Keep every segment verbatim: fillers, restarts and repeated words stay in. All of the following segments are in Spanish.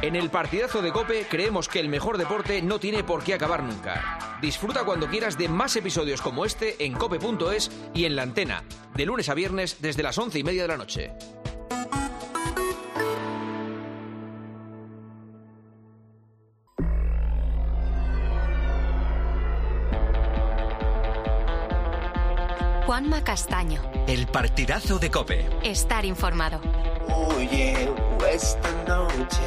En el partidazo de COPE creemos que el mejor deporte no tiene por qué acabar nunca. Disfruta cuando quieras de más episodios como este en cope punto es y en la antena, de lunes a viernes desde las once y media de la noche. Juanma Castaño. El partidazo de COPE. Estar informado. Oye, esta noche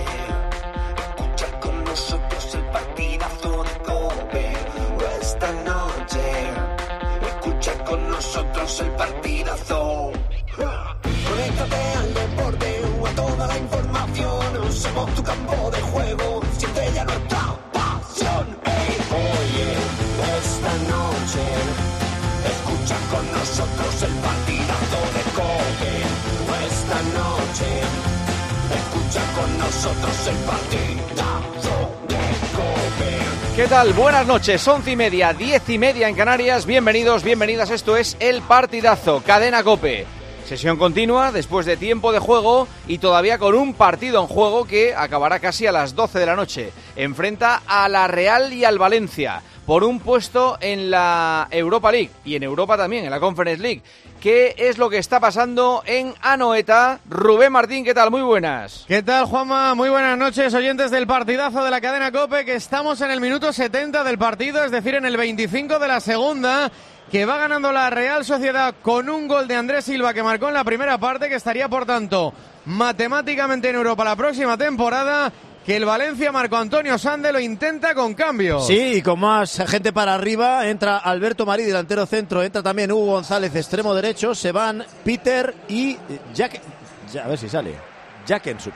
escucha con nosotros el partidazo de COPE. Esta noche escucha con nosotros el partidazo. Conéctate al deporte o a toda la información. Somos tu campo de juego, siente ya nuestra pasión. Hey, oye, esta noche escucha con nosotros el partidazo de COPE. Esta noche escucha con nosotros el partidazo de COPE. ¿Qué tal? Buenas noches, once y media, diez y media en Canarias. Bienvenidos, bienvenidas, esto es El Partidazo, Cadena COPE. Sesión continua, después de tiempo de juego y todavía con un partido en juego que acabará casi a las doce de la noche. Enfrenta a la Real y al Valencia por un puesto en la Europa League y en Europa también, en la Conference League. ¿Qué es lo que está pasando en Anoeta? Rubén Martín, ¿qué tal? Muy buenas. ¿Qué tal, Juanma? Muy buenas noches, oyentes del partidazo de la cadena COPE, que estamos en el minuto setenta del partido, es decir, en el veinticinco de la segunda, que va ganando la Real Sociedad con un gol de Andrés Silva que marcó en la primera parte, que estaría, por tanto, matemáticamente en Europa la próxima temporada. Que el Valencia, Marco Antonio Sande, lo intenta con cambios. Sí, y con más gente para arriba. Entra Alberto Marí, delantero centro. Entra también Hugo González, extremo derecho. Se van Peter y Jack... A ver si sale. Jakenchuk.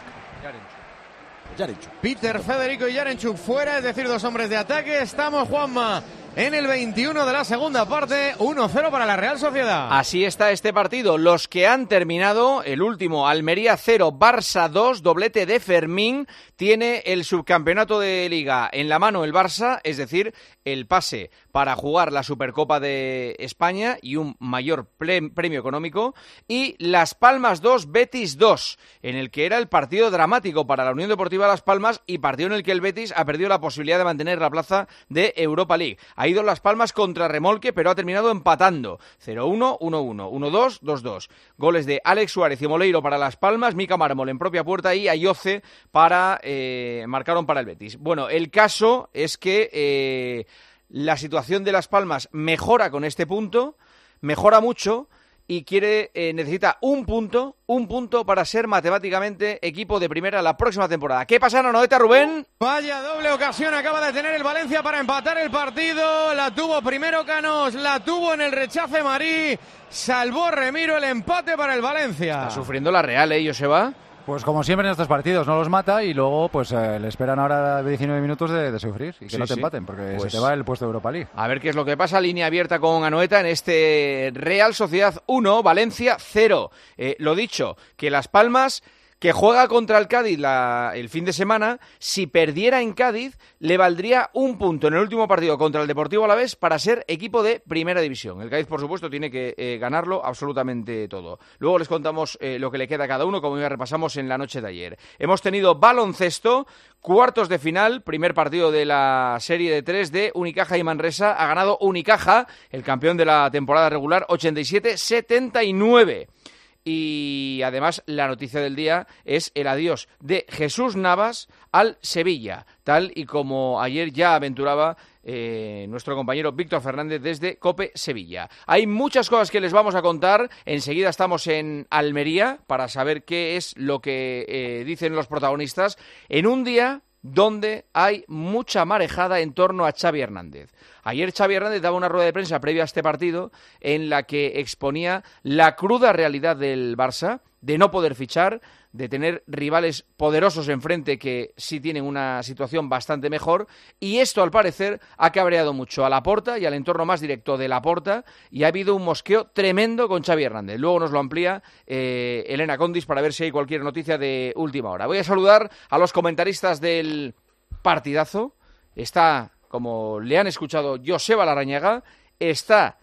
Jarenchuk. Peter, Federico y Jarenchuk fuera, es decir, dos hombres de ataque. Estamos, Juanma, en el veintiuno de la segunda parte, uno cero para la Real Sociedad. Así está este partido. Los que han terminado, el último, Almería cero, Barça dos, doblete de Fermín, tiene el subcampeonato de Liga en la mano el Barça, es decir, el pase para jugar la Supercopa de España y un mayor premio económico, y Las Palmas dos, Betis dos, en el que era el partido dramático para la Unión Deportiva Las Palmas y partido en el que el Betis ha perdido la posibilidad de mantener la plaza de Europa League. Ha ido Las Palmas contra remolque, pero ha terminado empatando. cero uno, uno uno, uno dos, dos dos. Goles de Alex Suárez y Moleiro para Las Palmas, Mica Mármol en propia puerta y Ayoce para, eh, marcaron para el Betis. Bueno, el caso es que eh, la situación de Las Palmas mejora con este punto, mejora mucho, y quiere eh, necesita un punto, un punto para ser matemáticamente equipo de primera la próxima temporada. ¿Qué pasa en Anoeta, Rubén? Vaya doble ocasión acaba de tener el Valencia para empatar el partido. La tuvo primero Canós, la tuvo en el rechace Marí, salvó Remiro, el empate para el Valencia. Está sufriendo la Real, ¿eh, Joseba? Pues como siempre en estos partidos, no los mata y luego pues eh, le esperan ahora diecinueve minutos de, de sufrir y que sí, no te sí. empaten, porque pues se te va el puesto de Europa League. A ver qué es lo que pasa. Línea abierta con Anoeta en este Real Sociedad uno, Valencia cero. Eh, lo dicho, que Las Palmas, que juega contra el Cádiz la, el fin de semana, si perdiera en Cádiz, le valdría un punto en el último partido contra el Deportivo Alavés para ser equipo de primera división. El Cádiz, por supuesto, tiene que eh, ganarlo absolutamente todo. Luego les contamos eh, lo que le queda a cada uno, como ya repasamos en la noche de ayer. Hemos tenido baloncesto, cuartos de final, primer partido de la serie de tres de Unicaja y Manresa. Ha ganado Unicaja, el campeón de la temporada regular, ochenta y siete a setenta y nueve. Y además la noticia del día es el adiós de Jesús Navas al Sevilla, tal y como ayer ya aventuraba eh, nuestro compañero Víctor Fernández desde COPE Sevilla. Hay muchas cosas que les vamos a contar. Enseguida estamos en Almería para saber qué es lo que eh, dicen los protagonistas en un día donde hay mucha marejada en torno a Xavi Hernández. Ayer Xavi Hernández daba una rueda de prensa previa a este partido en la que exponía la cruda realidad del Barça, de no poder fichar, de tener rivales poderosos enfrente que sí tienen una situación bastante mejor, y esto al parecer ha cabreado mucho a Laporta y al entorno más directo de Laporta, y ha habido un mosqueo tremendo con Xavi Hernández. Luego nos lo amplía eh, Elena Condis para ver si hay cualquier noticia de última hora. Voy a saludar a los comentaristas del partidazo. Está, como le han escuchado, Joseba Larrañaga, está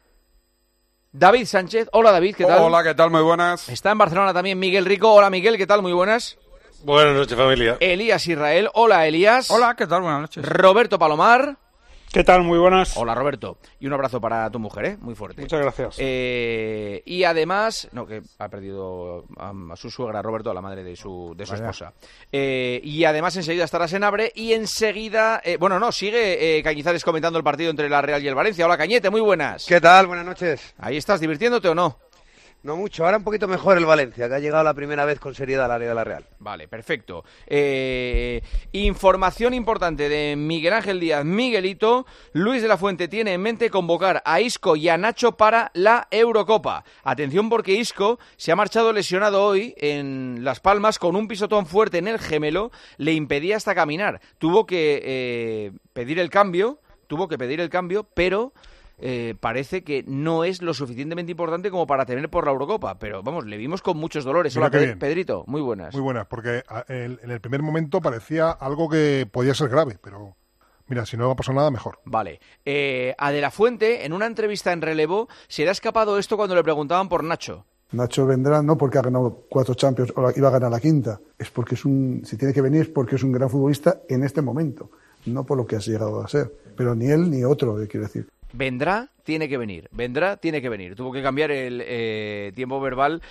David Sánchez. Hola, David, ¿qué tal? Hola, ¿qué tal? Muy buenas. Está en Barcelona también Miguel Rico. Hola, Miguel, ¿qué tal? Muy buenas. Buenas noches, familia. Elías Israel. Hola, Elías. Hola, ¿qué tal? Buenas noches. Roberto Palomar. ¿Qué tal? Muy buenas. Hola, Roberto. Y un abrazo para tu mujer, ¿eh? Muy fuerte. Muchas gracias. Eh, y además, no, que ha perdido a, a su suegra, Roberto, a la madre de su, de su esposa. Eh, y además enseguida estará Senabre y enseguida, eh, bueno, no, sigue eh, Cañizares comentando el partido entre la Real y el Valencia. Hola, Cañete, muy buenas. ¿Qué tal? Buenas noches. Ahí estás, ¿divirtiéndote o no? No mucho, ahora un poquito mejor el Valencia, que ha llegado la primera vez con seriedad al área de la Real. Vale, perfecto. Eh, información importante de Miguel Ángel Díaz. Miguelito, Luis de la Fuente tiene en mente convocar a Isco y a Nacho para la Eurocopa. Atención porque Isco se ha marchado lesionado hoy en Las Palmas con un pisotón fuerte en el gemelo, le impedía hasta caminar. Tuvo que eh, pedir el cambio, tuvo que pedir el cambio, pero... Eh, parece que no es lo suficientemente importante como para tener por la Eurocopa, pero vamos, le vimos con muchos dolores. Hola, Pe- Pedrito, muy buenas. Muy buenas, porque en el primer momento parecía algo que podía ser grave, pero mira, si no ha pasado nada, mejor. Vale. Eh, a De la Fuente, en una entrevista en Relevo, se le ha escapado esto cuando le preguntaban por Nacho. Nacho vendrá no porque ha ganado cuatro Champions o iba a ganar la quinta, es porque es un, si tiene que venir es porque es un gran futbolista en este momento, no por lo que ha llegado a ser, pero ni él ni otro, quiero decir. Vendrá, tiene que venir. Vendrá, tiene que venir. Tuvo que cambiar el eh, tiempo verbal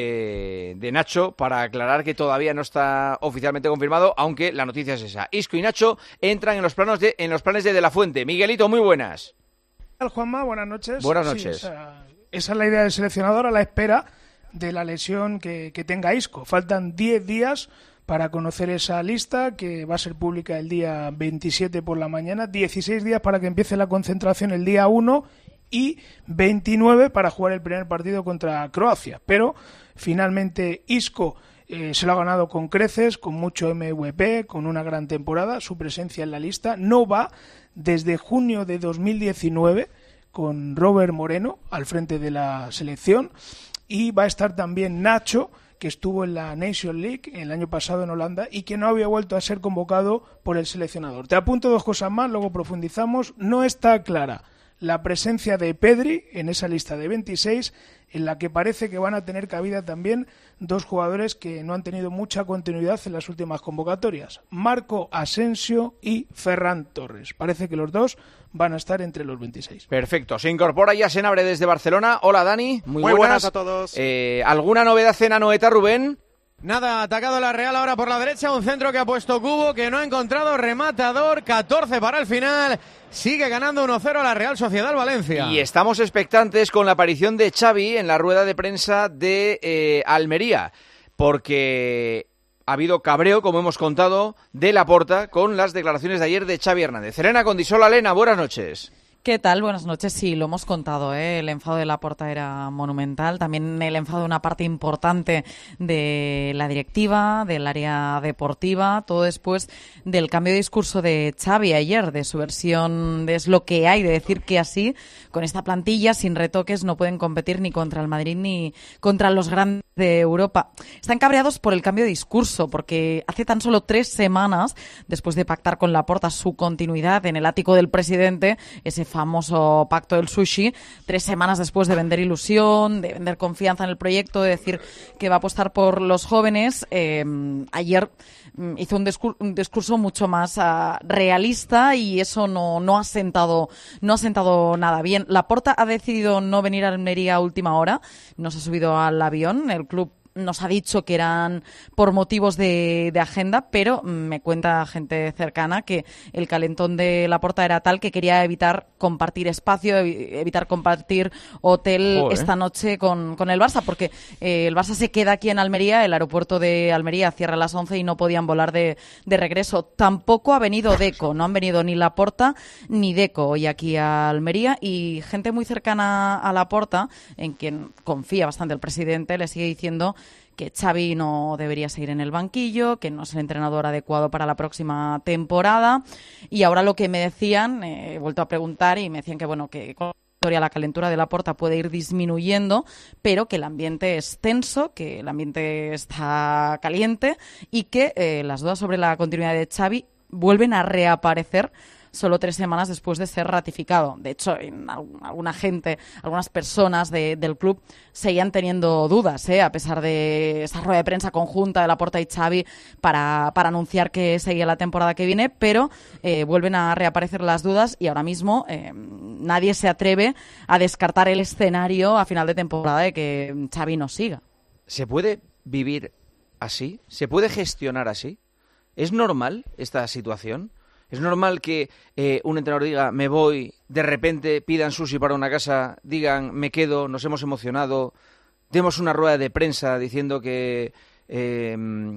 de, de Nacho para aclarar que todavía no está oficialmente confirmado, aunque la noticia es esa. Isco y Nacho entran en los planos de, en los planes de De la Fuente. Miguelito, muy buenas. Juanma, buenas noches. Buenas noches. Sí, esa, esa es la idea del seleccionador a la espera de la lesión que, que tenga Isco. Faltan diez días para conocer esa lista, que va a ser pública el día veintisiete por la mañana, dieciséis días para que empiece la concentración el día uno y veintinueve para jugar el primer partido contra Croacia. Pero finalmente Isco eh, se lo ha ganado con creces, con mucho M V P, con una gran temporada, su presencia en la lista. No va desde junio de dos mil diecinueve con Robert Moreno al frente de la selección, y va a estar también Nacho, que estuvo en la Nation League el año pasado en Holanda y que no había vuelto a ser convocado por el seleccionador. Te apunto dos cosas más, luego profundizamos. No está clara la presencia de Pedri en esa lista de veintiséis, en la que parece que van a tener cabida también dos jugadores que no han tenido mucha continuidad en las últimas convocatorias, Marco Asensio y Ferran Torres. Parece que los dos van a estar entre los veintiséis. Perfecto, se incorpora ya Senabre desde Barcelona. Hola, Dani, muy, muy buenas. buenas a todos. Eh, ¿Alguna novedad en Anoeta, Rubén? Nada, atacado la Real ahora por la derecha, un centro que ha puesto Cubo, que no ha encontrado rematador, catorce para el final, sigue ganando uno cero la Real Sociedad Valencia. Y estamos expectantes con la aparición de Xavi en la rueda de prensa de eh, Almería, porque ha habido cabreo, como hemos contado, de Laporta con las declaraciones de ayer de Xavi Hernández. Elena Condisola, Elena, buenas noches. ¿Qué tal? Buenas noches. Sí, lo hemos contado, ¿eh? El enfado de Laporta era monumental. También el enfado de una parte importante de la directiva, del área deportiva, todo después del cambio de discurso de Xavi ayer, de su versión de es lo que hay, de decir que así, con esta plantilla, sin retoques, no pueden competir ni contra el Madrid ni contra los grandes de Europa. Están cabreados por el cambio de discurso, porque hace tan solo tres semanas, después de pactar con Laporta su continuidad en el ático del presidente, ese famoso pacto del sushi, tres semanas después de vender ilusión, de vender confianza en el proyecto, de decir que va a apostar por los jóvenes, eh, ayer hizo un discurso, un discurso mucho más uh, realista, y eso no, no ha sentado no ha sentado nada bien. Laporta ha decidido no venir a Almería a última hora, no se ha subido al avión, el club nos ha dicho que eran por motivos de, de agenda, pero me cuenta gente cercana que el calentón de Laporta era tal que quería evitar compartir espacio, evitar compartir hotel Joder. esta noche con, con el Barça, porque eh, el Barça se queda aquí en Almería, el aeropuerto de Almería cierra a las once y no podían volar de, de regreso. Tampoco ha venido Deco, no han venido ni Laporta ni Deco hoy aquí a Almería, y gente muy cercana a Laporta, en quien confía bastante el presidente, le sigue diciendo que Xavi no debería seguir en el banquillo, que no es el entrenador adecuado para la próxima temporada. Y ahora lo que me decían, eh, he vuelto a preguntar y me decían que bueno, que con la calentura de Laporta puede ir disminuyendo, pero que el ambiente es tenso, que el ambiente está caliente y que eh, las dudas sobre la continuidad de Xavi vuelven a reaparecer solo tres semanas después de ser ratificado. De hecho, en alguna gente, algunas personas de, del club seguían teniendo dudas, ¿eh? A pesar de esa rueda de prensa conjunta de Laporta y Xavi para, para anunciar que seguía la temporada que viene, pero eh, vuelven a reaparecer las dudas y ahora mismo eh, nadie se atreve a descartar el escenario a final de temporada de que Xavi no siga. ¿Se puede vivir así? ¿Se puede gestionar así? ¿Es normal esta situación? ¿Es normal que eh, un entrenador diga, me voy, de repente pidan sushi para una casa, digan, me quedo, nos hemos emocionado, demos una rueda de prensa diciendo que eh,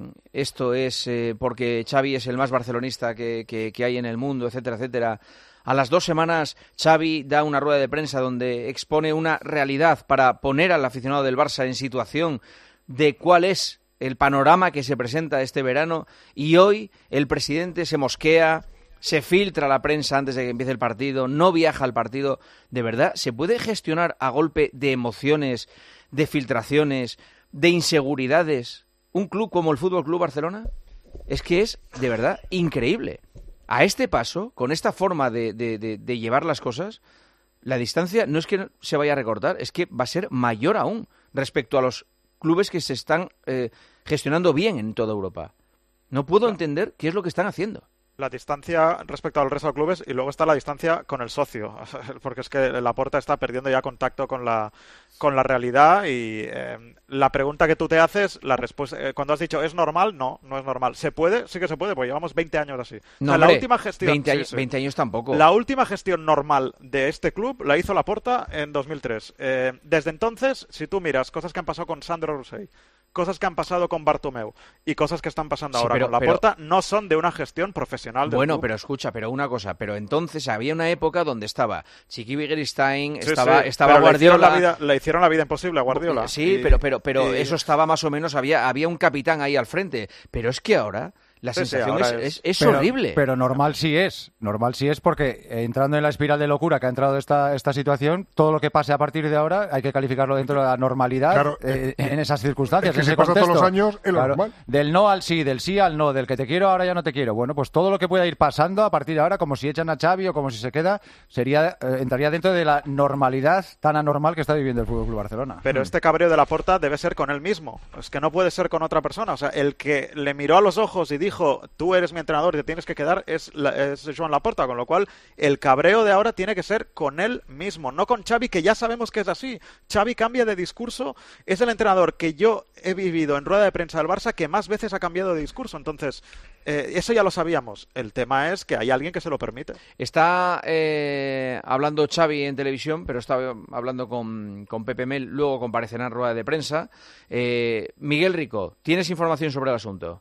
esto es eh, porque Xavi es el más barcelonista que, que, que hay en el mundo, etcétera, etcétera? A las dos semanas Xavi da una rueda de prensa donde expone una realidad para poner al aficionado del Barça en situación de cuál es el panorama que se presenta este verano, y hoy el presidente se mosquea, se filtra la prensa antes de que empiece el partido, no viaja al partido. ¿De verdad se puede gestionar a golpe de emociones, de filtraciones, de inseguridades un club como el Fútbol Club Barcelona? Es que es, de verdad, increíble. A este paso, con esta forma de, de, de, de llevar las cosas, la distancia no es que se vaya a recortar, es que va a ser mayor aún respecto a los clubes que se están eh, gestionando bien en toda Europa. No puedo entender qué es lo que están haciendo. La distancia respecto al resto de clubes, y luego está la distancia con el socio, porque es que Laporta está perdiendo ya contacto con la con la realidad, y eh, la pregunta que tú te haces, la respuesta, eh, cuando has dicho ¿es normal? No, no es normal. ¿Se puede? Sí que se puede, porque llevamos veinte años así. No, o sea, hombre, la última gestión, veinte, años, sí, sí. veinte años tampoco. La última gestión normal de este club la hizo Laporta en dos mil tres. Eh, desde entonces, si tú miras cosas que han pasado con Sandro Rosell, cosas que han pasado con Bartomeu y cosas que están pasando Sí, ahora pero- con Laporta, no son de una gestión profesional del Bueno, club. pero escucha, pero una cosa, pero entonces había una época donde estaba Chiqui Begiristain, Sí, estaba, sí, estaba pero le hicieron Guardiola. la vida- le hicieron la vida imposible a Guardiola. Sí, Y- pero, pero, pero y- eso estaba más o menos, había, había un capitán ahí al frente. Pero es que ahora la Sí, sí, sensación ahora es, es- es- es Pero- horrible. Pero normal sí es. Normal sí es porque eh, entrando en la espiral de locura que ha entrado esta, esta situación, todo lo que pase a partir de ahora hay que calificarlo dentro de la normalidad Claro, eh, eh, en esas circunstancias. es que en si ese pasa todos contexto. los años, es lo Claro, normal. Del no al sí, del sí al no, del que te quiero ahora ya no te quiero. Bueno, pues todo lo que pueda ir pasando a partir de ahora, como si echan a Xavi o como si se queda, sería eh, entraría dentro de la normalidad tan anormal que está viviendo el Fútbol Club Barcelona. Pero este cabreo de Laporta debe ser con él mismo. Es que no puede ser con otra persona. O sea, el que le miró a los ojos y dijo, tú eres mi entrenador y te tienes que quedar, es, la- es Joan Laporta. Con lo cual, el cabreo de ahora tiene que ser con él mismo, no con Xavi, que ya sabemos que es así. Xavi cambia de discurso. Es el entrenador que yo he vivido en rueda de prensa del Barça que más veces ha cambiado de discurso. Entonces, eh, eso ya lo sabíamos. El tema es que hay alguien que se lo permite. Está eh, hablando Xavi en televisión, pero está hablando con, con Pepe Mel, luego comparecerá en rueda de prensa. Eh, Miguel Rico, ¿tienes información sobre el asunto?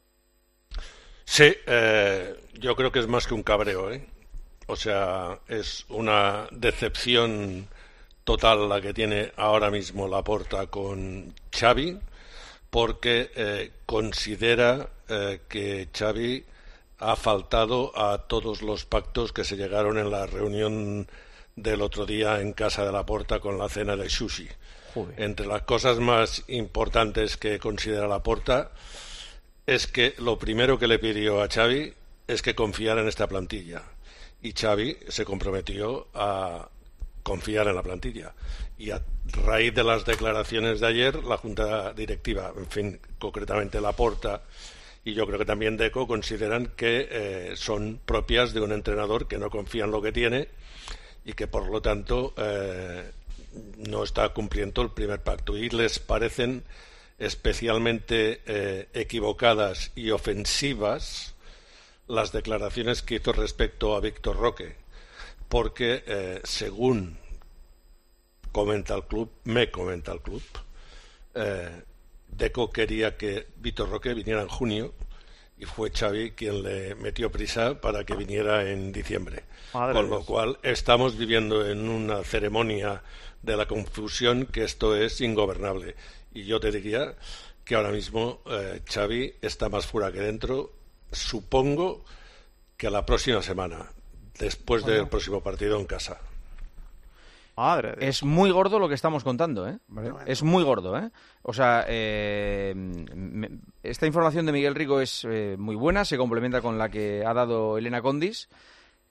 Sí, eh, yo creo que es más que un cabreo, ¿eh? O sea, es una decepción total la que tiene ahora mismo Laporta con Xavi, porque eh, considera eh, que Xavi ha faltado a todos los pactos que se llegaron en la reunión del otro día en casa de Laporta con la cena de sushi. Joder. Entre las cosas más importantes que considera Laporta es que lo primero que le pidió a Xavi es que confiara en esta plantilla. Y Xavi se comprometió a confiar en la plantilla. Y a raíz de las declaraciones de ayer, la Junta Directiva, en fin, concretamente Laporta, y yo creo que también Deco, consideran que eh, son propias de un entrenador que no confía en lo que tiene y que, por lo tanto, eh, no está cumpliendo el primer pacto. Y les parecen especialmente eh, equivocadas y ofensivas las declaraciones que hizo respecto a Víctor Roque, porque eh, según comenta el club, me comenta el club, eh, Deco quería que Víctor Roque viniera en junio y fue Xavi quien le metió prisa para que viniera en diciembre. Madre Con lo Dios. cual estamos viviendo en una ceremonia de la confusión que esto es ingobernable. Y yo te diría que ahora mismo eh, Xavi está más fuera que dentro, supongo que la próxima semana, después del próximo partido en casa. Madre Dios. Es muy gordo lo que estamos contando, ¿eh? Es muy gordo, ¿eh? O sea, eh, me- esta información de Miguel Rico es eh, muy buena, se complementa con la que ha dado Elena Condis.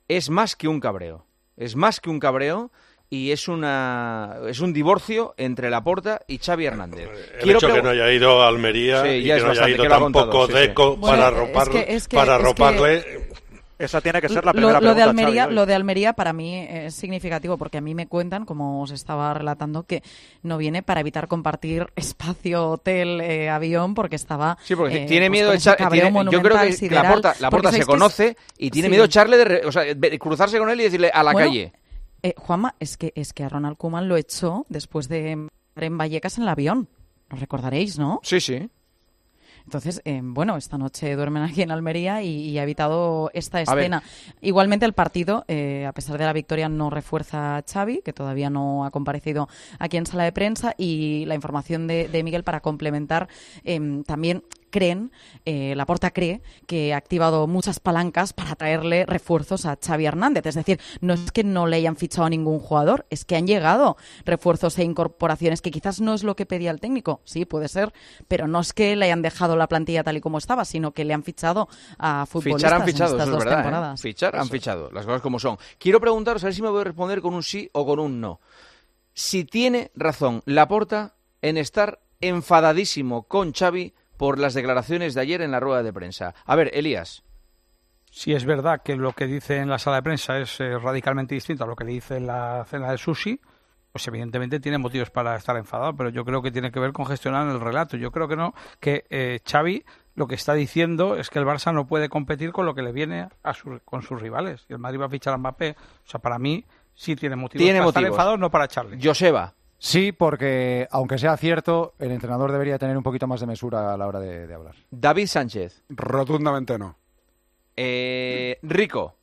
es más que un cabreo. Es más que un cabreo y es una es un divorcio entre Laporta y Xavi Hernández. El Quiero hecho pregun- que no haya ido a Almería sí, y que no haya ido tampoco sí, Deco sí. para, bueno, ropar, es que, es que, para es roparle... Que... Esa tiene que ser la primera lo, lo pregunta. De Almería, Xavi, lo de Almería para mí es significativo porque a mí me cuentan, como os estaba relatando, que no viene para evitar compartir espacio, hotel, eh, avión, porque estaba... Sí, porque eh, tiene pues miedo de echar... Tiene, yo creo que sideral, Laporta, Laporta se conoce y tiene sí. miedo de echarle, de, o sea, de cruzarse con él y decirle a la bueno, calle. Eh, Juanma, es que, es que a Ronald Koeman lo echó después de estar en Vallecas en el avión. Lo recordaréis, ¿no? Sí, sí. Entonces, eh, bueno, esta noche duermen aquí en Almería y, y ha evitado esta escena. Igualmente el partido, eh, a pesar de la victoria, no refuerza a Xavi, que todavía no ha comparecido aquí en sala de prensa, y la información de, de Miguel para complementar eh, también... creen, eh, Laporta cree que ha activado muchas palancas para traerle refuerzos a Xavi Hernández. Es decir, no es que no le hayan fichado a ningún jugador, es que han llegado refuerzos e incorporaciones que quizás no es lo que pedía el técnico, sí, puede ser, pero no es que le hayan dejado la plantilla tal y como estaba, sino que le han fichado a futbolistas. Fichar han fichado, en estas eso dos es verdad, temporadas. ¿eh? Fichar eso. Han fichado, las cosas como son. Quiero preguntaros, a ver si me voy a responder con un sí o con un no. Si tiene razón Laporta en estar enfadadísimo con Xavi por las declaraciones de ayer en la rueda de prensa. A ver, Elías. Si es verdad que lo que dice en la sala de prensa es eh, radicalmente distinto a lo que le dice en la cena de sushi, pues evidentemente tiene motivos para estar enfadado, pero yo creo que tiene que ver con gestionar el relato. Yo creo que no, que eh, Xavi lo que está diciendo es que el Barça no puede competir con lo que le viene a su, con sus rivales. Y el Madrid va a fichar a Mbappé. O sea, para mí sí tiene motivos ¿Tiene para motivos? estar enfadado, no para echarle. Joseba. Sí, porque aunque sea cierto, el entrenador debería tener un poquito más de mesura a la hora de, de hablar. David Sánchez. Rotundamente no. Eh, Rico.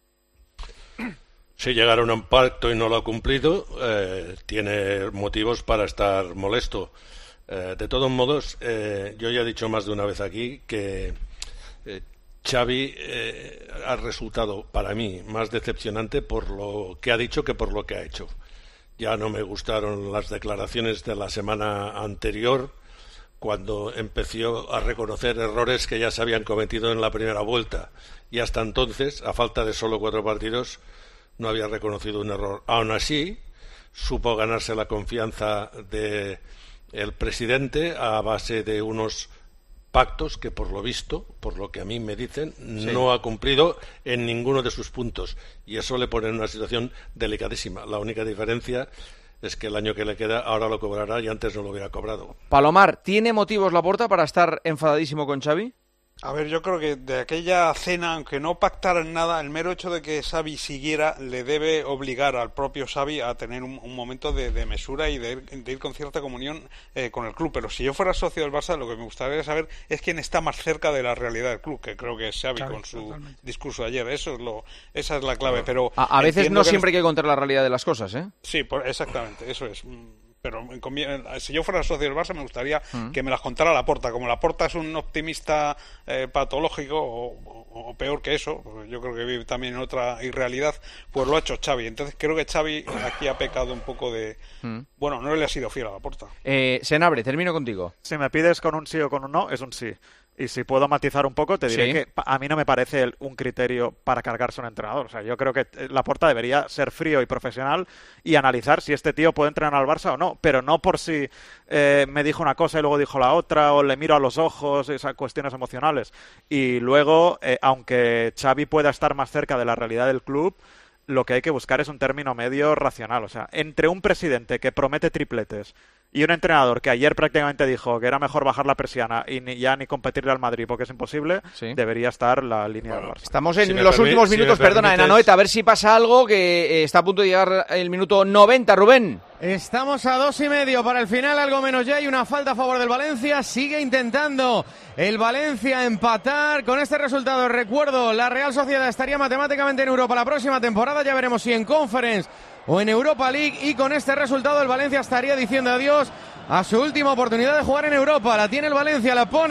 Si llegaron a un pacto y no lo ha cumplido, eh, tiene motivos para estar molesto. Eh, de todos modos, eh, yo ya he dicho más de una vez aquí que eh, Xavi eh, ha resultado para mí más decepcionante por lo que ha dicho que por lo que ha hecho. Ya no me gustaron las declaraciones de la semana anterior, cuando empezó a reconocer errores que ya se habían cometido en la primera vuelta. Y hasta entonces, a falta de solo cuatro partidos, no había reconocido un error. Aún así, supo ganarse la confianza de el presidente a base de unos pactos que, por lo visto, por lo que a mí me dicen, sí. no ha cumplido en ninguno de sus puntos. Y eso le pone en una situación delicadísima. La única diferencia es que el año que le queda ahora lo cobrará y antes no lo hubiera cobrado. Palomar, ¿tiene motivos Laporta para estar enfadadísimo con Xavi? A ver, yo creo que de aquella cena, aunque no pactaran nada, el mero hecho de que Xavi siguiera le debe obligar al propio Xavi a tener un, un momento de, de mesura y de ir, de ir con cierta comunión eh, con el club. Pero si yo fuera socio del Barça, lo que me gustaría saber es quién está más cerca de la realidad del club, que creo que es Xavi, Xavi con su totalmente. discurso de ayer. Eso es lo, esa es la clave. Pero a, a veces no siempre hay que contar la realidad de las cosas, ¿eh? Sí, por, exactamente, eso es. Pero si yo fuera socio del Barça me gustaría mm. que me las contara Laporta. Como Laporta es un optimista eh, patológico o, o, o peor que eso, pues yo creo que vive también en otra irrealidad, pues lo ha hecho Xavi. Entonces creo que Xavi aquí ha pecado un poco de... Mm. Bueno, no le ha sido fiel a Laporta. Eh, Senabre, termino contigo. Si me pides con un sí o con un no, es un sí. Y si puedo matizar un poco, te diré sí. que a mí no me parece un criterio para cargarse a un entrenador. O sea, yo creo que Laporta debería ser frío y profesional y analizar si este tío puede entrenar al Barça o no. Pero no por si eh, me dijo una cosa y luego dijo la otra, o le miro a los ojos, esas cuestiones emocionales. Y luego, eh, aunque Xavi pueda estar más cerca de la realidad del club, lo que hay que buscar es un término medio racional. O sea, entre un presidente que promete tripletes y un entrenador que ayer prácticamente dijo que era mejor bajar la persiana y ni, ya ni competirle al Madrid porque es imposible, sí. debería estar la línea bueno, del Barça. Estamos en si los últimos minutos, si perdona, permites... en Anoeta, a ver si pasa algo, que eh, está a punto de llegar el minuto noventa, Rubén. Estamos a dos y medio para el final, algo menos ya, y una falta a favor del Valencia. Sigue intentando el Valencia empatar. Con este resultado, recuerdo, la Real Sociedad estaría matemáticamente en Europa la próxima temporada. Ya veremos si en Conference o en Europa League, y con este resultado el Valencia estaría diciendo adiós a su última oportunidad de jugar en Europa. La tiene el Valencia, la pone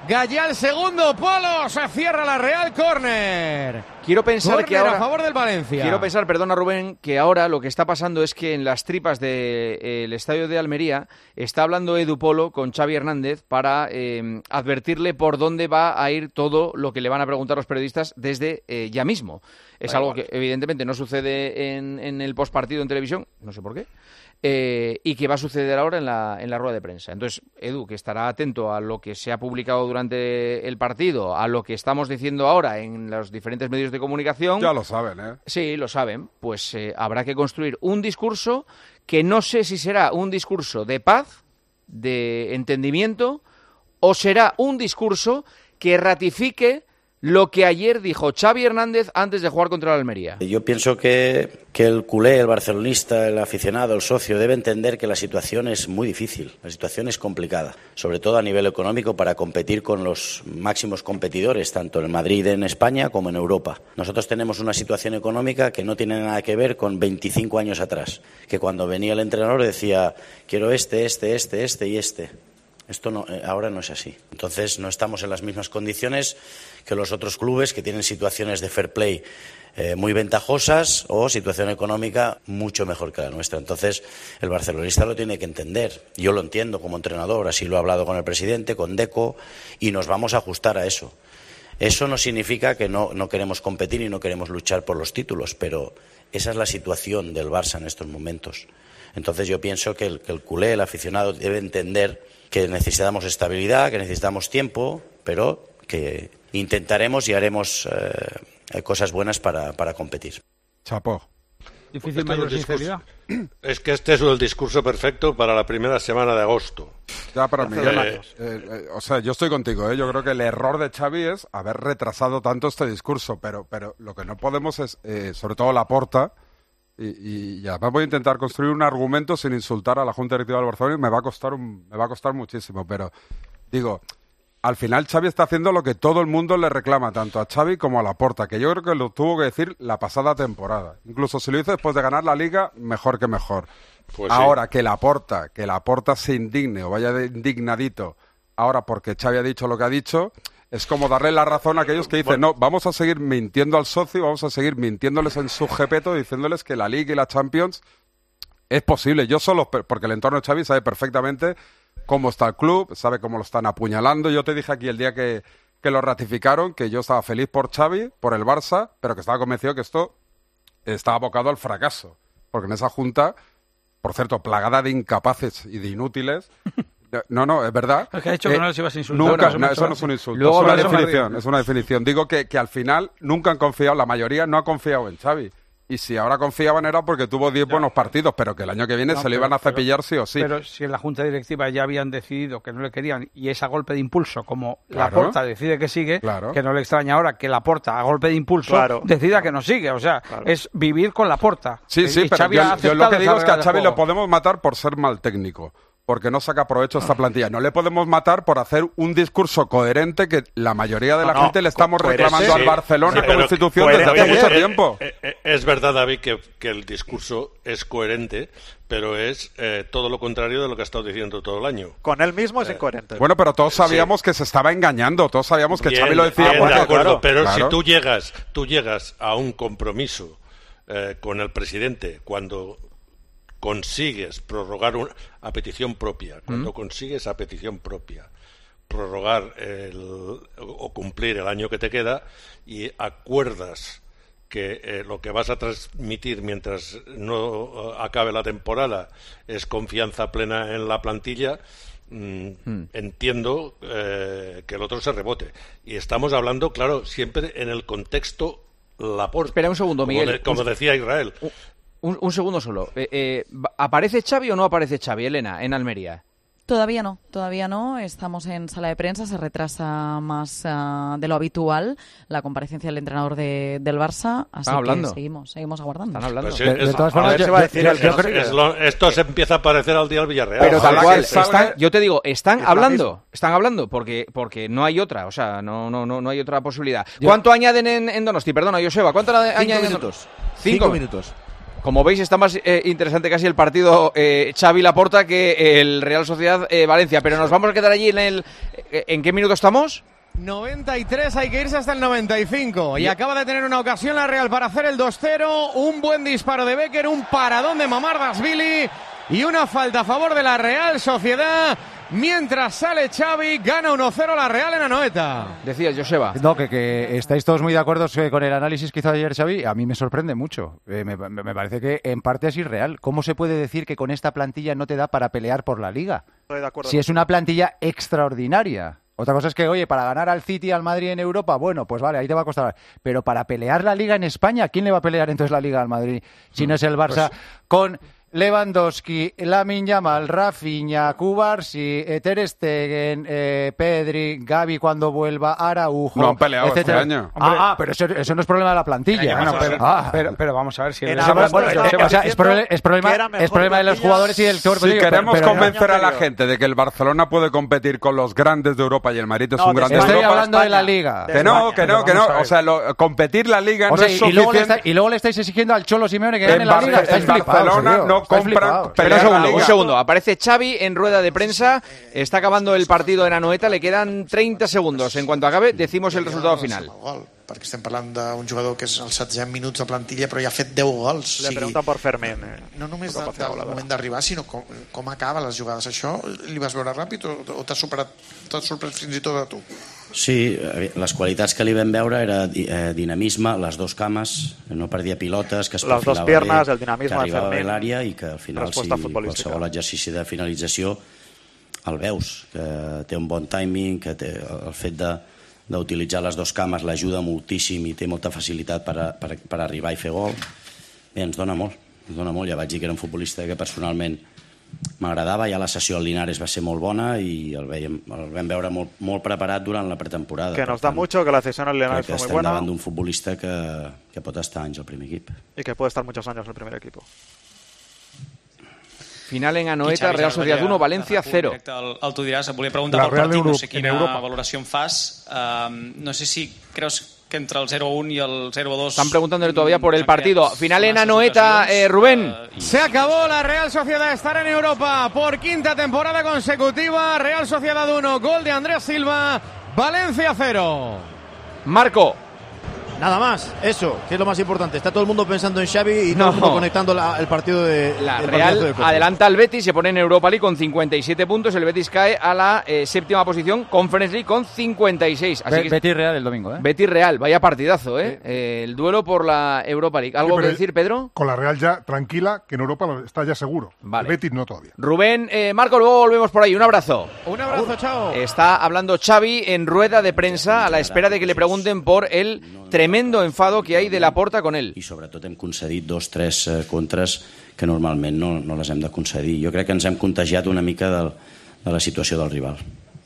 Gallal segundo, Polo, se cierra la Real, córner. Quiero pensar Córner que ahora, a favor del Valencia. Quiero pensar, perdona Rubén, que ahora lo que está pasando es que en las tripas del de, eh, estadio de Almería está hablando Edu Polo con Xavi Hernández para eh, advertirle por dónde va a ir todo lo que le van a preguntar los periodistas desde eh, ya mismo. Es da algo igual. que evidentemente no sucede en, en el postpartido en televisión, no sé por qué. Eh, y que va a suceder ahora en la, en la rueda de prensa. Entonces, Edu, que estará atento a lo que se ha publicado durante el partido, a lo que estamos diciendo ahora en los diferentes medios de comunicación. Ya lo saben, ¿eh? Sí, lo saben. Pues eh, habrá que construir un discurso que no sé si será un discurso de paz, de entendimiento, o será un discurso que ratifique lo que ayer dijo Xavi Hernández antes de jugar contra el Almería. Yo pienso que, que el culé, el barcelonista, el aficionado, el socio, debe entender que la situación es muy difícil, la situación es complicada, sobre todo a nivel económico para competir con los máximos competidores, tanto en Madrid, en España, como en Europa. Nosotros tenemos una situación económica que no tiene nada que ver con veinticinco años atrás, que cuando venía el entrenador decía, quiero este, este, este, este y este. Esto no, ahora no es así. Entonces no estamos en las mismas condiciones que los otros clubes que tienen situaciones de fair play eh, muy ventajosas o situación económica mucho mejor que la nuestra. Entonces el barcelonista lo tiene que entender. Yo lo entiendo como entrenador, así lo he hablado con el presidente, con Deco, y nos vamos a ajustar a eso. Eso no significa que no, no queremos competir y no queremos luchar por los títulos, pero esa es la situación del Barça en estos momentos. Entonces yo pienso que el, que el culé, el aficionado, debe entender que necesitamos estabilidad, que necesitamos tiempo, pero que intentaremos y haremos eh, cosas buenas para, para competir. Chapo. Difícil Este mayor es el sinceridad. discurso- Es que este es el discurso perfecto para la primera semana de agosto. Ya, pero Miguel, Eh, eh, eh, o sea, yo estoy contigo, ¿eh? Yo creo que el error de Xavi es haber retrasado tanto este discurso, pero, pero lo que no podemos es, eh, sobre todo Laporta, y, y además voy a intentar construir un argumento sin insultar a la Junta Directiva del Barcelona y me va a costar un, me va a costar muchísimo, pero digo, al final Xavi está haciendo lo que todo el mundo le reclama, tanto a Xavi como a Laporta, que yo creo que lo tuvo que decir la pasada temporada. Incluso si lo hizo después de ganar la Liga, mejor que mejor. Pues sí. Ahora, que Laporta, que Laporta se indigne o vaya de indignadito ahora porque Xavi ha dicho lo que ha dicho, es como darle la razón a aquellos que dicen, no, vamos a seguir mintiendo al socio, vamos a seguir mintiéndoles en su jepeto, diciéndoles que la Liga y la Champions es posible. Yo solo, porque el entorno de Xavi sabe perfectamente cómo está el club, sabe cómo lo están apuñalando. Yo te dije aquí el día que, que lo ratificaron que yo estaba feliz por Xavi, por el Barça, pero que estaba convencido que esto estaba abocado al fracaso. Porque en esa junta, por cierto, plagada de incapaces y de inútiles... No, no, es verdad. Es que ha dicho que no les ibas a insultar. Nunca, Bueno, no, eso eso me no es un insulto, Luego es una hablaremos de definición, ello. es una definición. Digo que, que al final nunca han confiado, la mayoría no ha confiado en Xavi. Y si ahora confiaban era porque tuvo diez buenos partidos, pero que el año que viene No, se le pero- iban a pero- cepillar sí o sí. Pero si en la Junta Directiva ya habían decidido que no le querían y es a golpe de impulso, como Claro. Laporta decide que sigue, Claro. que no le extraña ahora que Laporta a golpe de impulso Claro. decida que no sigue. O sea, es vivir con Laporta. Sí, Y- sí, y pero Xavi yo, ha yo lo aceptado que digo esa es que a regla de Xavi juego. lo podemos matar por ser mal técnico, porque no saca provecho esta plantilla. No le podemos matar por hacer un discurso coherente que la mayoría de No, la no, gente le estamos co- reclamando coherente, al Barcelona sí, como pero institución coherente, desde hace eh, mucho eh, tiempo. eh, eh, Es verdad, David, que, que el discurso es coherente, pero es eh, todo lo contrario de lo que ha estado diciendo todo el año. Con él mismo es incoherente. Bueno, pero todos sabíamos que se estaba engañando, todos sabíamos que Bien, Xavi lo decía. bien, porque- de acuerdo, claro, pero claro. si tú llegas, tú llegas a un compromiso eh, con el presidente cuando consigues prorrogar un- a petición propia, cuando Mm. consigues a petición propia prorrogar el, o cumplir el año que te queda y acuerdas que eh, lo que vas a transmitir mientras no eh, acabe la temporada es confianza plena en la plantilla, mm, Mm. entiendo eh, que el otro se rebote. Y estamos hablando, claro, siempre en el contexto Laporta. Espera un segundo, Miguel. Como, de- como Un- decía Israel. Un, un segundo solo. Eh, eh, ¿Aparece Xavi o no aparece Xavi, Elena, en Almería? Todavía no, todavía no. Estamos en sala de prensa, se retrasa más ah, de lo habitual la comparecencia del entrenador de, del Barça, así Están hablando. que seguimos, seguimos aguardando. Están hablando. Pues sí, es- formas, a ver, yo- se va a yo- decir, yo- es- yo es- creo- es lo- esto se empieza a parecer al día del Villarreal. Pero tal Ojalá cual, que salga- están, yo te digo, están es la hablando, misma. están hablando, porque porque no hay otra, o sea, no no no no hay otra posibilidad. Yo- ¿Cuánto añaden en, en Donosti? Perdona, Joseba, ¿cuánto añaden en minutos. Donosti? Cinco minutos. Como veis, está más eh, interesante casi el partido eh, Xavi-Laporta que el Real Sociedad-Valencia. Pero nos vamos a quedar allí en el... Eh, ¿En qué minuto estamos? noventa y tres, hay que irse hasta el noventa y cinco. Y acaba de tener una ocasión la Real para hacer el dos cero. Un buen disparo de Becker, un paradón de Mamardashvili y una falta a favor de la Real Sociedad. Mientras sale Xavi, gana uno cero la Real en Anoeta. Decías, Joseba. No, que, que estáis todos muy de acuerdo con el análisis que hizo ayer Xavi. A mí me sorprende mucho. Eh, me, me parece que en parte es irreal. ¿Cómo se puede decir que con esta plantilla no te da para pelear por la Liga? Estoy de acuerdo. Si es una plantilla extraordinaria. Otra cosa es que, oye, para ganar al City y al Madrid en Europa, bueno, pues vale, ahí te va a costar. Pero para pelear la Liga en España, ¿quién le va a pelear entonces la Liga al Madrid? Si no es el Barça, pues... con Lewandowski, Lamine Yamal, Rafinha, Cubarsí, Ter Stegen, eh, Pedri, Gavi cuando vuelva, Araujo... No han peleado etcétera. este año. Ah, ah, pero eso, eso no es problema de la plantilla. Bueno, pero, ah. pero, pero vamos a ver si... El Ah, bueno, bueno, o sea, es, problema, es problema, es problema de los jugadores y del cuerpo. Si queremos pero, convencer pero, a la gente de que el Barcelona puede competir con los grandes de Europa y el Madrid es no, un grande de Europa... Estoy hablando España. de la Liga. Que no, que no, que no. O sea, lo, competir la Liga o sea, no es y luego, suficiente. está, y luego le estáis exigiendo al Cholo Simeone que gane la Liga. En Barcelona no compran... Pero un segundo, un segundo. Aparece Xavi en rueda de prensa. Está acabando el partido en Anoeta. Le quedan treinta segundos. En cuanto acabe, decimos el resultado final. Perquè estem parlant d'un jugador que és als setze minuts de plantilla però ja ha fet deu gols. Le pregunta por Fermín. Eh, no només de, del moment d'arribar, sinó com, com acaba les jugades. Això li vas veure ràpid o, o t'ha superat, t'ha sorprès fins i tot a tu? Sí, les qualitats que li vam veure era eh, dinamisme, les dos cames, no perdia pilotes, que es les dos piernas, el dinamisme que arribava de bé l'àrea i que al final si qualsevol exercici de finalització el veus, que té un bon timing, que té el fet de d'utilitzar les dos cames l'ajuda moltíssim i té molta facilitat per, a, per, per arribar i fer gol. Bé, ens dona molt, ens dona molt. Ja vaig dir que era un futbolista que personalment m'agradava, ja la sessió al Linares va ser molt bona i el, veiem, el vam veure molt, molt preparat durant la pretemporada. Que nos da mucho, que la sesión al Linares fue muy buena. Crec que estem davant d'un futbolista que, que pot estar anys al primer equip. Y que puede estar muchos años en el primer equipo. Final en Anoeta, Real Sociedad uno, Valencia cero. El, el tu diràs, et volia preguntar la pel partit, Euro, no sé quina valoració en fas. Uh, no sé si creus que entre el cero a uno y el cero a dos... Están preguntándole todavía por el partido. Final en Anoeta, eh, Rubén. Uh, Se acabó, la Real Sociedad estará en Europa por quinta temporada consecutiva. Real Sociedad uno, gol de Andrés Silva, Valencia cero. Marco. Nada más, eso, que es lo más importante. Está todo el mundo pensando en Xavi y no. todo el mundo conectando la, el partido de la el Real partido de adelanta al Betis, se pone en Europa League con cincuenta y siete puntos. El Betis cae a la eh, séptima posición, Conference League con cincuenta y seis. Así Be que Betis Real el domingo, ¿eh? Betis Real, vaya partidazo, ¿eh? Sí. eh el duelo por la Europa League. ¿Algo sí, que decir, Pedro? Con la Real ya tranquila, que en Europa está ya seguro. Vale. El Betis no todavía. Rubén, eh, Marco, luego volvemos por ahí. Un abrazo. Un abrazo, chao. Está hablando Xavi en rueda de prensa a la espera de que le pregunten por el tremendo enfado que hay de Laporta con ell. I sobretot hem concedit dos, tres eh, contres que normalment no, no les hem de concedir. Jo crec que ens hem contagiat una mica del, de la situació del rival.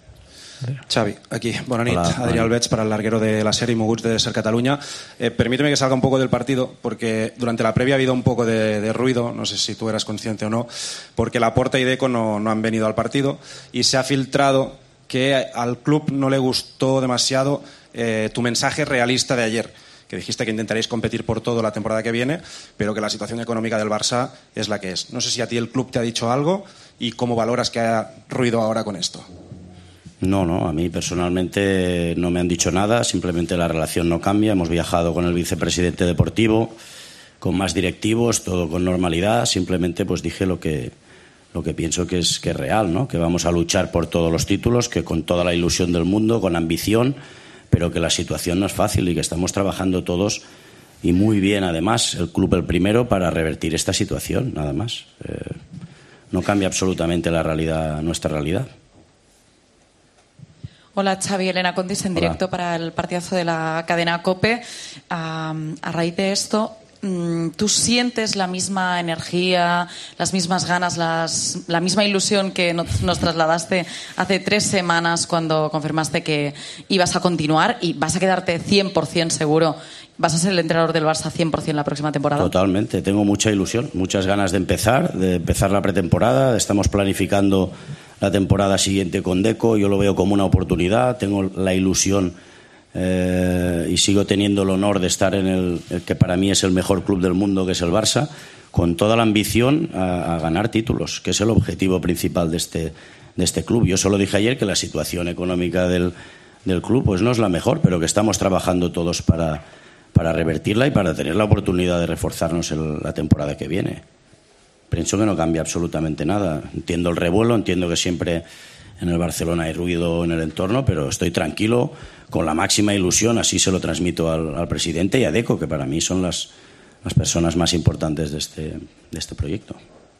Xavi, aquí. Buenas noches. Hola, Adrián Albets para el larguero de la serie Moguts de Ser Cataluña. Eh, permíteme que salga un poco del partido, porque durante la previa ha habido un poco de, de ruido, no sé si tú eras consciente o no, porque Laporta y Deco no, no han venido al partido y se ha filtrado que al club no le gustó demasiado eh, tu mensaje realista de ayer, que dijiste que intentaréis competir por todo la temporada que viene, pero que la situación económica del Barça es la que es. No sé si a ti el club te ha dicho algo y cómo valoras que haya ruido ahora con esto. No, no, a mí personalmente no me han dicho nada, simplemente la relación no cambia. Hemos viajado con el vicepresidente deportivo, con más directivos, todo con normalidad. Simplemente pues dije lo que, lo que pienso que es, que es real, ¿no? Que vamos a luchar por todos los títulos, que con toda la ilusión del mundo, con ambición, pero que la situación no es fácil y que estamos trabajando todos y muy bien, además, el club el primero para revertir esta situación, nada más. Eh, no cambia absolutamente la realidad, nuestra realidad. Hola, Xavi, Elena Condis en Hola. directo para el partidazo de la cadena COPE. Um, a raíz de esto, um, ¿tú sientes la misma energía, las mismas ganas, las, la misma ilusión que nos, nos trasladaste hace tres semanas cuando confirmaste que ibas a continuar y vas a quedarte cien por ciento seguro? ¿Vas a ser el entrenador del Barça cien por ciento la próxima temporada? Totalmente, tengo mucha ilusión, muchas ganas de empezar, de empezar la pretemporada. Estamos planificando la temporada siguiente con Deco, yo lo veo como una oportunidad, tengo la ilusión eh, y sigo teniendo el honor de estar en el, el que para mí es el mejor club del mundo, que es el Barça, con toda la ambición a, a ganar títulos, que es el objetivo principal de este, de este club. Yo solo dije ayer que la situación económica del, del club pues no es la mejor, pero que estamos trabajando todos para, para revertirla y para tener la oportunidad de reforzarnos el, la temporada que viene. Pienso que no cambia absolutamente nada. Entiendo el revuelo, entiendo que siempre en el Barcelona hay ruido en el entorno, pero estoy tranquilo, con la máxima ilusión, así se lo transmito al, al presidente y a Deco, que para mí son las, las personas más importantes de este, de este proyecto.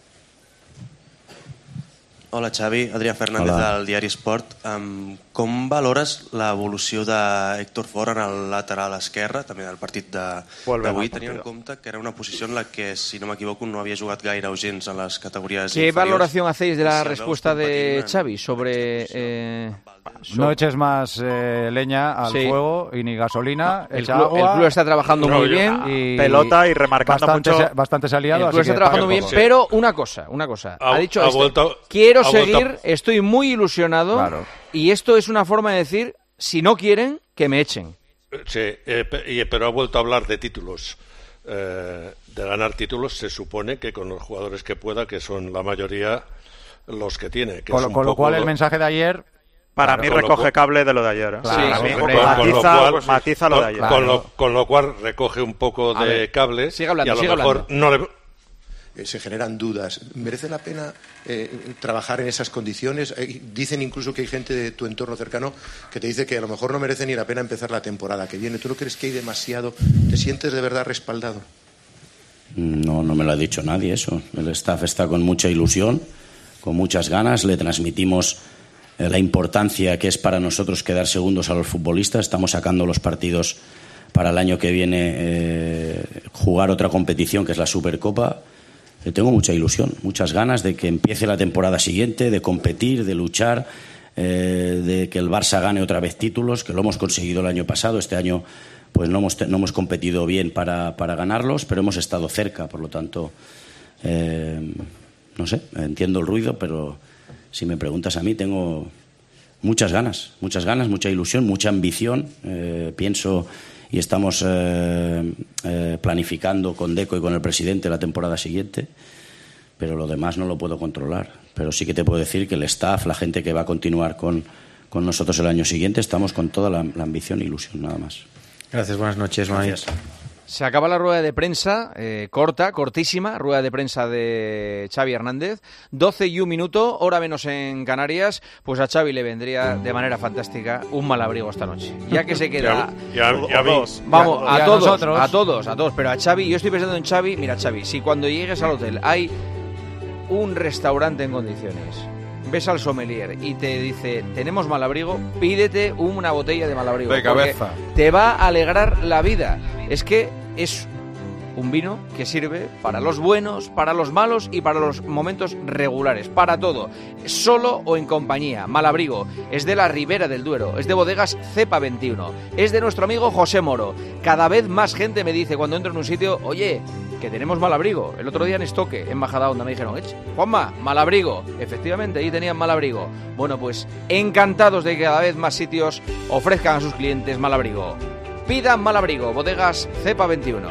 Hola Xavi, Adrià Fernández Hola. del diari Esport. Um, com valores l'evolució d'Héctor Ford en el lateral esquerre, també del partit de- Vuelve d'avui, al tenint en partido. compte que era una posició en la que, si no m'equivoco, no havia jugat gaire o gens en les categories ¿Qué inferiors. valoración hacéis de I la si el veus respuesta de competint en- Xavi sobre... eh, No eches más eh, leña al Sí. fuego y ni gasolina. El echa club- agua. el club está trabajando muy bien. Y Pelota y remarcando bastante, mucho. se- Bastante se ha liado, El club así está que trabajando pague bien, poco. pero una cosa, una cosa. Ha, Ha- dicho ha esto, vuelto- quiero ha vuelto- seguir, estoy muy ilusionado y esto es una forma de decir, si no quieren, que me echen. Sí, eh, pe- y- pero ha vuelto a hablar de títulos. Eh, de ganar títulos se supone que con los jugadores que pueda, que son la mayoría los que tiene. Que Con, es lo- un con lo poco cual el lo- mensaje de ayer... Para Claro, mí con lo recoge cual- cable de lo de ayer. ¿eh? Sí, Para con mí lo- con- con lo matiza, cual- matiza lo de con- ayer. Con lo, con lo cual recoge un poco A de ver, cable siga hablando, y a lo siga mejor hablando. no le... Eh, se generan dudas. ¿Merece la pena eh, trabajar en esas condiciones? Eh, dicen incluso que hay gente de tu entorno cercano que te dice que a lo mejor no merece ni la pena empezar la temporada que viene. ¿Tú no crees que hay demasiado? ¿Te sientes de verdad respaldado? No, no me lo ha dicho nadie eso. El staff está con mucha ilusión, con muchas ganas. Le transmitimos eh, la importancia que es para nosotros quedar segundos a los futbolistas. Estamos sacando los partidos para el año que viene, eh, jugar otra competición que es la Supercopa. Eh, tengo mucha ilusión, muchas ganas de que empiece la temporada siguiente, de competir, de luchar, eh, de que el Barça gane otra vez títulos, que lo hemos conseguido el año pasado. Este año pues no hemos, te- no hemos competido bien para, para ganarlos, pero hemos estado cerca. Por lo tanto, eh, no sé, entiendo el ruido, pero si me preguntas a mí, tengo muchas ganas, muchas ganas, mucha ilusión, mucha ambición. Eh, pienso y estamos eh, eh, planificando con Deco y con el presidente la temporada siguiente, pero lo demás no lo puedo controlar. Pero sí que te puedo decir que el staff, la gente que va a continuar con, con nosotros el año siguiente, estamos con toda la, la ambición e ilusión, nada más. Gracias, buenas noches, Gracias. Se acaba la rueda de prensa, eh, corta, cortísima, rueda de prensa de Xavi Hernández, doce y un minuto, hora menos en Canarias, pues a Xavi le vendría de manera fantástica un mal abrigo esta noche. Ya que se queda... Ya- ya- ya vi. Vamos, Y a, a todos, nosotros. a todos, a todos, pero a Xavi, yo estoy pensando en Xavi, mira Xavi, si cuando llegues al hotel hay un restaurante en condiciones, ves al sommelier y te dice, tenemos mal abrigo, pídete una botella de mal abrigo. De porque cabeza. te va a alegrar la vida. Es que es un vino que sirve para los buenos, para los malos y para los momentos regulares, para todo, solo o en compañía. Malabrigo es de la Ribera del Duero, es de bodegas Cepa veintiuno, es de nuestro amigo José Moro. Cada vez más gente me dice cuando entro en un sitio, oye, que tenemos Malabrigo. El otro día en Estoque, en Bajada Onda, me dijeron, "Eh, Juanma, Malabrigo". Efectivamente, ahí tenían Malabrigo. Bueno, pues encantados de que cada vez más sitios ofrezcan a sus clientes Malabrigo. Pidan Malabrigo, bodegas Cepa veintiuno.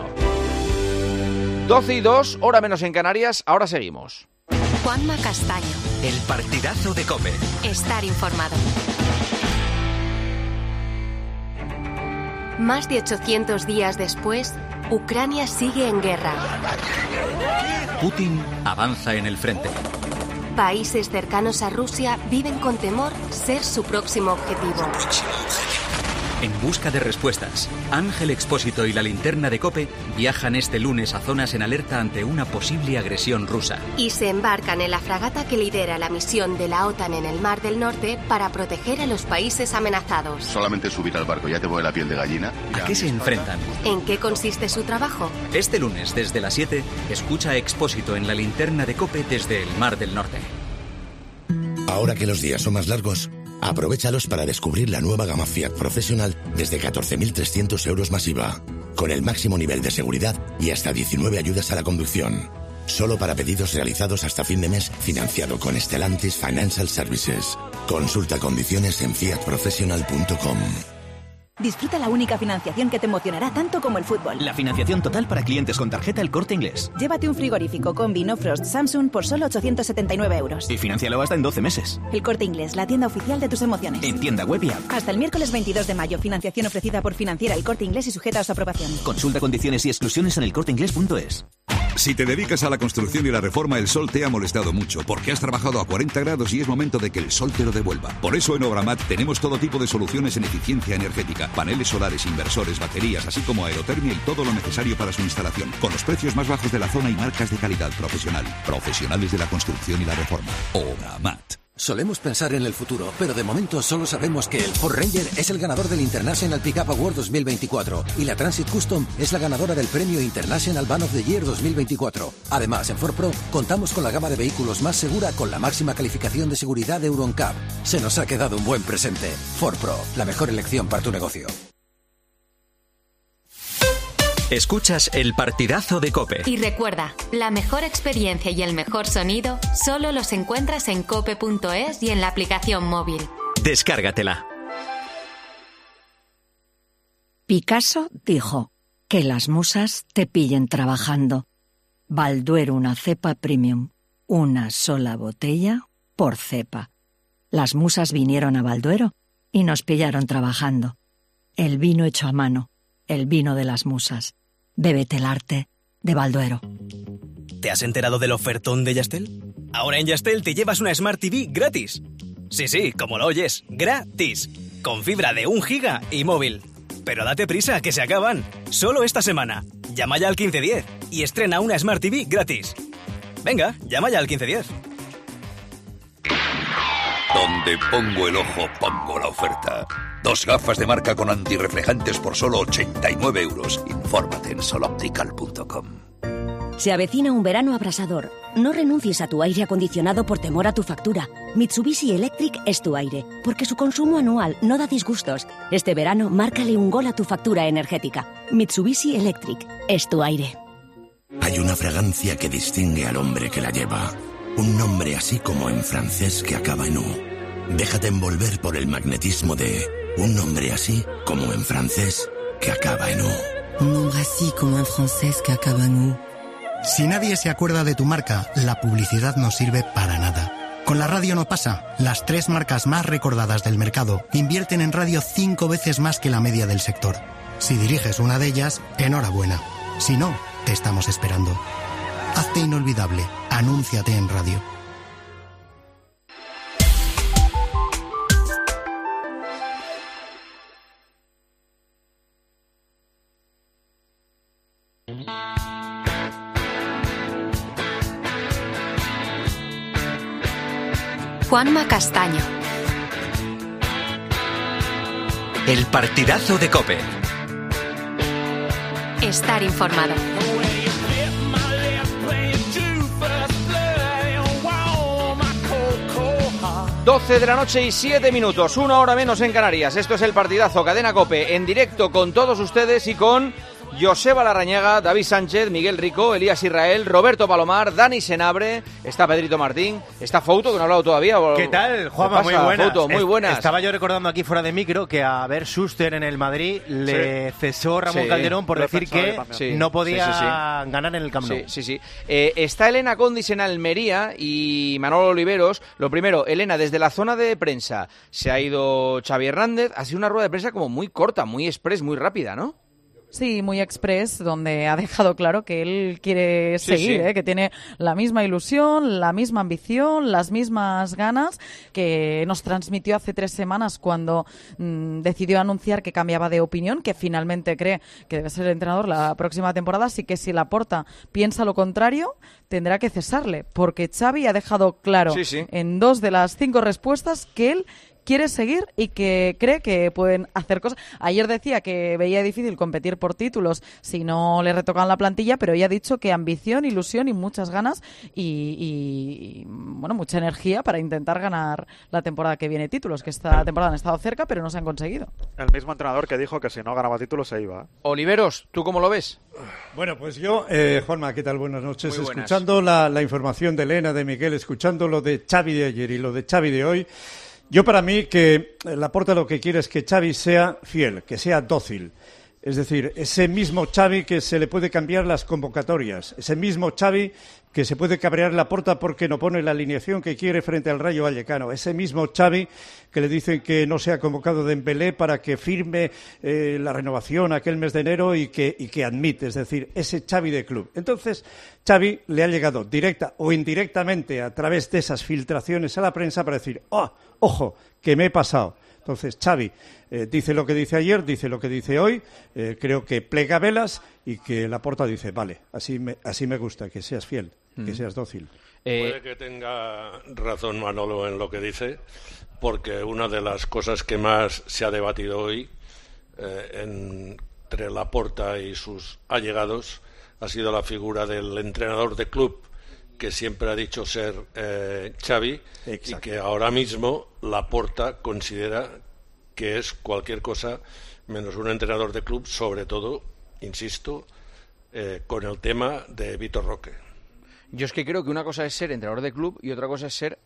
doce y dos, hora menos en Canarias, ahora seguimos. Juanma Castaño. El partidazo de COPE. Estar informado. Más de ochocientos días después, Ucrania sigue en guerra. Putin avanza en el frente. Países cercanos a Rusia viven con temor ser su próximo objetivo. En busca de respuestas, Ángel Expósito y la linterna de COPE viajan este lunes a zonas en alerta ante una posible agresión rusa. Y se embarcan en la fragata que lidera la misión de la OTAN en el Mar del Norte para proteger a los países amenazados. Solamente subir al barco ya te pone la piel de gallina. ¿A qué se enfrentan? ¿En qué consiste su trabajo? Este lunes, desde las siete, escucha a Expósito en la linterna de COPE desde el Mar del Norte. Ahora que los días son más largos, aprovéchalos para descubrir la nueva gama Fiat Professional desde catorce mil trescientos euros más I V A, con el máximo nivel de seguridad y hasta diecinueve ayudas a la conducción. Solo para pedidos realizados hasta fin de mes, financiado con Stellantis Financial Services. Consulta condiciones en fiat professional punto com. Disfruta la única financiación que te emocionará tanto como el fútbol. La financiación total para clientes con tarjeta El Corte Inglés. Llévate un frigorífico combi no frost Samsung por solo ochocientos setenta y nueve euros. Y financialo hasta en doce meses. El Corte Inglés, la tienda oficial de tus emociones. En tienda web y app. Hasta el miércoles veintidós de mayo. Financiación ofrecida por Financiera El Corte Inglés y sujeta a su aprobación. Consulta condiciones y exclusiones en elcorteinglés punto es. Si te dedicas a la construcción y la reforma, el sol te ha molestado mucho, porque has trabajado a cuarenta grados y es momento de que el sol te lo devuelva. Por eso en Obramat tenemos todo tipo de soluciones en eficiencia energética, paneles solares, inversores, baterías, así como aerotermia y todo lo necesario para su instalación, con los precios más bajos de la zona y marcas de calidad profesional. Profesionales de la construcción y la reforma. Obramat. Solemos pensar en el futuro, pero de momento solo sabemos que el Ford Ranger es el ganador del International Pickup Award dos mil veinticuatro y la Transit Custom es la ganadora del premio International Van of the Year dos mil veinticuatro. Además, en Ford Pro contamos con la gama de vehículos más segura con la máxima calificación de seguridad de Euro N C A P. Se nos ha quedado un buen presente. Ford Pro, la mejor elección para tu negocio. Escuchas el partidazo de COPE. Y recuerda, la mejor experiencia y el mejor sonido solo los encuentras en cope punto es y en la aplicación móvil. Descárgatela. Picasso dijo, que las musas te pillen trabajando. Balduero una cepa premium, una sola botella por cepa. Las musas vinieron a Balduero y nos pillaron trabajando. El vino hecho a mano, el vino de las musas. Bébete el arte de Balduero. ¿Te has enterado del ofertón de Yastel? Ahora en Yastel te llevas una Smart T V gratis. Sí, sí, como lo oyes, gratis. Con fibra de un giga y móvil. Pero date prisa, que se acaban. Solo esta semana. Llama ya al quince diez y estrena una Smart T V gratis. Venga, llama ya al quince diez. Donde pongo el ojo, pongo la oferta. Dos gafas de marca con antirreflejantes por solo ochenta y nueve euros. Infórmate en soloptical punto com. Se avecina un verano abrasador. No renuncies a tu aire acondicionado por temor a tu factura. Mitsubishi Electric es tu aire, porque su consumo anual no da disgustos. Este verano, márcale un gol a tu factura energética. Mitsubishi Electric es tu aire. Hay una fragancia que distingue al hombre que la lleva. Un nombre así como en francés que acaba en U. Déjate envolver por el magnetismo de un nombre así como en francés que acaba en U. Un nombre así como en francés que acaba en U. Si nadie se acuerda de tu marca, la publicidad no sirve para nada. Con la radio no pasa. Las tres marcas más recordadas del mercado invierten en radio cinco veces más que la media del sector. Si diriges una de ellas, enhorabuena. Si no, te estamos esperando. Hazte inolvidable. Anúnciate en radio. Juanma Castaño. El partidazo de COPE. Estar informado. doce de la noche y siete minutos, una hora menos en Canarias. Esto es el partidazo Cadena COPE, en directo con todos ustedes y con Joseba Larrañaga, David Sánchez, Miguel Rico, Elías Israel, Roberto Palomar, Dani Senabre, está Pedrito Martín, está Fouto, que no ha hablado todavía. ¿Qué tal, Juanma? Muy buenas. Fouto, muy buenas. Estaba yo recordando aquí fuera de micro que a Bert Schuster en el Madrid le sí. cesó Ramón sí. Calderón por decir que sí. no podía sí, sí, sí. ganar en el Camp Nou. Sí, sí, sí. Eh, está Elena Condis en Almería y Manolo Oliveros. Lo primero, Elena, desde la zona de prensa se ha ido Xavi Hernández. Ha sido una rueda de prensa como muy corta, muy express, muy rápida, ¿no? Sí, muy express, donde ha dejado claro que él quiere Sí, seguir, sí. ¿eh? Que tiene la misma ilusión, la misma ambición, las mismas ganas que nos transmitió hace tres semanas cuando mmm, decidió anunciar que cambiaba de opinión, que finalmente cree que debe ser el entrenador la próxima temporada, así que si Laporta piensa lo contrario, tendrá que cesarle, porque Xavi ha dejado claro Sí, sí. en dos de las cinco respuestas que él quiere seguir y que cree que pueden hacer cosas. Ayer decía que veía difícil competir por títulos si no le retocan la plantilla, pero ella ha dicho que ambición, ilusión y muchas ganas y, y, y bueno, mucha energía para intentar ganar la temporada que viene títulos, que esta temporada han estado cerca pero no se han conseguido. El mismo entrenador que dijo que si no ganaba títulos se iba. Oliveros, ¿tú cómo lo ves? Bueno, pues yo, eh, Juanma, ¿qué tal? Buenas noches. Muy buenas. Escuchando la, la información de Elena, de Miguel, escuchando lo de Xavi de ayer y lo de Xavi de hoy, Yo para mí que Laporta lo que quiere es que Xavi sea fiel, que sea dócil. Es decir, ese mismo Xavi que se le puede cambiar las convocatorias, ese mismo Xavi que se puede cabrear Laporta porque no pone la alineación que quiere frente al Rayo Vallecano, ese mismo Xavi que le dicen que no se ha convocado Dembélé para que firme eh, la renovación aquel mes de enero y que, y que admite, es decir, ese Xavi de club. Entonces, Xavi le ha llegado directa o indirectamente a través de esas filtraciones a la prensa para decir, oh, ojo, que me he pasado. Entonces, Xavi eh, dice lo que dice ayer, dice lo que dice hoy, eh, creo que plega velas y que Laporta dice, vale, así me, así me gusta, que seas fiel, mm. que seas dócil. Eh... Puede que tenga razón Manolo en lo que dice, porque una de las cosas que más se ha debatido hoy eh, entre Laporta y sus allegados ha sido la figura del entrenador de club, que siempre ha dicho ser eh, Xavi. Exacto. Y que ahora mismo Laporta considera que es cualquier cosa menos un entrenador de club, sobre todo, insisto, eh, con el tema de Vitor Roque. Yo es que creo que una cosa es ser entrenador de club y otra cosa es ser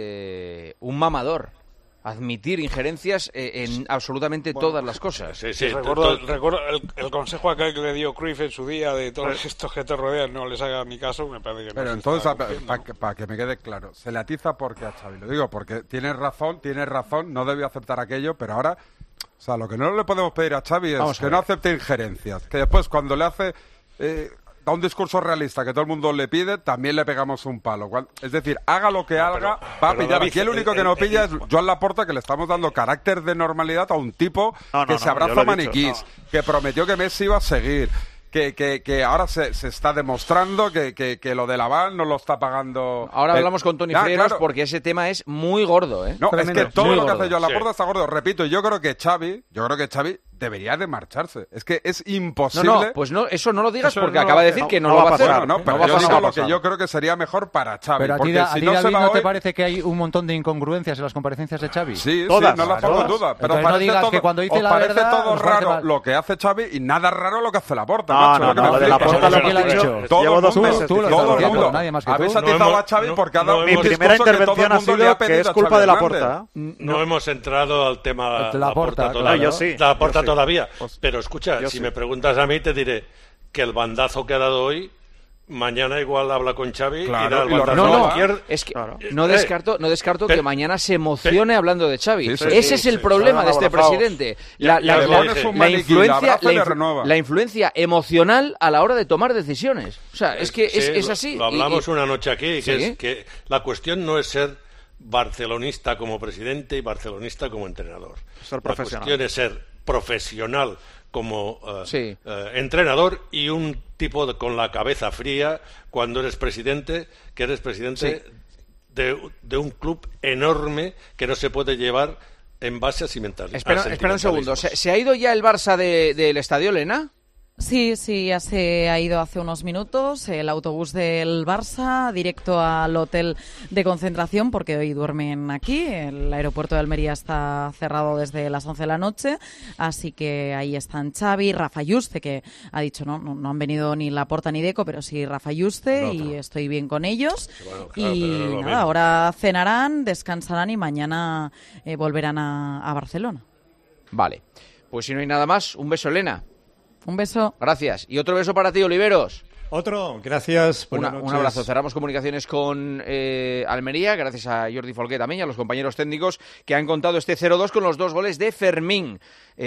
eh, un mamador. Admitir injerencias eh, en absolutamente bueno, todas las cosas. Sí, sí, recuerdo, recuerdo el, el consejo aquel que le dio Cruyff en su día de todos estos que te rodean, no les haga mi caso, me parece que Pero no entonces, para pa, pa que me quede claro, se le atiza porque a Xavi, lo digo, porque tiene razón, tiene razón, no debió aceptar aquello, pero ahora, o sea, lo que no le podemos pedir a Xavi es Vamos que no acepte injerencias, que después cuando le hace... Eh, da un discurso realista que todo el mundo le pide, también le pegamos un palo. Es decir, haga lo que haga, no, pero, va a pillar. Aquí el único que no pilla es Joan Laporta, que le estamos dando carácter de normalidad a un tipo no, no, que no, se abraza maniquís, no. que prometió que Messi iba a seguir, que, que, que ahora se, se está demostrando que, que, que lo de Laval no lo está pagando... Ahora el... hablamos con Toni ah, Freiros claro. porque ese tema es muy gordo, ¿eh? No, Tremendo. Es que todo muy lo que gordo. hace Joan Laporta sí. está gordo. Repito, yo creo que Xavi, yo creo que Xavi debería de marcharse. Es que es imposible... No, no, pues no, eso no lo digas eso porque no, acaba de decir no, que no, no lo va a hacer. Bueno, no, pero no yo va digo lo que yo creo que sería mejor para Xavi. Pero a ti, a si ti no David, se va ¿no hoy... te parece que hay un montón de incongruencias en las comparecencias de Xavi? Sí, todas, sí, no las pongo en duda. Pero Entonces parece no digas todo, que cuando dice la parece verdad, todo raro lo que hace Xavi y nada raro lo que hace Laporta. No, no, no, lo de Laporta lo que ha dicho. Llevo dos meses todo el mundo. Nadie más que tú. Habéis atizado a Xavi porque ha dado mi primera intervención ha sido que es culpa de Laporta. No hemos entrado al tema de Laporta todavía. Laporta todavía. Pero escucha, si me preguntas a mí te diré que el bandazo que ha dado hoy mañana igual habla con Xavi claro, y da el bandazo. No, no, cualquier... es que claro. no descarto, no descarto pero, que mañana se emocione pero, hablando de Xavi. Sí, sí, Ese sí, es el sí, problema sí, de este presidente. La, la, la, la, la, influencia, la, influ, la influencia emocional a la hora de tomar decisiones. O sea, es que sí, es, es así. Lo hablamos y, una noche aquí, que ¿sí? es que la cuestión no es ser barcelonista como presidente y barcelonista como entrenador. Ser la cuestión es ser profesional como uh, sí. uh, entrenador y un tipo de, con la cabeza fría cuando eres presidente, que eres presidente sí. de, de un club enorme que no se puede llevar en base a cimental. Espera, espera un segundo, ¿Se, ¿se ha ido ya el Barça de, del Estadio Lena? Sí, sí, ya se ha ido hace unos minutos el autobús del Barça directo al hotel de concentración porque hoy duermen aquí. El aeropuerto de Almería está cerrado desde las once de la noche, así que ahí están Xavi, Rafa Yuste, que ha dicho no, no, no han venido ni Laporta ni Deco, pero sí Rafa Yuste no, y estoy bien con ellos. Bueno, claro, y no nada, ahora cenarán, descansarán y mañana eh, volverán a, a Barcelona. Vale, pues si no hay nada más, un beso, Elena. Un beso. Gracias. Y otro beso para ti, Oliveros. Otro, gracias. Una, un abrazo. Cerramos comunicaciones con eh, Almería, gracias a Jordi Folqué también y a los compañeros técnicos que han contado este cero dos con los dos goles de Fermín.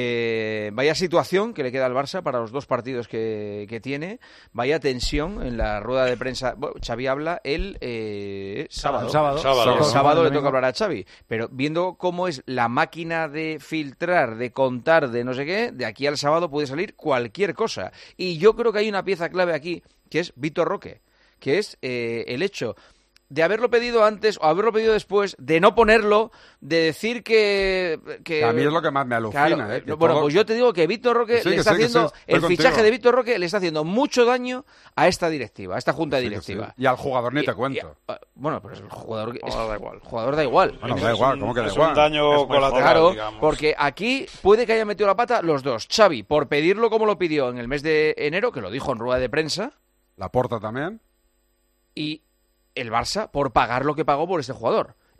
Eh, vaya situación que le queda al Barça para los dos partidos que, que tiene. Vaya tensión en la rueda de prensa. Bueno, Xavi habla el eh, sábado. Sábado, sábado. sábado. El sábado le toca hablar a Xavi. Pero viendo cómo es la máquina de filtrar, de contar, de no sé qué, de aquí al sábado puede salir cualquier cosa. Y yo creo que hay una pieza clave aquí, que es Vitor Roque, que es eh, el hecho de haberlo pedido antes o haberlo pedido después, de no ponerlo, de decir que... que a mí es lo que más me alucina. Claro, ¿eh? Bueno, todo... pues yo te digo que Víctor Roque sí, le está sí, haciendo... Sí, el contigo. fichaje de Víctor Roque le está haciendo mucho daño a esta directiva, a esta junta sí, directiva. Sí. Y al jugador ni y, te cuento. Y, bueno, pero el jugador... Es, da igual. El jugador da igual. Bueno, da igual, ¿cómo que da es igual? Un daño colateral, claro, digamos. Porque aquí puede que haya metido la pata los dos. Xavi, por pedirlo como lo pidió en el mes de enero, que lo dijo en rueda de prensa. Laporta también. Y... el Barça por pagar lo que pagó por este jugador.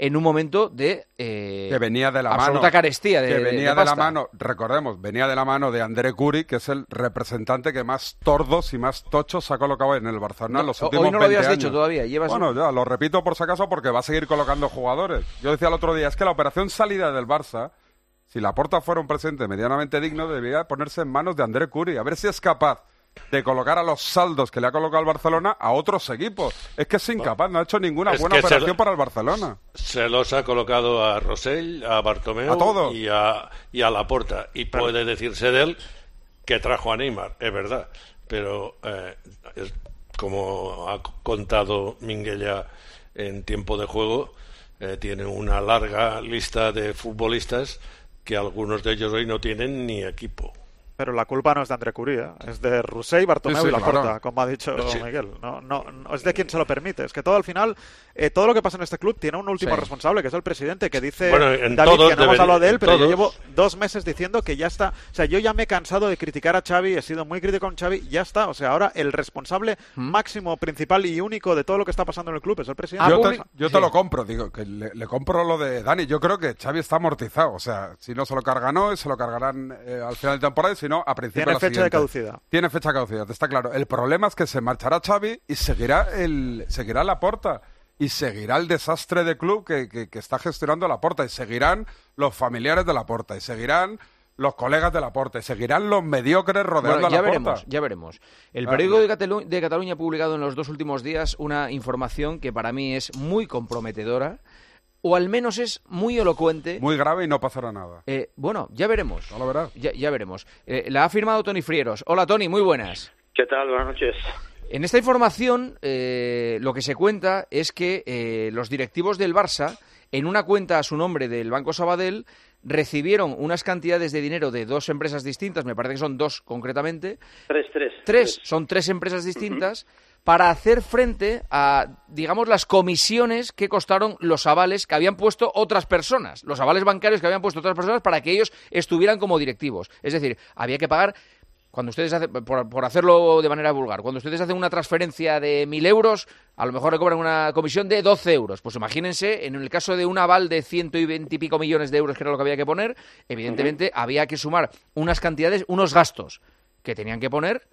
en un momento de eh, que venía de la absoluta mano, carestía de, que venía de, de, de la mano, recordemos, venía de la mano de André Curi, que es el representante que más tordos y más tochos se ha colocado en el Barcelona en no, los últimos hoy no lo habías veinte dicho años. todavía. Llevas Bueno, un... ya lo repito por si acaso porque va a seguir colocando jugadores. Yo decía el otro día, es que la operación salida del Barça, si Laporta fuera un presidente medianamente digno, debería ponerse en manos de André Curi, a ver si es capaz de colocar a los saldos que le ha colocado el Barcelona a otros equipos. Es que es incapaz, no ha hecho ninguna es buena operación se, para el Barcelona. Se los ha colocado a Rosell, a Bartomeu a todo. y a, y a Laporta. Y pero, puede decirse de él que trajo a Neymar, es verdad. Pero eh, es, como ha contado Minguella en tiempo de juego, eh, tiene una larga lista de futbolistas que algunos de ellos hoy no tienen ni equipo. Pero la culpa no es de André Curí, ¿eh? Es de Rossell, Bartomeu sí, sí, y Laporta, claro. como ha dicho sí. Miguel. No, no, no, es de quien se lo permite. Es que todo al final, eh, todo lo que pasa en este club tiene un último sí. responsable, que es el presidente, que dice, bueno, en David, todos que no hemos hablado de él, pero todos. yo llevo dos meses diciendo que ya está. O sea, yo ya me he cansado de criticar a Xavi, he sido muy crítico con Xavi, ya está. O sea, ahora el responsable ¿Mm? máximo, principal y único de todo lo que está pasando en el club es el presidente. Yo te, yo te sí. lo compro, digo, que le, le compro lo de Dani. Yo creo que Xavi está amortizado. O sea, si no se lo cargan hoy, se lo cargarán eh, al final de temporada, y si no, a principio de la fecha de caducidad. Tiene fecha de caducidad, está claro. El problema es que se marchará Xavi y seguirá el seguirá Laporta y seguirá el desastre de club que, que, que está gestionando Laporta y seguirán los familiares de Laporta y seguirán los colegas de Laporta y seguirán los mediocres rodeando bueno, ya a Laporta. Veremos, ya veremos. El periódico de, Catalu- de Cataluña ha publicado en los dos últimos días una información que para mí es muy comprometedora. O al menos es muy elocuente. Muy grave y no pasará nada. Eh, bueno, ya veremos. No lo verás. Ya, ya veremos. Eh, la ha firmado Toni Frieros. Hola, Toni, muy buenas. ¿Qué tal? Buenas noches. En esta información, eh, lo que se cuenta es que eh, los directivos del Barça, en una cuenta a su nombre del Banco Sabadell, recibieron unas cantidades de dinero de dos empresas distintas, me parece que son dos concretamente. Tres, tres. Tres, tres. son tres empresas distintas. Uh-huh. Para hacer frente a, digamos, las comisiones que costaron los avales que habían puesto otras personas, los avales bancarios que habían puesto otras personas para que ellos estuvieran como directivos. Es decir, había que pagar, cuando ustedes hacen, por, por hacerlo de manera vulgar, cuando ustedes hacen una transferencia de mil euros, a lo mejor le cobran una comisión de doce euros. Pues imagínense, en el caso de un aval de ciento y veinte y pico millones de euros, que era lo que había que poner, evidentemente uh-huh. había que sumar unas cantidades, unos gastos que tenían que poner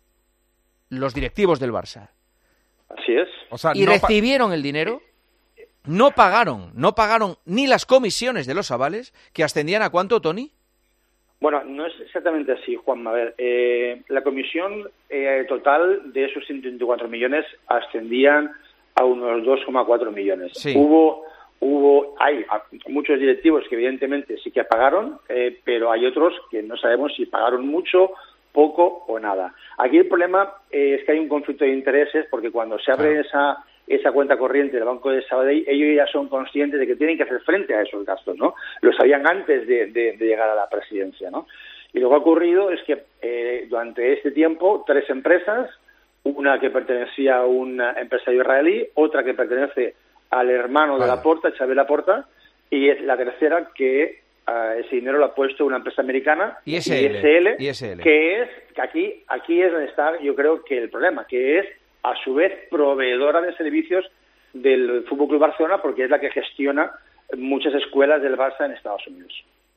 los directivos del Barça. Así es. O sea, y no recibieron pa- el dinero, no pagaron, no pagaron ni las comisiones de los avales, que ascendían a ¿cuánto, Toni? Bueno, no es exactamente así, Juanma. A ver, eh, la comisión eh, total de esos ciento veinticuatro millones ascendían a unos dos coma cuatro millones. Sí. Hubo, hubo, hay muchos directivos que evidentemente sí que pagaron, eh, pero hay otros que no sabemos si pagaron mucho, poco o nada. Aquí el problema eh, es que hay un conflicto de intereses porque cuando se abre claro. esa esa cuenta corriente del Banco de Sabadell, ellos ya son conscientes de que tienen que hacer frente a esos gastos, ¿no? Lo sabían antes de, de, de llegar a la presidencia, ¿no? Y lo que ha ocurrido es que eh, durante este tiempo tres empresas, una que pertenecía a un empresario israelí, otra que pertenece al hermano de Laporta, Xavier Laporta, y la tercera que Uh, ese dinero lo ha puesto una empresa americana, I S L, I S L, que es, que aquí, aquí es donde está yo creo que el problema, que es a su vez proveedora de servicios del F C Barcelona porque es la que gestiona muchas escuelas del Barça en Estados Unidos.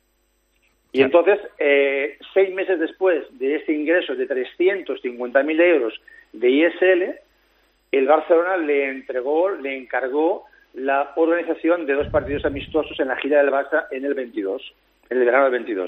Y claro. entonces, eh, seis meses después de este ingreso de trescientos cincuenta mil euros de I S L, el Barcelona le entregó, le encargó la organización de dos partidos amistosos en la gira del Barça en el veintidós, en el verano del veintidós.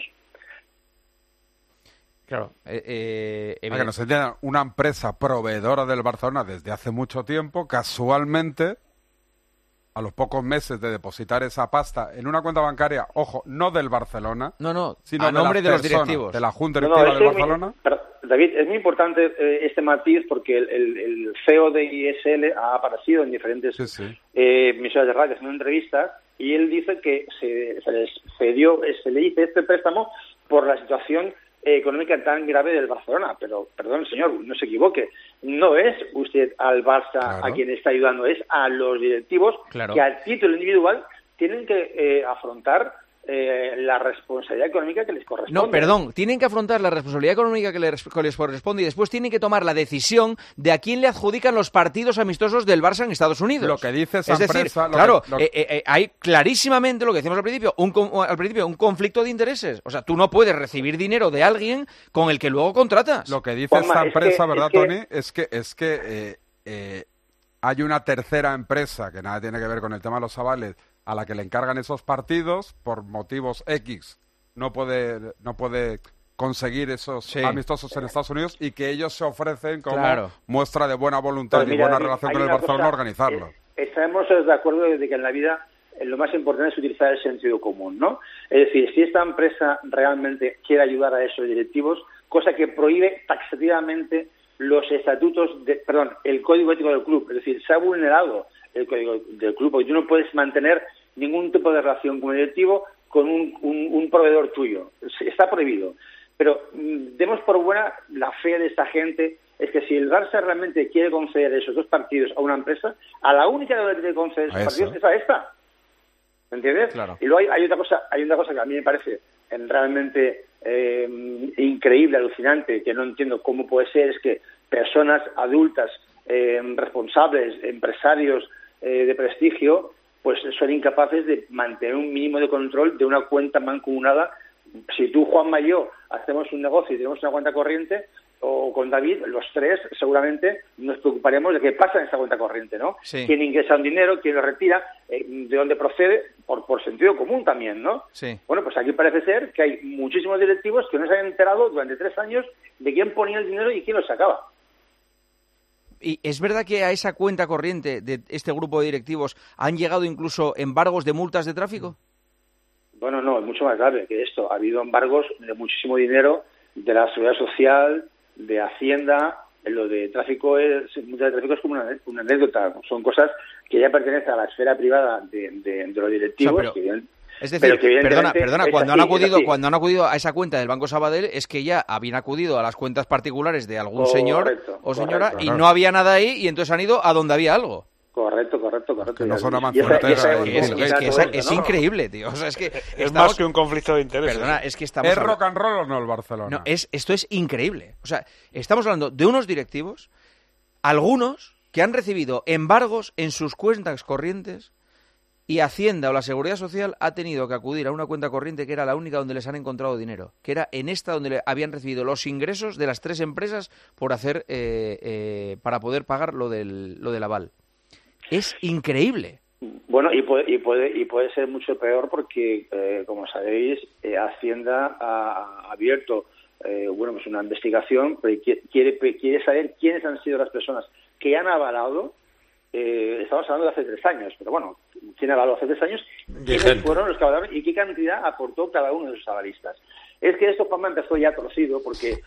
Claro, eh, eh, Para que nos entiendan, una empresa proveedora del Barcelona desde hace mucho tiempo, casualmente, a los pocos meses de depositar esa pasta en una cuenta bancaria, ojo, no del Barcelona, no, no, sino a nombre de, de los directivos, de la Junta Directiva no, no, del Barcelona. Muy, pero, David, es muy importante eh, este matiz porque el, el, el C E O de I S L ha aparecido en diferentes sí, sí. Eh, emisoras de radio haciendo entrevistas y él dice que se, se les cedió, se le hizo este préstamo por la situación eh, económica tan grave del Barcelona. Pero, perdón, señor, no se equivoque, no es usted al Barça claro. a quien está ayudando, es a los directivos claro. que a título individual tienen que eh, afrontar eh, la responsabilidad económica que les corresponde. No, perdón, tienen que afrontar la responsabilidad económica que les, que les corresponde y después tienen que tomar la decisión de a quién le adjudican los partidos amistosos del Barça en Estados Unidos. Lo que dice esa es decir, empresa, lo claro, que, lo... eh, eh, hay clarísimamente lo que decimos al principio, un, al principio, un conflicto de intereses. O sea, tú no puedes recibir dinero de alguien con el que luego contratas. Lo que dice Juanma, esta empresa, que, ¿verdad, es que... Tony? Es que, es que eh, eh, hay una tercera empresa que nada tiene que ver con el tema de los avales, a la que le encargan esos partidos por motivos X, no puede, no puede conseguir esos sí. amistosos en Estados Unidos y que ellos se ofrecen como claro. muestra de buena voluntad pues mira, y buena David, relación con el Barcelona cosa, organizarlo. Eh, estaremos de acuerdo de que en la vida eh, lo más importante es utilizar el sentido común, ¿no? Es decir, si esta empresa realmente quiere ayudar a esos directivos, cosa que prohíbe taxativamente los estatutos, de, perdón, el código ético del club, es decir, se ha vulnerado el código del club, porque tú no puedes mantener ningún tipo de relación como directivo con un, un, un proveedor tuyo. Está prohibido. Pero mmm, demos por buena la fe de esta gente, es que si el Barça realmente quiere conceder esos dos partidos a una empresa, a la única que debe conceder esos partidos es a esta. ¿Me entiendes? Claro. Y luego hay, hay otra cosa, hay otra cosa que a mí me parece realmente eh, increíble, alucinante, que no entiendo cómo puede ser, es que personas adultas, eh, responsables, empresarios eh, de prestigio, pues son incapaces de mantener un mínimo de control de una cuenta mancomunada. Si tú, Juanma y yo hacemos un negocio y tenemos una cuenta corriente, o con David, los tres seguramente nos preocuparemos de qué pasa en esa cuenta corriente, ¿no? Sí. Quién ingresa un dinero, quién lo retira, eh, de dónde procede, por, por sentido común también, ¿no? Sí. Bueno, pues aquí parece ser que hay muchísimos directivos que no se han enterado durante tres años de quién ponía el dinero y quién lo sacaba. ¿Y es verdad que a esa cuenta corriente de este grupo de directivos han llegado incluso embargos de multas de tráfico? Bueno, no, es mucho más grave que esto. Ha habido embargos de muchísimo dinero de la Seguridad Social, de Hacienda. Lo de tráfico es, multa de tráfico es como una, una anécdota. Son cosas que ya pertenecen a la esfera privada de, de, de los directivos. O sea, pero... que bien, Es decir, perdona, perdona, cuando así, han acudido, cuando han acudido a esa cuenta del Banco Sabadell es que ya habían acudido a las cuentas particulares de algún correcto, señor o señora correcto, y no había nada ahí y entonces han ido a donde había algo. Correcto, correcto, correcto. Que no son una es, es, es, que es, es increíble, tío. O sea, es que es estamos, más que un conflicto de intereses. Perdona, es que estamos... ¿Es rock and roll o no el Barcelona? No, es, esto es increíble. O sea, estamos hablando de unos directivos, algunos que han recibido embargos en sus cuentas corrientes y Hacienda o la Seguridad Social ha tenido que acudir a una cuenta corriente que era la única donde les han encontrado dinero, que era en esta donde le habían recibido los ingresos de las tres empresas por hacer eh, eh, para poder pagar lo del, lo del aval. Es increíble. Bueno, y puede, y puede, y puede ser mucho peor porque, eh, como sabéis, eh, Hacienda ha, ha abierto eh, bueno, pues una investigación, pero quiere, quiere saber quiénes han sido las personas que han avalado. Eh, estamos hablando de hace tres años, pero bueno, ¿quién avaló hace tres años? ¿Quiénes fueron los que avalaron y qué cantidad aportó cada uno de esos avalistas? Es que esto, Juanma, empezó ya torcido porque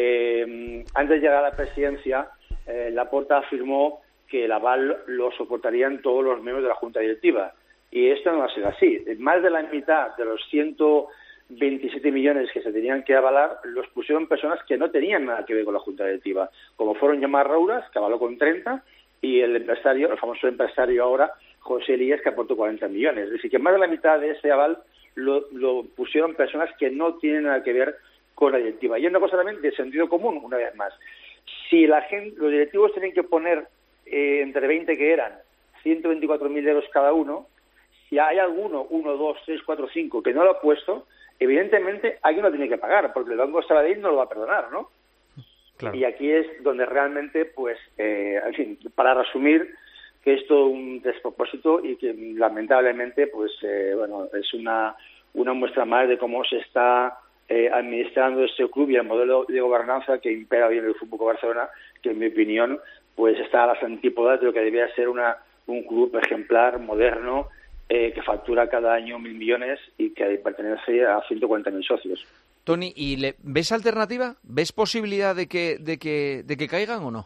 eh, antes de llegar a la presidencia, eh, Laporta afirmó que el aval lo soportarían todos los miembros de la Junta Directiva. Y esto no va a ser así. Más de la mitad de los ciento veintisiete millones que se tenían que avalar los pusieron personas que no tenían nada que ver con la Junta Directiva, como fueron Yamar Rouras, que avaló con treinta, y el empresario, el famoso empresario ahora, José Elías, que aportó cuarenta millones. Es decir, que más de la mitad de ese aval lo, lo pusieron personas que no tienen nada que ver con la directiva. Y una cosa también de sentido común, una vez más. Si la gente, los directivos tienen que poner eh, entre veinte que eran, ciento veinticuatro mil euros cada uno, si hay alguno, uno, dos, tres, cuatro, cinco, que no lo ha puesto, evidentemente alguien lo tiene que pagar, porque el Banco Sabadell no lo va a perdonar, ¿no? Claro. Y aquí es donde realmente, pues, eh, en fin, para resumir, que es todo un despropósito y que lamentablemente, pues, eh, bueno, es una, una muestra más de cómo se está eh, administrando este club y el modelo de gobernanza que impera hoy en el Fútbol Club Barcelona, que en mi opinión, pues, está a las antípodas de lo que debería ser una, un club ejemplar, moderno, eh, que factura cada año mil millones y que pertenece a ciento cuarenta mil socios. Tony, ¿y le, ves alternativa? ¿Ves posibilidad de que, de que, de que caigan o no?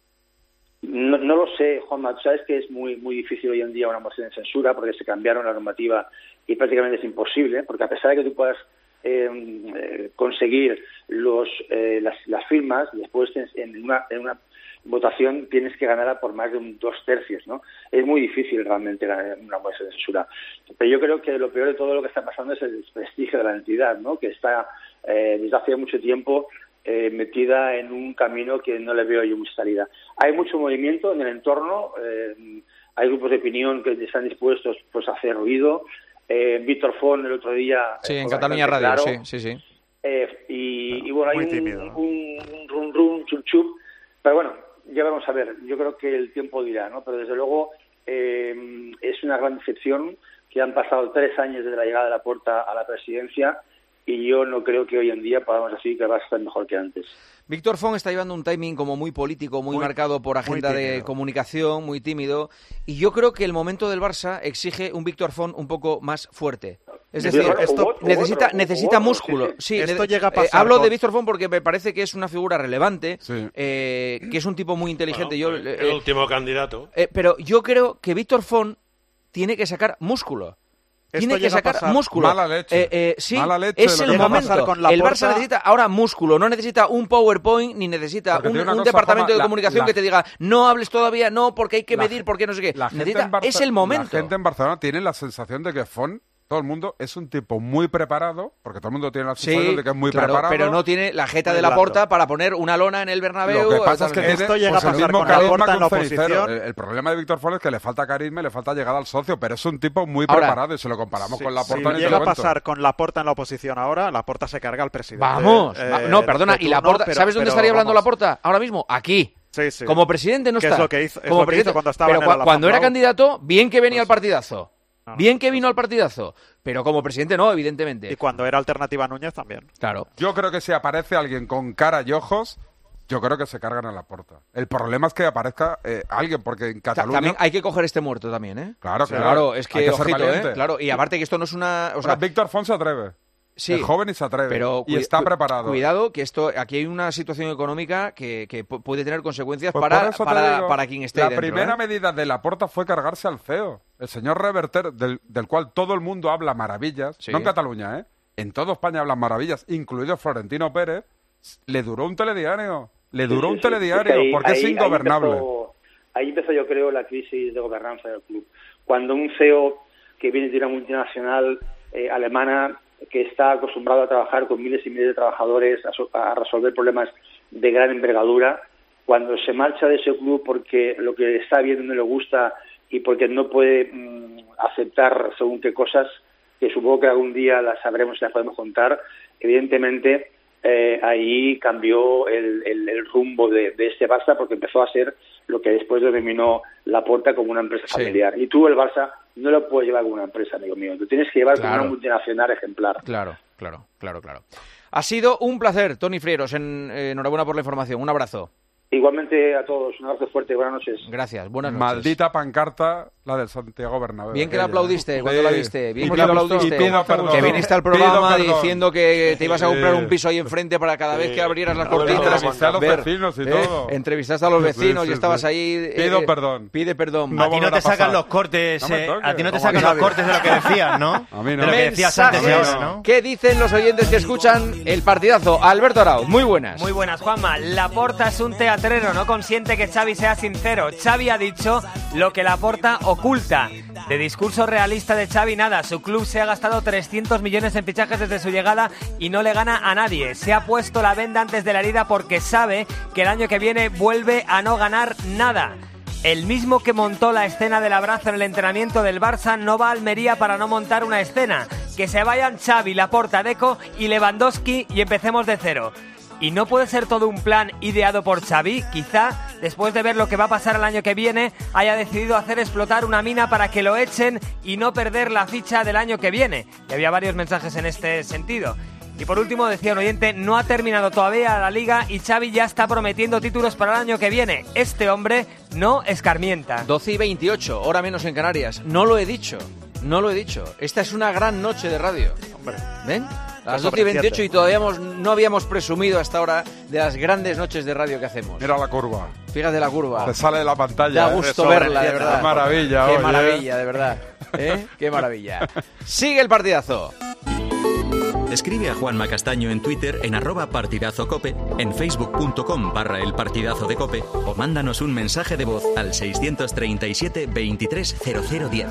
No, no lo sé, Juanma. Tú sabes que es muy muy difícil hoy en día una moción de censura porque se cambiaron la normativa y prácticamente es imposible, porque a pesar de que tú puedas eh, eh, conseguir los, eh, las, las firmas, después en una, en una votación tienes que ganarla por más de un dos tercios, ¿no? Es muy difícil realmente ganar una moción de censura. Pero yo creo que lo peor de todo lo que está pasando es el desprestigio de la entidad, ¿no? Que está eh, desde hace mucho tiempo eh, metida en un camino que no le veo yo mucha salida. Hay mucho movimiento en el entorno, eh, hay grupos de opinión que están dispuestos pues a hacer ruido. Eh, Víctor Font el otro día... Sí, eh, en Cataluña Radio, claro, sí, sí, sí. Eh, y, y bueno, hay un, tímido. un, un rum rum, chup chup, pero bueno, ya vamos a ver, yo creo que el tiempo dirá, ¿no? Pero desde luego eh, es una gran decepción que han pasado tres años desde la llegada de Laporta a la presidencia y yo no creo que hoy en día podamos decir que va a estar mejor que antes. Víctor Font está llevando un timing como muy político, muy, muy marcado por agenda de comunicación, muy tímido, y yo creo que el momento del Barça exige un Víctor Font un poco más fuerte. Es decir, esto necesita necesita músculo. Sí, esto ne- llega a pasar eh, hablo con... de Víctor Font porque me parece que es una figura relevante, Sí. eh, que es un tipo muy inteligente. Bueno, yo, el eh, último candidato. eh, pero yo creo que Víctor Font tiene que sacar músculo. Esto Tiene que llega a sacar pasar- músculo. Mala leche. Eh, eh, sí, Mala leche es lo el que llega a momento. pasar con El Laporta. Barça necesita ahora músculo, no necesita un PowerPoint ni necesita Porque un, tiene una un cosa, departamento Juanma, de la- comunicación la- que te diga no hables todavía, no, porque hay que La medir, gen- porque no sé qué. La gente Necesita, en Barce- es el momento. La gente en Barcelona tiene la sensación de que Font, todo el mundo, es un tipo muy preparado, porque todo el mundo tiene la sensación Sí, de que es muy claro, preparado. pero no tiene la jeta Muy de la blando. porta para poner una lona en el Bernabéu. Lo que pasa es que tal- tiene esto llega pues, a el pasar mismo con carisma Laporta que en la un cenicero. oposición. El, el problema de Víctor Font es que le falta carisma y le falta llegada al socio, pero es un tipo muy Ahora, preparado y si lo comparamos Sí, con Laporta si ni te llega lo a cuento. pasar con Laporta en la oposición ahora, Laporta se carga al presidente. Vamos. eh, va- no, perdona, de y la turno, porta, pero- ¿sabes dónde pero estaría hablando vamos. la porta? Ahora mismo, aquí. Sí, sí. Como presidente no Que está. es lo que hizo- es Como lo que hizo presidente- cuando estaba pero en el cua- Alhambra cuando era Blau. candidato, bien que venía al partidazo. No, no, Bien que vino al partidazo. Pero como presidente no, evidentemente. Y cuando era alternativa a Núñez también. Claro. Yo creo que si aparece alguien con cara y ojos, yo creo que se cargan a Laporta. El problema es que aparezca eh, alguien, porque en Ta- Cataluña... También hay que coger este muerto también, ¿eh? Claro, Claro, claro. es Hay que, que ser ojito, ¿eh? valiente. Claro, y aparte que esto no es una... O O sea, sea, Víctor Font se atreve. sí, Es joven y se atreve. pero y cui- está cu- preparado. Cuidado, que esto aquí hay una situación económica que, que pu- puede tener consecuencias Pues para, por eso te para, digo, para quien esté La dentro, primera ¿eh? medida de Laporta fue cargarse al C E O, el señor Reverter, del, del cual todo el mundo habla maravillas, Sí. no en Cataluña, ¿eh? En toda España hablan maravillas, incluido Florentino Pérez. Le duró un telediario, le duró Sí, un sí, sí. telediario, Ahí- porque es ahí- ingobernable. Ahí empezó, ahí empezó, yo creo, la crisis de gobernanza del club. Cuando un C E O que viene de una multinacional eh, alemana, que está acostumbrado a trabajar con miles y miles de trabajadores, a, so- a resolver problemas de gran envergadura, cuando se marcha de ese club porque lo que está viendo no le gusta y porque no puede mm, aceptar según qué cosas, que supongo que algún día las sabremos y las podemos contar, evidentemente eh, ahí cambió el, el, el rumbo de, de este Barça porque empezó a ser lo que después denominó Laporta como una empresa Sí. familiar. Y tú el Barça no lo puedes llevar como una empresa, amigo mío. Lo tienes que llevar Claro. como una multinacional ejemplar. Claro, claro, claro, claro. Ha sido un placer, Toni Frieros. En, eh, enhorabuena por la información. Un abrazo. Igualmente a todos, un abrazo fuerte, buenas noches. Gracias, buenas noches. Maldita pancarta, la del Santiago Bernabéu. Bien que la aquella. aplaudiste cuando Sí. la viste. Bien Y que la pido- aplaudiste. y pido perdón. Que viniste al Pido programa perdón. diciendo que te ibas a comprar Sí. un piso ahí enfrente para cada vez que abrieras las Sí. cortinas. Entrevisté a los ver, vecinos y ¿eh? todo. Entrevistaste a los vecinos Sí, y sí, estabas sí. ahí. eh, Pido perdón. Pide perdón. No a ti no volverá te a pasar. sacan los cortes, No me eh, toques, a ti no te como sacan los Xavi. cortes de lo que decías, ¿no? A mí no. De lo que decías antes y Mensajes ahora, ¿no? ¿Qué dicen los oyentes que escuchan el partidazo? Alberto Arauz, muy buenas. Muy buenas, Juanma. Laporta es un teatrero, no consiente que Xavi sea sincero. Xavi ha dicho lo que Laporta oculta. De discurso realista de Xavi, nada. Su club se ha gastado trescientos millones en fichajes desde su llegada y no le gana a nadie. Se ha puesto la venda antes de la herida porque sabe que el año que viene vuelve a no ganar nada. El mismo que montó la escena del abrazo en el entrenamiento del Barça no va a Almería para no montar una escena. Que se vayan Xavi, Laporta, Deco y Lewandowski y empecemos de cero. ¿Y no puede ser todo un plan ideado por Xavi? Quizá, después de ver lo que va a pasar el año que viene, haya decidido hacer explotar una mina para que lo echen y no perder la ficha del año que viene. Y había varios mensajes en este sentido. Y por último, decía un oyente, no ha terminado todavía la Liga y Xavi ya está prometiendo títulos para el año que viene. Este hombre no escarmienta. doce y veintiocho, hora menos en Canarias. No lo he dicho, no lo he dicho. Esta es una gran noche de radio. Hombre. ¿Ven? A las doce y veintiocho y todavía hemos- no habíamos presumido hasta ahora de las grandes noches de radio que hacemos. Mira la curva. Fíjate la curva. Te sale de la pantalla. Da ¿eh? gusto Eso, verla, de verdad. Qué maravilla. Qué oye. maravilla, de verdad. ¿Eh? Qué maravilla. Sigue el partidazo. Escribe a Juanma Castaño en Twitter en arroba partidazocope, en facebook.com barra el partidazo de cope o mándanos un mensaje de voz al seiscientos treinta y siete veintitrés cero cero diez.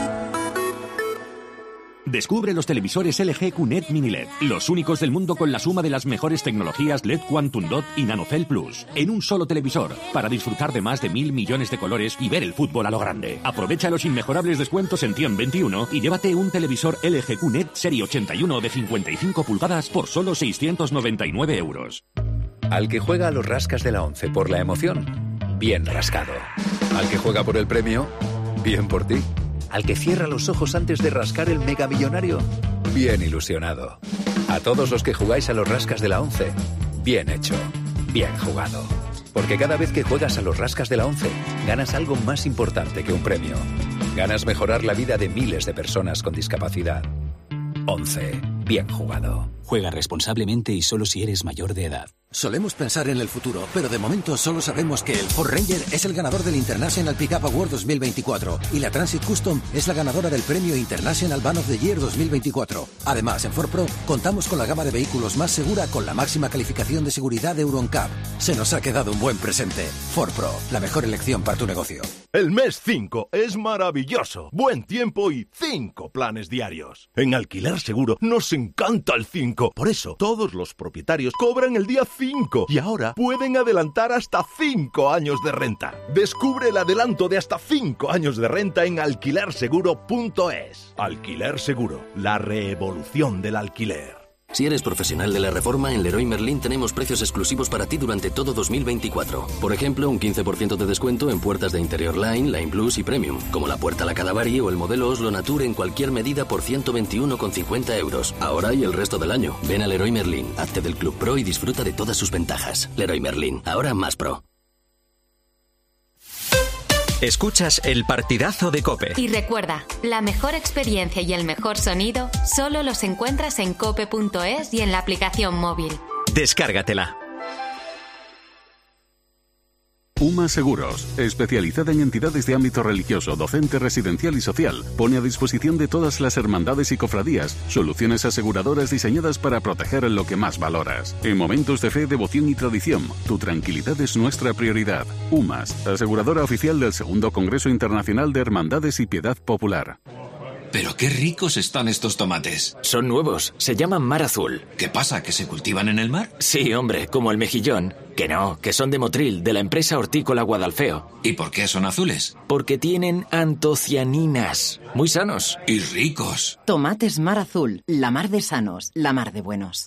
Descubre los televisores L G Q NET Mini L E D, los únicos del mundo con la suma de las mejores tecnologías L E D Quantum Dot y NanoCell Plus, en un solo televisor, para disfrutar de más de mil millones de colores y ver el fútbol a lo grande. Aprovecha los inmejorables descuentos en Cien veintiuno y llévate un televisor L G Q NET Serie ochenta y uno de cincuenta y cinco pulgadas por solo seiscientos noventa y nueve euros. Al que juega a los rascas de la once por la emoción, bien rascado. Al que juega por el premio, bien por ti. Al que cierra los ojos antes de rascar el megamillonario, bien ilusionado. A todos los que jugáis a los rascas de la once, bien hecho, bien jugado. Porque cada vez que juegas a los rascas de la once, ganas algo más importante que un premio. Ganas mejorar la vida de miles de personas con discapacidad. once. Bien jugado. Juega responsablemente y solo si eres mayor de edad. Solemos pensar en el futuro, pero de momento solo sabemos que el Ford Ranger es el ganador del International Pickup Award dos mil veinticuatro y la Transit Custom es la ganadora del premio International Van of the Year dos mil veinticuatro. Además, en Ford Pro contamos con la gama de vehículos más segura con la máxima calificación de seguridad de Euro N C A P. Se nos ha quedado un buen presente. Ford Pro, la mejor elección para tu negocio. El mes cinco es maravilloso. Buen tiempo y cinco planes diarios. En Alquiler Seguro nos encanta el cinco. Por eso, todos los propietarios cobran el día cinco y ahora pueden adelantar hasta cinco años de renta. Descubre el adelanto de hasta cinco años de renta en alquiler seguro punto es. Alquiler Seguro, la revolución del alquiler. Si eres profesional de la reforma, en Leroy Merlin tenemos precios exclusivos para ti durante todo dos mil veinticuatro. Por ejemplo, un quince por ciento de descuento en puertas de interior Line, Line Plus y Premium, como la puerta La Cadavari o el modelo Oslo Nature en cualquier medida por ciento veintiuno con cincuenta euros. Ahora y el resto del año. Ven a Leroy Merlin, hazte del Club Pro y disfruta de todas sus ventajas. Leroy Merlin, ahora más pro. Escuchas el partidazo de COPE. Y recuerda, la mejor experiencia y el mejor sonido solo los encuentras en cope punto es y en la aplicación móvil. Descárgatela. UMA Seguros, especializada en entidades de ámbito religioso, docente, residencial y social, pone a disposición de todas las hermandades y cofradías soluciones aseguradoras diseñadas para proteger lo que más valoras. En momentos de fe, devoción y tradición, tu tranquilidad es nuestra prioridad. UMAS, aseguradora oficial del segundo Congreso Internacional de Hermandades y Piedad Popular. Pero qué ricos están estos tomates. Son nuevos, se llaman Mar Azul. ¿Qué pasa, que se cultivan en el mar? Sí, hombre, como el mejillón. Que no, que son de Motril, de la empresa hortícola Guadalfeo. ¿Y por qué son azules? Porque tienen antocianinas. Muy sanos. Y ricos. Tomates Mar Azul, la mar de sanos, la mar de buenos.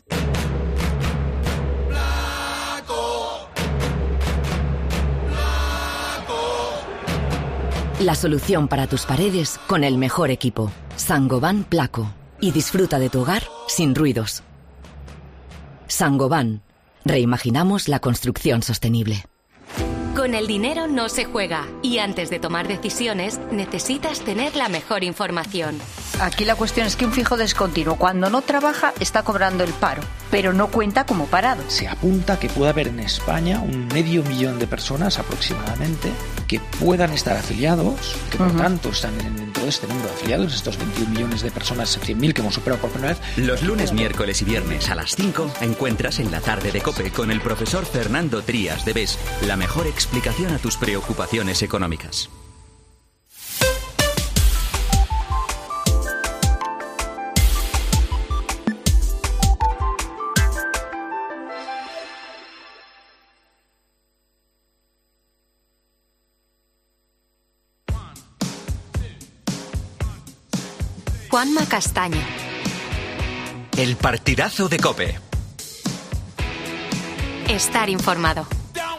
La solución para tus paredes con el mejor equipo. Saint-Gobain Placo. Y disfruta de tu hogar sin ruidos. Saint-Gobain. Reimaginamos la construcción sostenible. Con el dinero no se juega y antes de tomar decisiones necesitas tener la mejor información. Aquí la cuestión es que un fijo discontinuo cuando no trabaja está cobrando el paro, pero no cuenta como parado. Se apunta que puede haber en España un medio millón de personas aproximadamente que puedan estar afiliados, que por uh-huh. tanto están dentro de este número de afiliados, estos veintiún millones de personas, cien mil que hemos superado por primera vez. Los lunes, miércoles y viernes a las cinco encuentras en la tarde de COPE con el profesor Fernando Trías de B E S la mejor explicación a tus preocupaciones económicas. Juanma Castaño. El partidazo de COPE. Estar informado.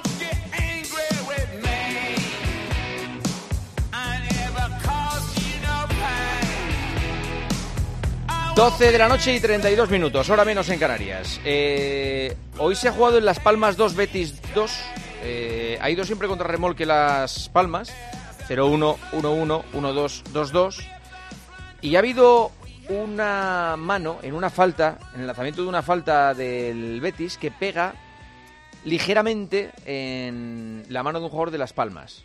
doce de la noche y treinta y dos minutos, hora menos en Canarias. Eh, hoy se ha jugado en Las Palmas dos, Betis dos. Eh, ha ido siempre contra remolque Las Palmas. cero uno, uno uno, uno dos, dos dos. Y ha habido una mano en una falta, en el lanzamiento de una falta del Betis, que pega ligeramente en la mano de un jugador de Las Palmas.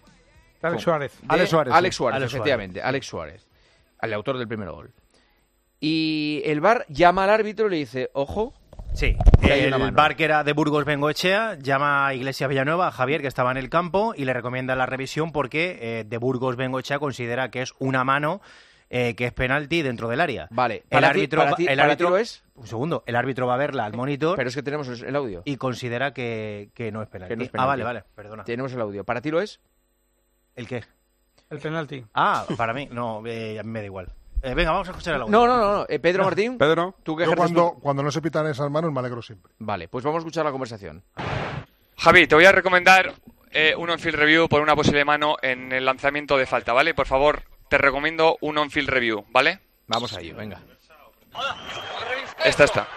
Alex Suárez. Alex Suárez, Alex Suárez, Alex efectivamente. Suárez. Alex Suárez, el autor del primer gol. y el V A R llama al árbitro y le dice, ojo... Sí, el V A R que era de Burgos Bengoechea llama a Iglesias Villanueva, a Javier, que estaba en el campo, y le recomienda la revisión porque eh, de Burgos Bengoechea considera que es una mano eh, que es penalti dentro del área. Vale, el para árbitro, ti, para ti, el para árbitro ti lo es. Un segundo, el árbitro va a verla al monitor. Pero es que tenemos el audio. Y considera que, que no es penalti. Que no es penalti. Ah, vale, vale, perdona. Tenemos el audio. ¿Para ti lo es? ¿El qué? El penalti. Ah, para mí, no, eh, me da igual. Eh, venga, vamos a escuchar el audio. No, no, no, no. Eh, Pedro Martín. Pedro. ¿Tú qué Yo ejerces cuando, tú? cuando no se pitan esas manos me alegro siempre. Vale, pues vamos a escuchar la conversación. Javi, te voy a recomendar eh, un on-field review por una posible mano en el lanzamiento de falta, ¿vale? Por favor, te recomiendo un on-field review, ¿vale? Vamos a ello, venga. Esta está.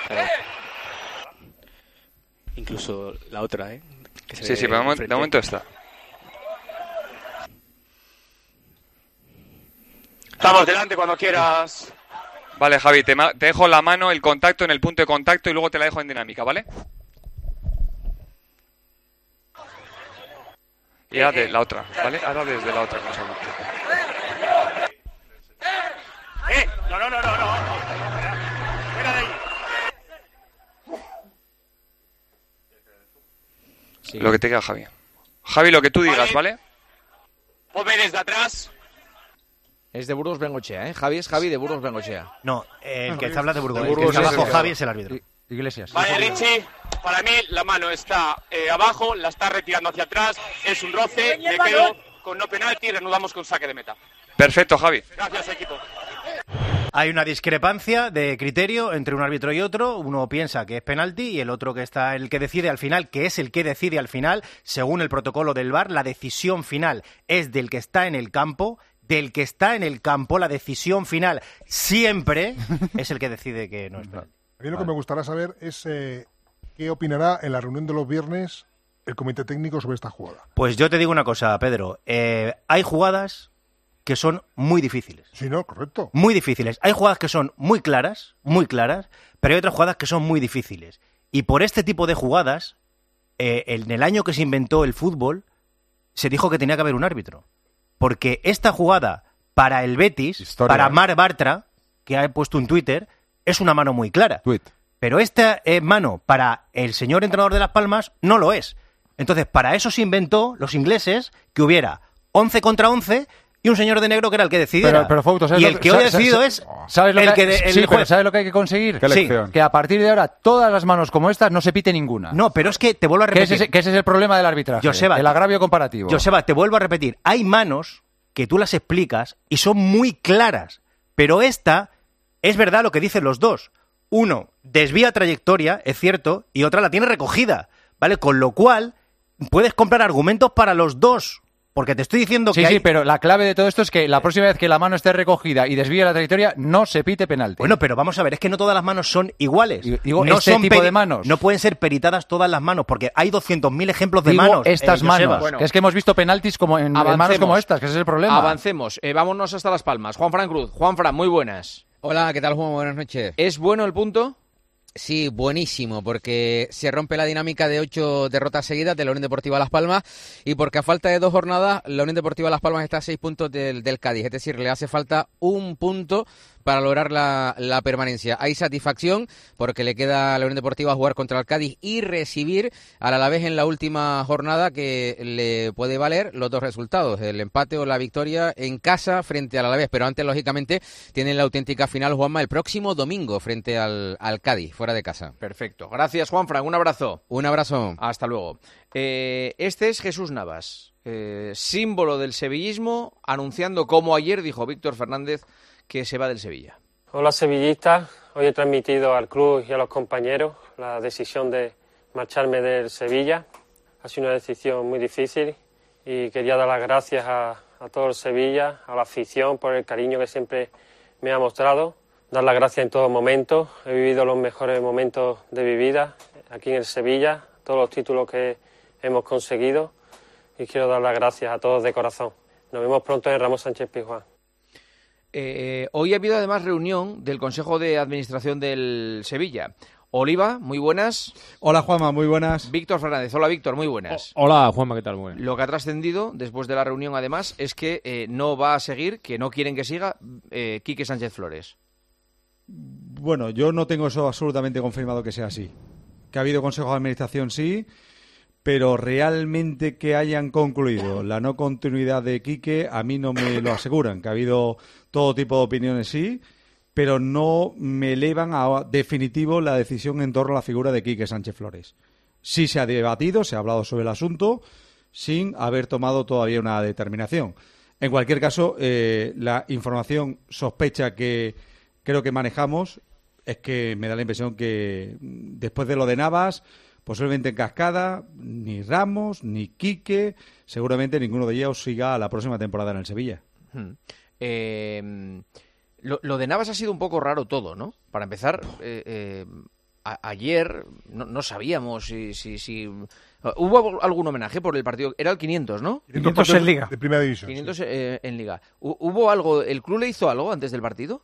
Incluso la otra, ¿eh? Que se Sí, ve sí, pero de, momento, de momento está. Estamos delante cuando quieras. Vale, Javi, te, ma- te dejo la mano, el contacto en el punto de contacto y luego te la dejo en dinámica, ¿vale? Y ahora de la otra, ¿vale? Ahora desde la otra cosa. ¡Eh! No, no, no, no, no. Fuera de ahí. Sí. Lo que te queda, Javi. Javi, lo que tú digas, ¿vale? Ponme desde atrás. Es de Burgos Bengoechea, ¿eh? Javi es Javi de Burgos Bengoechea. No, eh, el que está hablando de Burgos. De El Burgos que está es abajo, el- Javi, es el árbitro. Iglesias. Vale, Richie. Para mí la mano está eh, abajo, la está retirando hacia atrás. Es un roce. Me quedo con no penalti y reanudamos con saque de meta. Perfecto, Javi. Gracias, equipo. Hay una discrepancia de criterio entre un árbitro y otro. Uno piensa que es penalti y el otro que está el que decide al final, que es el que decide al final, según el protocolo del V A R, la decisión final es del que está en el campo. Del que está en el campo, la decisión final siempre es el que decide que no es penalti. A mí lo que me gustaría saber es eh, qué opinará en la reunión de los viernes el comité técnico sobre esta jugada. Pues yo te digo una cosa, Pedro. Eh, hay jugadas que son muy difíciles. Sí, no, correcto. Muy difíciles. Hay jugadas que son muy claras, muy claras, pero hay otras jugadas que son muy difíciles. Y por este tipo de jugadas, eh, en el año que se inventó el fútbol, se dijo que tenía que haber un árbitro. Porque esta jugada para el Betis, Historia, para ¿eh? Marc Bartra, que ha puesto un Twitter, es una mano muy clara. Tweet. Pero esta eh, mano para el señor entrenador de Las Palmas no lo es. Entonces, para eso se inventó, los ingleses, que hubiera once contra once y un señor de negro que era el que decidiera. Pero, pero Fouto, ¿sabes y lo el que hoy ha decidido es ¿sabes lo el que, que... de- el sí, pero juez. ¿sabes lo que hay que conseguir? ¿Qué Sí, lección? que a partir de ahora todas las manos como estas no se pite ninguna. No, pero es que te vuelvo a Que repetir. ese, que ese es el problema del arbitraje. Joseba, el agravio comparativo. Joseba, te vuelvo a repetir. Hay manos que tú las explicas y son muy claras. Pero esta es verdad lo que dicen los dos. Uno, desvía trayectoria, es cierto, y otra la tiene recogida, ¿vale? Con lo cual, puedes comprar argumentos para los dos. Porque te estoy diciendo Sí, que sí, hay... pero la clave de todo esto es que la próxima vez que la mano esté recogida y desvíe la trayectoria, no se pite penalti. Bueno, pero vamos a ver, es que no todas las manos son iguales. digo, no este son tipo peri- de manos. No pueden ser peritadas todas las manos, porque hay doscientos mil ejemplos de Digo manos. estas eh, manos, Joseba. Bueno, que es que hemos visto penaltis como en, en manos Avancemos. como estas, que ese es el problema. Avancemos. Eh, vámonos hasta Las Palmas. Juan Fran Cruz. Juan Fran, muy buenas. Hola, ¿qué tal, Juan? Buenas noches. ¿Es bueno el punto? Sí, buenísimo, porque se rompe la dinámica de ocho derrotas seguidas de la Unión Deportiva Las Palmas y porque a falta de dos jornadas la Unión Deportiva Las Palmas está a seis puntos del, del Cádiz, es decir, le hace falta un punto para lograr la, la permanencia. Hay satisfacción porque le queda a la Unión Deportiva jugar contra el Cádiz y recibir al Alavés en la última jornada, que le puede valer los dos resultados, el empate o la victoria en casa frente al Alavés, pero antes, lógicamente, tienen la auténtica final, Juanma, el próximo domingo frente al, al Cádiz, fuera de casa. Perfecto. Gracias, Juan Fran. Un abrazo. Un abrazo. Hasta luego. Eh, este es Jesús Navas, eh, símbolo del sevillismo, anunciando, como ayer dijo Víctor Fernández, que se va del Sevilla. Hola sevillistas, hoy he transmitido al club y a los compañeros la decisión de marcharme del Sevilla. Ha sido una decisión muy difícil y quería dar las gracias a, a todo el Sevilla, a la afición por el cariño que siempre me ha mostrado. Dar las gracias en todo momento, he vivido los mejores momentos de mi vida aquí en el Sevilla, todos los títulos que hemos conseguido y quiero dar las gracias a todos de corazón. Nos vemos pronto en Ramos Sánchez Pizjuán. Eh, hoy ha habido además reunión del Consejo de Administración del Sevilla. Oliva, muy buenas. Hola Juanma, muy buenas. Víctor Fernández, hola Víctor, muy buenas. Hola Juanma, ¿qué tal? Muy bien. Lo que ha trascendido después de la reunión además es que eh, no va a seguir, que no quieren que siga, eh, Quique Sánchez Flores. Bueno, yo no tengo eso absolutamente confirmado que sea así. Que ha habido consejos de administración, sí, pero realmente que hayan concluido la no continuidad de Quique, a mí no me lo aseguran. Que ha habido todo tipo de opiniones, sí, pero no me elevan a definitivo la decisión en torno a la figura de Quique Sánchez Flores. Sí se ha debatido, se ha hablado sobre el asunto, sin haber tomado todavía una determinación. En cualquier caso, eh, la información sospecha que creo que manejamos es que me da la impresión que después de lo de Navas, posiblemente en cascada, ni Ramos, ni Quique, seguramente ninguno de ellos siga a la próxima temporada en el Sevilla. Hmm. Eh, lo, lo de Navas ha sido un poco raro todo, ¿no? Para empezar, eh, eh, a, ayer no, no sabíamos si... si, si ¿hubo algún homenaje por el partido? Era el quinientos, ¿no? quinientos en Liga. De Primera División. quinientos sí. eh, en Liga. ¿Hubo algo? ¿El club le hizo algo antes del partido?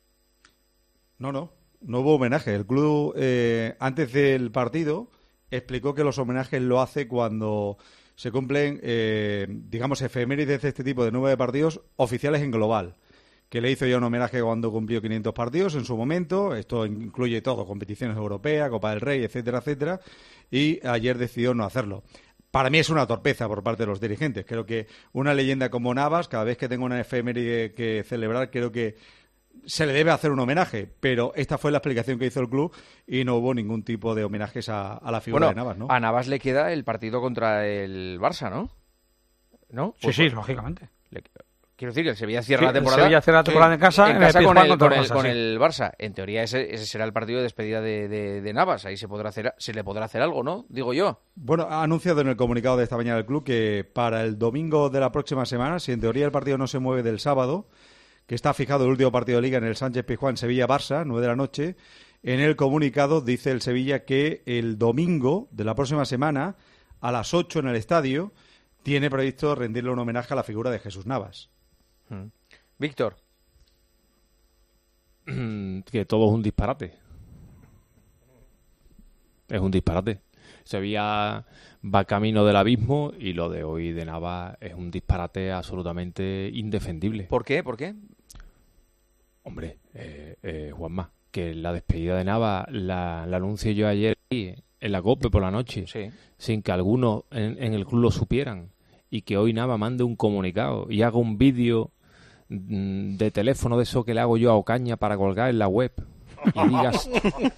No, no. No hubo homenaje. El club, eh, antes del partido, explicó que los homenajes lo hace cuando se cumplen, eh, digamos, efemérides de este tipo de nueve partidos oficiales en global. Que le hizo ya un homenaje cuando cumplió quinientos partidos en su momento. Esto incluye todo, competiciones europeas, Copa del Rey, etcétera, etcétera. Y ayer decidió no hacerlo. Para mí es una torpeza por parte de los dirigentes. Creo que una leyenda como Navas, cada vez que tenga una efeméride que celebrar, creo que se le debe hacer un homenaje, pero esta fue la explicación que hizo el club y no hubo ningún tipo de homenajes a, a la figura bueno, de Navas, ¿no? A Navas le queda el partido contra el Barça, ¿no? ¿No? Sí, pues, sí, pues, lógicamente. Le, quiero decir que el Sevilla cierra sí, la temporada. El Sevilla cierra la temporada en casa, en casa con, el, con, el, Barça, con sí. el Barça. En teoría ese, ese será el partido de despedida de, de, de Navas. Ahí se podrá hacer, se le podrá hacer algo, ¿no? Digo yo. Bueno, ha anunciado en el comunicado de esta mañana el club que para el domingo de la próxima semana, si en teoría el partido no se mueve del sábado, que está fijado el último partido de Liga en el Sánchez-Pizjuán Sevilla-Barça, nueve de la noche, en el comunicado dice el Sevilla que el domingo de la próxima semana, a las ocho en el estadio, tiene previsto rendirle un homenaje a la figura de Jesús Navas. Hmm. Víctor. Que todo es un disparate. Es un disparate. Sevilla va camino del abismo y lo de hoy de Navas es un disparate absolutamente indefendible. ¿Por qué? ¿Por qué? Hombre, eh, eh, Juanma, que la despedida de Navas la, la anuncié yo ayer en la COPE por la noche, sí. sin que algunos en, en el club lo supieran, y que hoy Navas mande un comunicado y haga un vídeo de teléfono de eso que le hago yo a Ocaña para colgar en la web y digas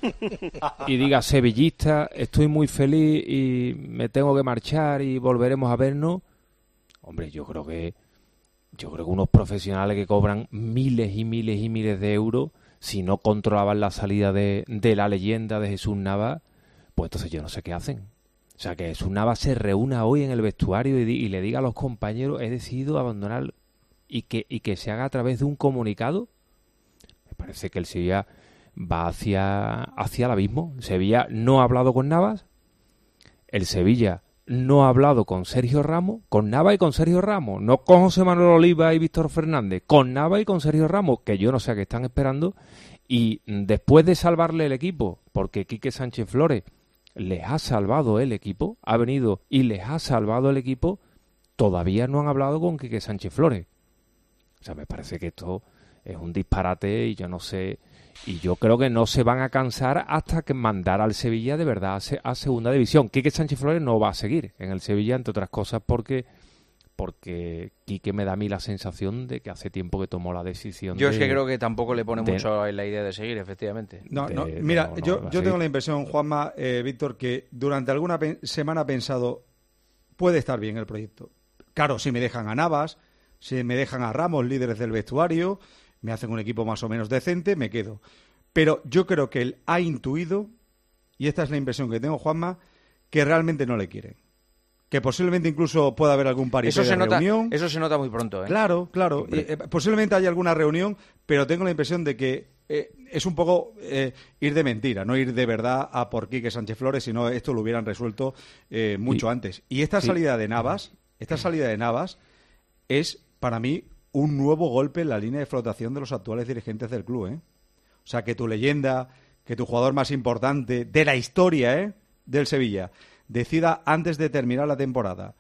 y diga sevillista, estoy muy feliz y me tengo que marchar y volveremos a vernos. Hombre, yo creo que yo creo que unos profesionales que cobran miles y miles y miles de euros, si no controlaban la salida de, de la leyenda de Jesús Navas, pues entonces yo no sé qué hacen. O sea, que Jesús Navas se reúna hoy en el vestuario y, y le diga a los compañeros, he decidido abandonar, y que, y que se haga a través de un comunicado. Me parece que el Sevilla va hacia, hacia el abismo. El Sevilla no ha hablado con Navas, el Sevilla no ha hablado con Sergio Ramos, con Navas y con Sergio Ramos, no con José Manuel Oliva y Víctor Fernández, con Navas y con Sergio Ramos, que yo no sé a qué están esperando, y después de salvarle el equipo, porque Quique Sánchez Flores les ha salvado el equipo, ha venido y les ha salvado el equipo, todavía no han hablado con Quique Sánchez Flores. O sea, me parece que esto es un disparate y yo no sé, y yo creo que no se van a cansar hasta que mandar al Sevilla de verdad a, a segunda división. Quique Sánchez Flores no va a seguir en el Sevilla, entre otras cosas porque porque Quique me da a mí la sensación de que hace tiempo que tomó la decisión. Yo de, es que creo que tampoco le pone de, mucho en la idea de seguir, efectivamente. No, de, no, mira, no, no, yo, no yo tengo la impresión, Juanma, eh, Víctor, que durante alguna pe- semana ha pensado, puede estar bien el proyecto. Claro, si me dejan a Navas, si me dejan a Ramos, líderes del vestuario, me hacen un equipo más o menos decente, me quedo. Pero yo creo que él ha intuido, y esta es la impresión que tengo, Juanma, que realmente no le quieren. Que posiblemente incluso pueda haber algún paripé eso se de nota, reunión. Eso se nota muy pronto, ¿eh? Claro, claro. Y, eh, posiblemente haya alguna reunión, pero tengo la impresión de que eh, es un poco eh, ir de mentira, no ir de verdad a por Quique Sánchez Flores, sino esto lo hubieran resuelto eh, mucho y, antes. Y esta sí. salida de Navas, esta salida de Navas es, para mí, un nuevo golpe en la línea de flotación de los actuales dirigentes del club, ¿eh? O sea, que tu leyenda, que tu jugador más importante de la historia, ¿eh?, del Sevilla, decida antes de terminar la temporada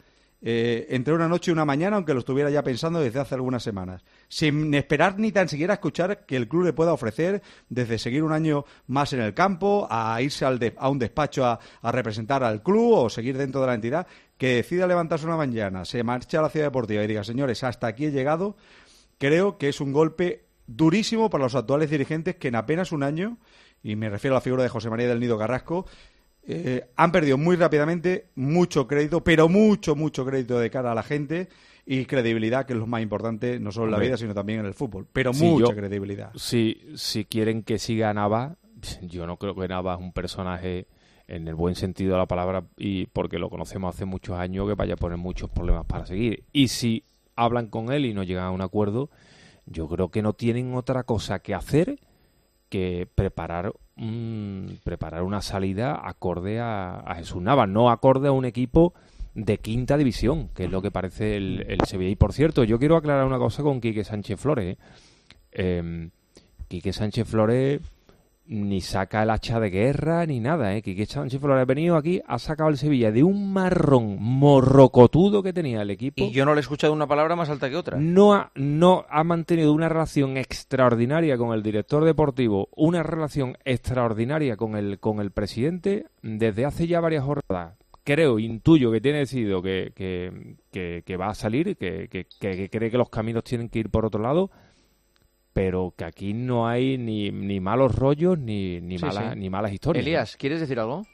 eh, entre una noche y una mañana, aunque lo estuviera ya pensando desde hace algunas semanas, sin esperar ni tan siquiera escuchar que el club le pueda ofrecer desde seguir un año más en el campo, a irse al de, a un despacho a, a representar al club o seguir dentro de la entidad, que decida levantarse una mañana, se marcha a la ciudad deportiva y diga, señores, hasta aquí he llegado. Creo que es un golpe durísimo para los actuales dirigentes que en apenas un año, y me refiero a la figura de José María del Nido Carrasco, eh, han perdido muy rápidamente mucho crédito, pero mucho, mucho crédito de cara a la gente y credibilidad, que es lo más importante, no solo en la vida, sino también en el fútbol. Pero sí, mucha yo, credibilidad. Si, si quieren que siga Navas, yo no creo que Navas es un personaje en el buen sentido de la palabra, y porque lo conocemos hace muchos años, que vaya a poner muchos problemas para seguir. Y si hablan con él y no llegan a un acuerdo, yo creo que no tienen otra cosa que hacer que preparar un, preparar una salida acorde a, a Jesús Navas, no acorde a un equipo de quinta división, que es lo que parece el, el Sevilla. Y por cierto, yo quiero aclarar una cosa con Quique Sánchez Flores. Eh, Quique Sánchez Flores ni saca el hacha de guerra ni nada, ¿eh? Quique Sánchez Flores ha venido aquí, ha sacado el Sevilla de un marrón morrocotudo que tenía el equipo. Y yo no le he escuchado una palabra más alta que otra. No ha, no ha mantenido una relación extraordinaria con el director deportivo, una relación extraordinaria con el, con el presidente desde hace ya varias jornadas. Creo, intuyo que tiene decidido que, que, que, que va a salir, que, que, que cree que los caminos tienen que ir por otro lado, pero que aquí no hay ni, ni malos rollos ni, ni, sí, malas, sí. ni malas historias. Elías, ¿quieres decir algo?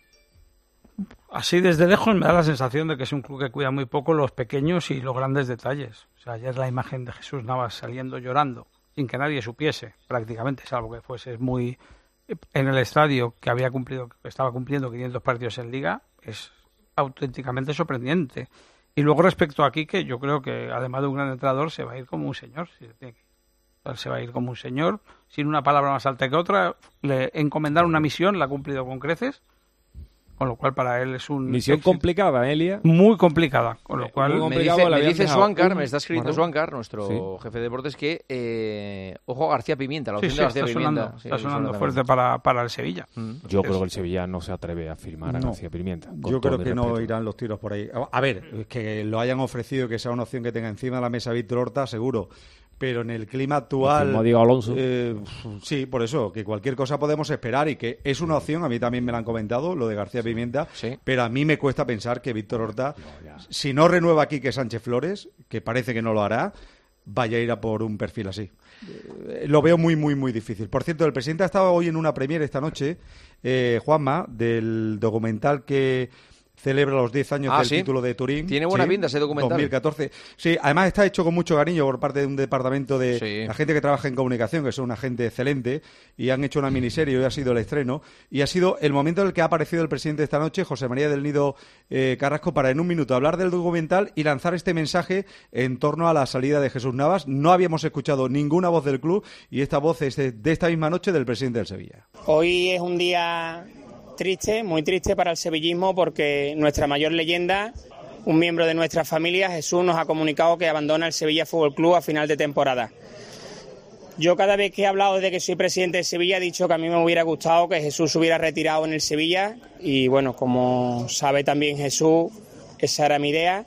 Así desde lejos me da la sensación de que es un club que cuida muy poco los pequeños y los grandes detalles. O sea, ayer la imagen de Jesús Navas saliendo llorando, sin que nadie supiese, prácticamente, salvo que fuese muy en el estadio, que había cumplido, que estaba cumpliendo quinientos partidos en Liga, es auténticamente sorprendente. Y luego respecto a Quique, yo creo que además de un gran entrenador se va a ir como un señor, si tiene que se va a ir como un señor, sin una palabra más alta que otra. Le encomendaron una misión, la ha cumplido con creces, con lo cual para él es un... Misión éxito. Complicada, Elia. Muy complicada, con lo cual... Me dice, me dice Swankar, me está escribiendo Swankar, nuestro sí. jefe de deportes, que eh, ojo a García Pimienta, la opción sí, de García está Pimienta. Sonando, sí, está sonando fuerte para, para el Sevilla. Mm. Yo creo que el Sevilla no se atreve a firmar a no. García Pimienta. Yo creo que no irán los tiros por ahí. A ver, que lo hayan ofrecido, que sea una opción que tenga encima de la mesa Víctor Horta, seguro. Pero en el clima actual... Como digo Alonso. Eh, sí, por eso, que cualquier cosa podemos esperar y que es una opción, a mí también me la han comentado, lo de García Pimienta, sí. pero a mí me cuesta pensar que Víctor Horta, no, si no renueva aquí que Sánchez Flores, que parece que no lo hará, vaya a ir a por un perfil así. Eh, lo veo muy, muy, muy difícil. Por cierto, el presidente ha estado hoy en una premiere esta noche, eh, Juanma, del documental que... celebra los diez años ah, del ¿sí? título de Turín. Tiene buena sí, pinta ese documental. dos mil catorce. Sí, además está hecho con mucho cariño por parte de un departamento de sí. la gente que trabaja en comunicación, que son una gente excelente, y han hecho una miniserie, hoy ha sido el estreno, y ha sido el momento en el que ha aparecido el presidente esta noche, José María del Nido eh, Carrasco, para en un minuto hablar del documental y lanzar este mensaje en torno a la salida de Jesús Navas. No habíamos escuchado ninguna voz del club, y esta voz es de, de esta misma noche del presidente del Sevilla. Hoy es un día... triste, muy triste para el sevillismo, porque nuestra mayor leyenda, un miembro de nuestra familia, Jesús, nos ha comunicado que abandona el Sevilla Fútbol Club a final de temporada. Yo cada vez que he hablado desde que soy presidente de Sevilla he dicho que a mí me hubiera gustado que Jesús se hubiera retirado en el Sevilla y bueno, como sabe también Jesús, esa era mi idea,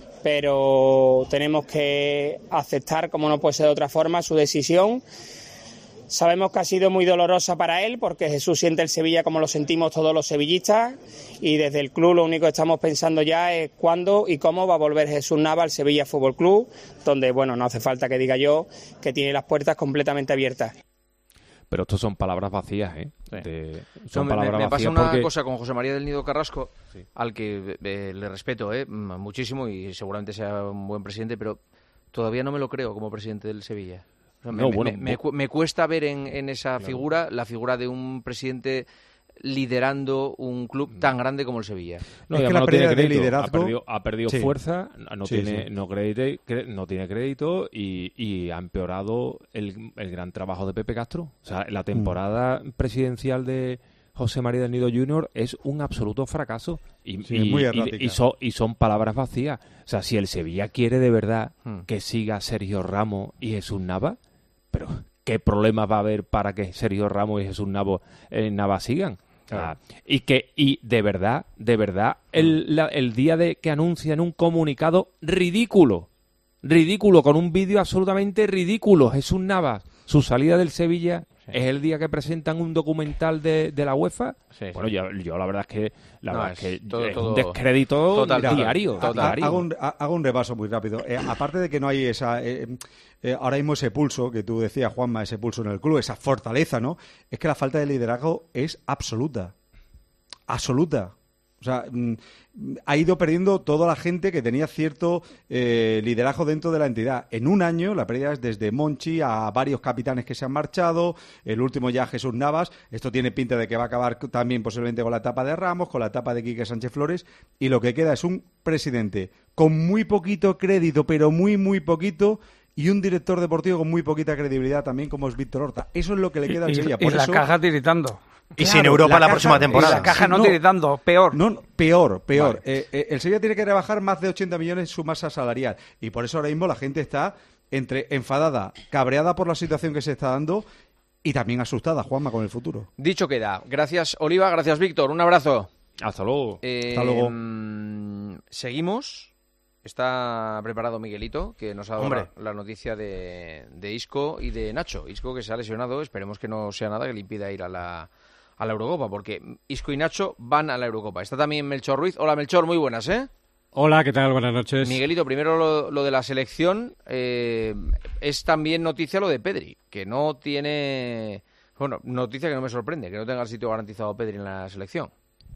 pero tenemos que aceptar, como no puede ser de otra forma, su decisión. Sabemos que ha sido muy dolorosa para él porque Jesús siente el Sevilla como lo sentimos todos los sevillistas y desde el club lo único que estamos pensando ya es cuándo y cómo va a volver Jesús Navas al Sevilla Fútbol Club, donde, bueno, no hace falta que diga yo que tiene las puertas completamente abiertas. Pero estos son palabras vacías, ¿eh? Sí. De, son no, palabras me, me pasa vacías una porque... cosa con José María del Nido Carrasco, sí. al que eh, le respeto eh, muchísimo y seguramente sea un buen presidente, pero todavía no me lo creo como presidente del Sevilla. O sea, no, me, bueno, me, me, me cuesta ver en, en esa claro. figura la figura de un presidente liderando un club tan grande como el Sevilla. No, es y que la no pérdida tiene crédito, de liderazgo... ha perdido, ha perdido sí. fuerza, no sí, tiene sí. no crédito, no tiene crédito y, y ha empeorado el, el gran trabajo de Pepe Castro. O sea, la temporada mm. presidencial de José María del Nido junior es un absoluto fracaso y, sí, y, muy y, y, son, y son palabras vacías. O sea, si el Sevilla quiere de verdad mm. que siga Sergio Ramos y Jesús Navas, pero ¿qué problemas va a haber para que Sergio Ramos y Jesús Navas, eh, Navas sigan? Claro. Y que y de verdad, de verdad, el, la, el día de que anuncian un comunicado ridículo, ridículo, con un vídeo absolutamente ridículo, Jesús Navas, su salida del Sevilla, sí. es el día que presentan un documental de, de la UEFA. Sí, bueno, sí. Yo, yo la verdad es que la no, verdad es que todo, es todo, un descrédito total, diario. Total. diario. Hago, un, hago un repaso muy rápido. Eh, aparte de que no hay esa eh, eh, ahora mismo ese pulso que tú decías, Juanma, ese pulso en el club, esa fortaleza, ¿no? Es que la falta de liderazgo es absoluta. Absoluta. O sea, mm, ha ido perdiendo toda la gente que tenía cierto eh, liderazgo dentro de la entidad. En un año, la pérdida es desde Monchi a varios capitanes que se han marchado, el último ya Jesús Navas. Esto tiene pinta de que va a acabar también posiblemente con la etapa de Ramos, con la etapa de Quique Sánchez Flores, y lo que queda es un presidente con muy poquito crédito, pero muy, muy poquito, y un director deportivo con muy poquita credibilidad también, como es Víctor Horta. Eso es lo que le queda al Sevilla. Y, y la caja tiritando. Y claro, sin Europa la, la próxima temporada. Y la caja no, no tiritando, peor. No, peor, peor. Vale. Eh, eh, el Sevilla tiene que rebajar más de ochenta millones su masa salarial. Y por eso ahora mismo la gente está entre enfadada, cabreada por la situación que se está dando y también asustada, Juanma, con el futuro. Dicho queda. Gracias, Oliva. Gracias, Víctor. Un abrazo. Hasta luego. Eh, Hasta luego. Mmm, seguimos. Está preparado Miguelito, que nos ha dado la, la noticia de, de Isco y de Nacho. Isco, que se ha lesionado, esperemos que no sea nada que le impida ir a la, a la Eurocopa, porque Isco y Nacho van a la Eurocopa. Está también Melchor Ruiz. Hola, Melchor, muy buenas, ¿eh? Hola, ¿qué tal? Buenas noches. Miguelito, primero lo, lo de la selección. Eh, es también noticia lo de Pedri, que no tiene... Bueno, noticia que no me sorprende, que no tenga el sitio garantizado Pedri en la selección.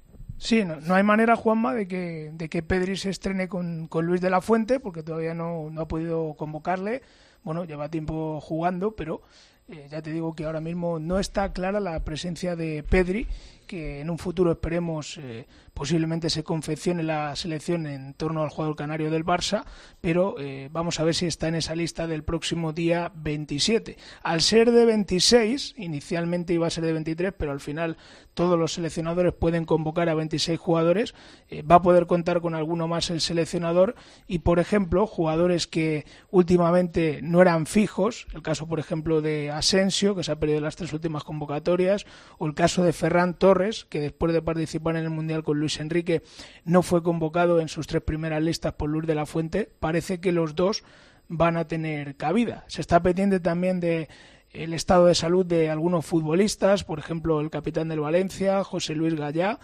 Sí, no, no hay manera, Juanma, de que, de que Pedri se estrene con, con Luis de la Fuente, porque todavía no, no ha podido convocarle. Bueno, lleva tiempo jugando, pero eh, ya te digo que ahora mismo no está clara la presencia de Pedri, que en un futuro esperemos eh, posiblemente se confeccione la selección en torno al jugador canario del Barça, pero eh, vamos a ver si está en esa lista del próximo día veintisiete. Al ser de veintiséis, inicialmente iba a ser de veintitrés, pero al final todos los seleccionadores pueden convocar a veintiséis jugadores, eh, va a poder contar con alguno más el seleccionador y, por ejemplo, jugadores que últimamente no eran fijos, el caso, por ejemplo, de Asensio, que se ha perdido las tres últimas convocatorias, o el caso de Ferran Torres, que después de participar en el Mundial con Luis Enrique no fue convocado en sus tres primeras listas por Luis de la Fuente, parece que los dos van a tener cabida. Se está pendiente también de el estado de salud de algunos futbolistas, por ejemplo el capitán del Valencia, José Luis Gallá,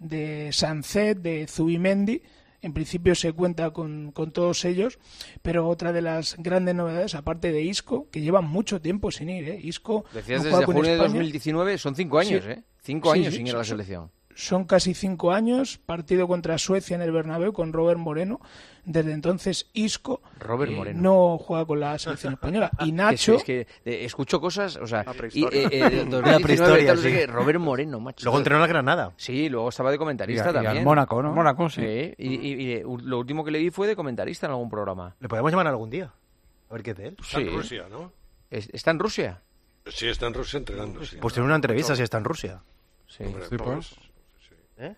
de Sancet, de Zubimendi. En principio se cuenta con, con todos ellos, pero otra de las grandes novedades, aparte de Isco, que lleva mucho tiempo sin ir, ¿eh? Isco decías no desde junio España. de dos mil diecinueve, son cinco años, sí. ¿eh? Cinco sí, años sí, sin ir a la son, selección. Son casi cinco años, partido contra Suecia en el Bernabéu con Robert Moreno. Desde entonces Isco Robert eh, Moreno. no juega con la selección española. Y Nacho... Es que, es que eh, escucho cosas, o sea... La prehistoria. Y, eh, eh, la prehistoria, sí. Que Robert Moreno, macho. Luego entrenó al Granada. Sí, luego estaba de comentarista y a, también. Y al Mónaco, ¿no? Mónaco, sí. sí. Y, y, y lo último que le vi fue de comentarista en algún programa. Le podemos llamar algún día. A ver qué es de él. Está sí. en Rusia, ¿no? ¿Es, ¿Está en Rusia? Sí, está en Rusia entrenando. Sí. Pues tiene una entrevista si está en Rusia. Sí. Hombre, Sí, pues. sí. ¿Eh?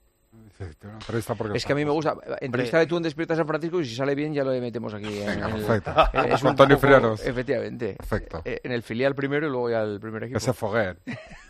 Es que a mí me gusta. Entrevista de tú en Despierta San Francisco y si sale bien ya lo metemos aquí. En el, Perfecto. Es un Antonio poco, Frieros. Efectivamente. Perfecto. En el filial primero y luego ya el primer equipo. Ese Foguer.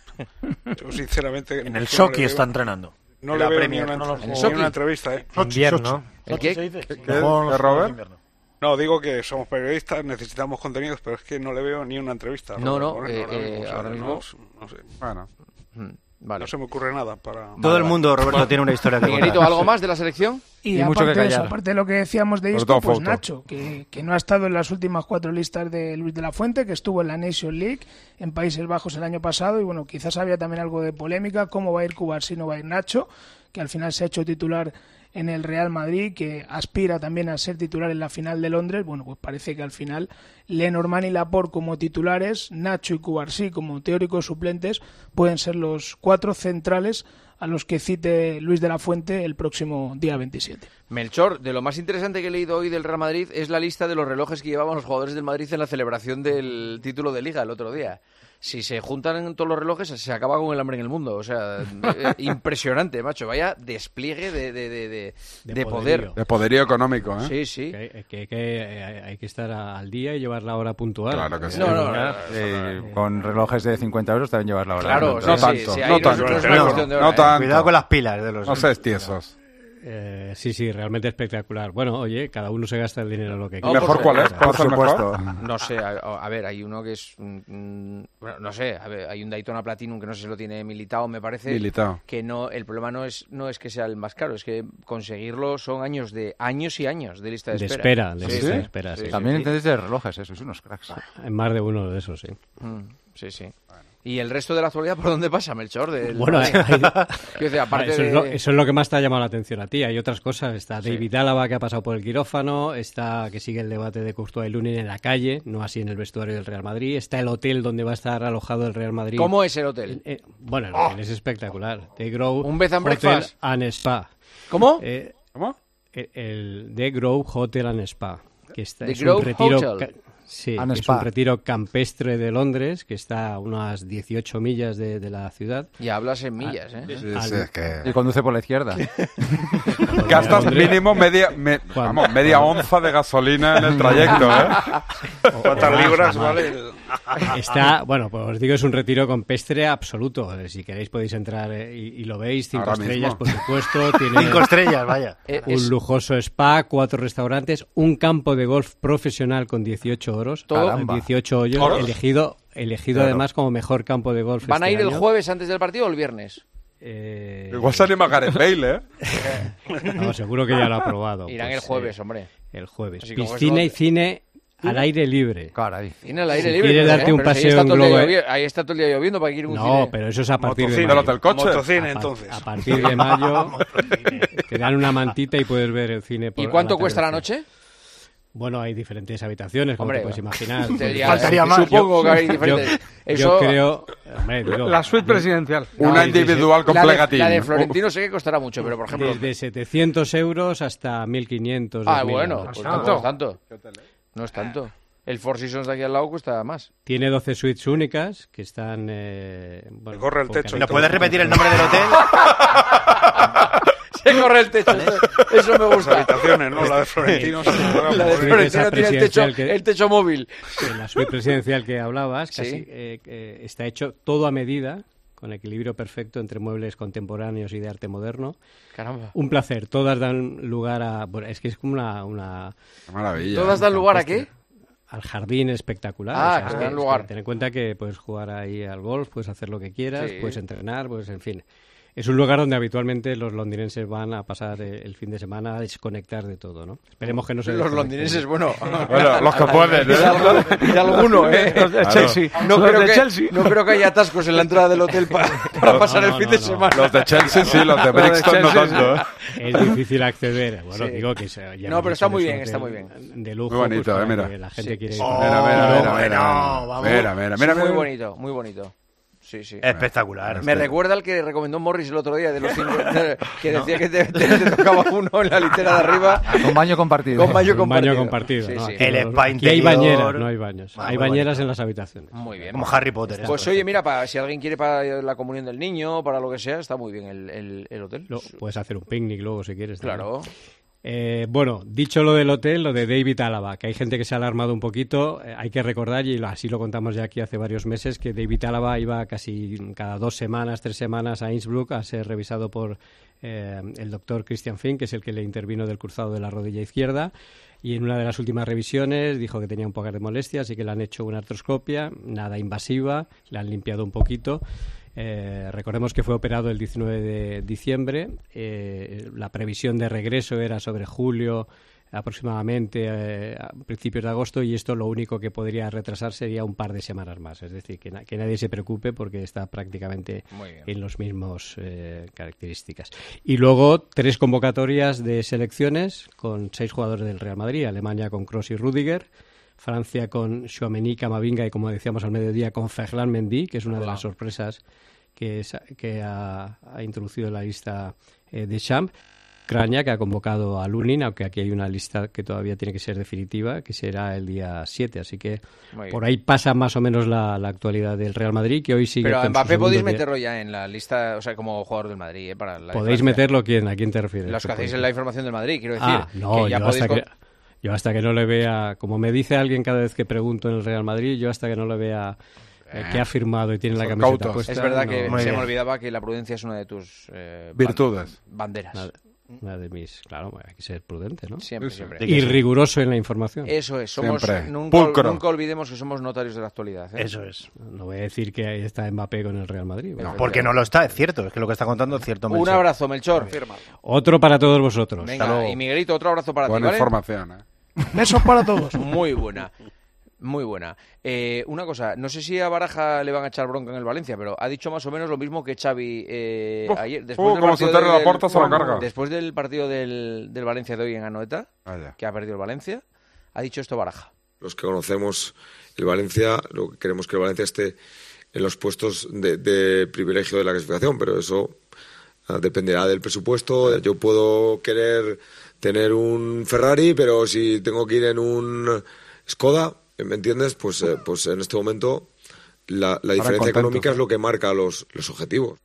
Yo sinceramente... En el no Sochi le está veo- entrenando. No En le la veo Premier, ni una, no lo ni En juego. Sochi. una entrevista, ¿eh? Invierno. ¿El qué? ¿Qué? ¿Qué, qué, Robert? No, digo que somos periodistas, necesitamos contenidos, pero es que no le veo ni una entrevista. No, no, Robert Moreno, eh, ahora mismo, eh, o sea, ahora mismo- no, no sé. Bueno. Mm, Vale. No se me ocurre nada para... Todo Vale, el mundo, Roberto, tiene una historia que Miguelito, contar. ¿algo más de la selección? Y, Y mucho aparte, que de eso, callar. aparte de lo que decíamos de Sobre Isco, todo pues foto. Nacho, que, que no ha estado en las últimas cuatro listas de Luis de la Fuente, que estuvo en la Nation League en Países Bajos el año pasado, y bueno, quizás había también algo de polémica, cómo va a ir Cubar si no va a ir Nacho, que al final se ha hecho titular en el Real Madrid, que aspira también a ser titular en la final de Londres. Bueno, pues parece que al final Lenormand y Laporte como titulares, Nacho y Cubarsí como teóricos suplentes, pueden ser los cuatro centrales a los que cite Luis de la Fuente el próximo día veintisiete. Melchor, de lo más interesante que he leído hoy del Real Madrid es la lista de los relojes que llevaban los jugadores del Madrid en la celebración del título de Liga el otro día. si se juntan todos los relojes, se acaba con el hambre en el mundo. O sea, eh, impresionante, macho. Vaya despliegue de, de, de, de, De de poderío. poder. De poderío económico, ¿eh? Sí, sí. Que, que, que hay, hay que estar al día y llevar la hora puntual. Claro que sí. No, no, no, Eh, con relojes de cincuenta euros también llevas la hora. Claro, No sí, tanto, sí, no ahí no- tanto. no es una cuestión de hora, No ¿eh? tanto. Cuidado con las pilas de los... No seas tiesos. Eh, sí, sí, realmente espectacular. Bueno, oye, cada uno se gasta el dinero en lo que No, quiere. ¿Mejor por cuál es? supuesto. ¿Cuál es el Por mejor? supuesto. No sé, a, a ver, hay uno que es, mm, bueno, no sé, a ver, hay un Daytona Platinum que no sé si lo tiene Militao, me parece. Militao. Que no, el problema no es no es que sea el más caro, es que conseguirlo son años de años y años de lista de, De espera, de Sí, lista sí. de espera, sí. También sí. entendéis de relojes, eso, sois unos cracks. En más de uno de esos, sí. Mm, sí, sí. ¿Y el resto de la actualidad por dónde pasa, Melchor? Del- Bueno, hay- Quiero decir, aparte eso, de... es lo, eso es lo que más te ha llamado la atención a ti. Hay otras cosas. Está David Álava, que ha pasado por el quirófano. Está que sigue el debate de Courtois y Lunin en la calle, no así en el vestuario del Real Madrid. Está el hotel donde va a estar alojado el Real Madrid. ¿Cómo es el hotel? Eh, bueno, el hotel es espectacular. The Grove ¿Un bed and Hotel breakfast? and Spa. ¿Cómo? Eh, ¿Cómo? el, el The Grove Hotel and Spa. Que está, The es Grove un retiro Hotel. ca- Sí, And que es Spa. un retiro campestre de Londres, que está a unas dieciocho millas de, de la ciudad. Y hablas en millas, ¿eh? Sí, Al- sí, es que... Y conduce por la izquierda. Gastas mínimo media, me- vamos, media onza de gasolina en el trayecto, ¿eh? ¿Cuántas libras vale? el- Está, bueno, pues os digo, es un retiro campestre absoluto. Eh, Si queréis podéis entrar eh, y, y lo veis. Cinco Ahora estrellas, mismo. por supuesto. Tiene Cinco estrellas, vaya. Eh, un es- lujoso spa, cuatro restaurantes, un campo de golf profesional con dieciocho oros. Todo- Caramba. dieciocho hoyos, ¿Oros? elegido, elegido Claro. además como mejor campo de golf. ¿Van a este ir el año. jueves antes del partido o el viernes? Eh, Igual se anima Gareth Bale, ¿eh? no, seguro que ya lo ha probado. Irán Pues, el jueves, eh, hombre. El jueves. Así como Piscina eso- y cine al aire libre. Caray. Tiene el aire Si libre. quieres pero, darte ¿eh? un Pero si ahí paseo está en todo el día globo, llovi- Ahí está todo el día lloviendo para que ir a un No, cine. pero eso es a partir de Motocine. mayo. ¿Del hotel coche? Motocine, A par- entonces. A partir de mayo te dan una mantita y puedes ver el cine. Por, ¿Y cuánto al cuesta la atardecer. noche? Bueno, hay diferentes habitaciones, como Hombre, te puedes imaginar. te diría, Faltaría más. Supongo que hay Yo- diferentes. Yo Eso, creo... hombre, digo, La suite de- presidencial. Una sí, sí, individual con la, de, plegatín. la de Florentino sé que costará mucho, pero por ejemplo... Desde setecientos euros hasta mil quinientos. Ah, dos mil bueno, euros. pues ¿Tanto? no es tanto. No es tanto. El Four Seasons de aquí al lado cuesta más. Tiene doce suites únicas que están... Eh, bueno, Me corre el por techo. cada- ¿Nos puedes repetir el nombre del hotel? Se corre el techo, eso, eso me gusta. Habitaciones, ¿no? La de Florentino. se me va a La de mover. Florentino tiene el techo, presidencial que- el techo móvil. En la suite presidencial que hablabas, Sí. casi, eh, eh, está hecho todo a medida, con equilibrio perfecto entre muebles contemporáneos y de arte moderno. Caramba. Un placer, todas dan lugar a... bueno, es que es como una... una Qué maravilla. ¿Todas dan lugar a qué? al jardín espectacular. Ah, o sea, que es dan que- es lugar. que ten en cuenta que puedes jugar ahí al golf, puedes hacer lo que quieras, Sí. puedes entrenar, pues en fin. Es un lugar donde habitualmente los londinenses van a pasar eh, el fin de semana a desconectar de todo, ¿no? Esperemos que no se Los desconecten. londinenses, bueno. Bueno, los que pueden, ¿eh? Y algo- y alguno, ¿eh? Los de Chelsea. No Los creo, de que, Chelsea. no creo que haya atascos en la entrada del hotel pa- para pasar no, el fin no, de no. semana. Los de Chelsea sí, los de Los de Brixton no Chelsea, tanto, ¿eh? Es difícil acceder. Bueno, Sí. digo que se, ya No, hemos pero dicho está muy que es bien, un está hotel muy bien. De lujo, Muy bonito, pues, para eh, mira. que la gente Sí. quiere ir. Oh, Mira, mira, mira, bueno, mira. vamos. Mira, mira, Sí, mira, muy mira. bonito, muy bonito. Sí, sí. Espectacular. Me recuerda al que recomendó Morris el otro día de los cinco, que decía que te, te- te tocaba uno en la litera de arriba Con baño compartido. con baño Un compartido. baño compartido. Sí, ¿no? sí. Aquí El no- spa aquí hay interior. bañeras, no hay baños. Ah, hay muy bañeras bonito. en las habitaciones. Muy bien. Como Harry Potter. Pues esto. oye, mira, para, si alguien quiere para la comunión del niño, para lo que sea, está muy bien el, el, el hotel. Lo- puedes hacer un picnic luego si quieres. también. Claro. Eh, bueno, dicho lo del hotel, lo de David Álava, que hay gente que se ha alarmado un poquito, eh, hay que recordar, y lo- así lo contamos ya aquí hace varios meses, que David Álava iba casi cada dos semanas, tres semanas a Innsbruck a ser revisado por eh, el doctor Christian Fink, que es el que le intervino del cruzado de la rodilla izquierda, y en una de las últimas revisiones dijo que tenía un poco de molestias, así que le han hecho una artroscopia, nada invasiva, le han limpiado un poquito. Eh, recordemos que fue operado el diecinueve de diciembre. Eh, la previsión de regreso era sobre julio aproximadamente, eh, a principios de agosto, y esto lo único que podría retrasar sería un par de semanas más. Es decir, que, na- que nadie se preocupe porque está prácticamente Muy bien. en los mismos eh, características. Y luego tres convocatorias de selecciones con seis jugadores del Real Madrid: Alemania con Kroos y Rüdiger, Francia con Tchouaméni, Camavinga y, como decíamos al mediodía, con Ferland Mendy, que es una de las sorpresas que, es- que ha, ha introducido en la lista eh, de Champ. Ucrania, que ha convocado a Lunin, aunque aquí hay una lista que todavía tiene que ser definitiva, que será el día siete. Así que por ahí pasa más o menos la, la actualidad del Real Madrid, que hoy sigue. Pero a con Mbappé su podéis segundo meterlo ya en la lista, o sea, como jugador del Madrid, ¿eh? Para la ¿Podéis infancia. meterlo quién? ¿A quién te refieres? Los que hacéis en la información del Madrid, quiero decir. Ah, no, que ya yo, podéis hasta con- que, yo hasta que no le vea, como me dice alguien cada vez que pregunto en el Real Madrid, yo hasta que no le vea eh, que ha firmado y tiene la Son camiseta cautos. puesta. Es verdad no- que Muy se me bien. olvidaba que la prudencia es una de tus eh, ban- Virtudes. banderas. Una, una de mis, claro, hay que ser prudente, ¿no? Siempre, siempre. Y riguroso en la información. Eso es, somos, Siempre. nunca, Pulcro. nunca olvidemos que somos notarios de la actualidad. ¿eh? Eso es. No voy a decir que ahí está Mbappé con el Real Madrid. No, porque no lo está, es cierto. Es que lo que está contando es cierto. Un Melchor. abrazo, Melchor. Otro para todos vosotros. Venga, y Miguelito, otro abrazo para Buena ti, ¿vale? información, ¿eh? Besos para todos. Muy buena. Muy buena. Eh, una cosa, no sé si a Baraja le van a echar bronca en el Valencia, pero ha dicho más o menos lo mismo que Xavi eh, Uf, ayer. uh, Después del como partido se entere del- la Porta, se lo carga. Después del partido del, del Valencia de hoy en Anoeta, Vaya. que ha perdido el Valencia, ha dicho esto Baraja. Los que conocemos el Valencia, lo que queremos que el Valencia esté en los puestos de, de privilegio de la clasificación, pero eso ah, dependerá del presupuesto. Yo puedo querer tener un Ferrari, pero si tengo que ir en un Skoda, ¿me entiendes? Pues, eh, pues en este momento la, la diferencia contentos, económica ¿eh? es lo que marca los, los objetivos.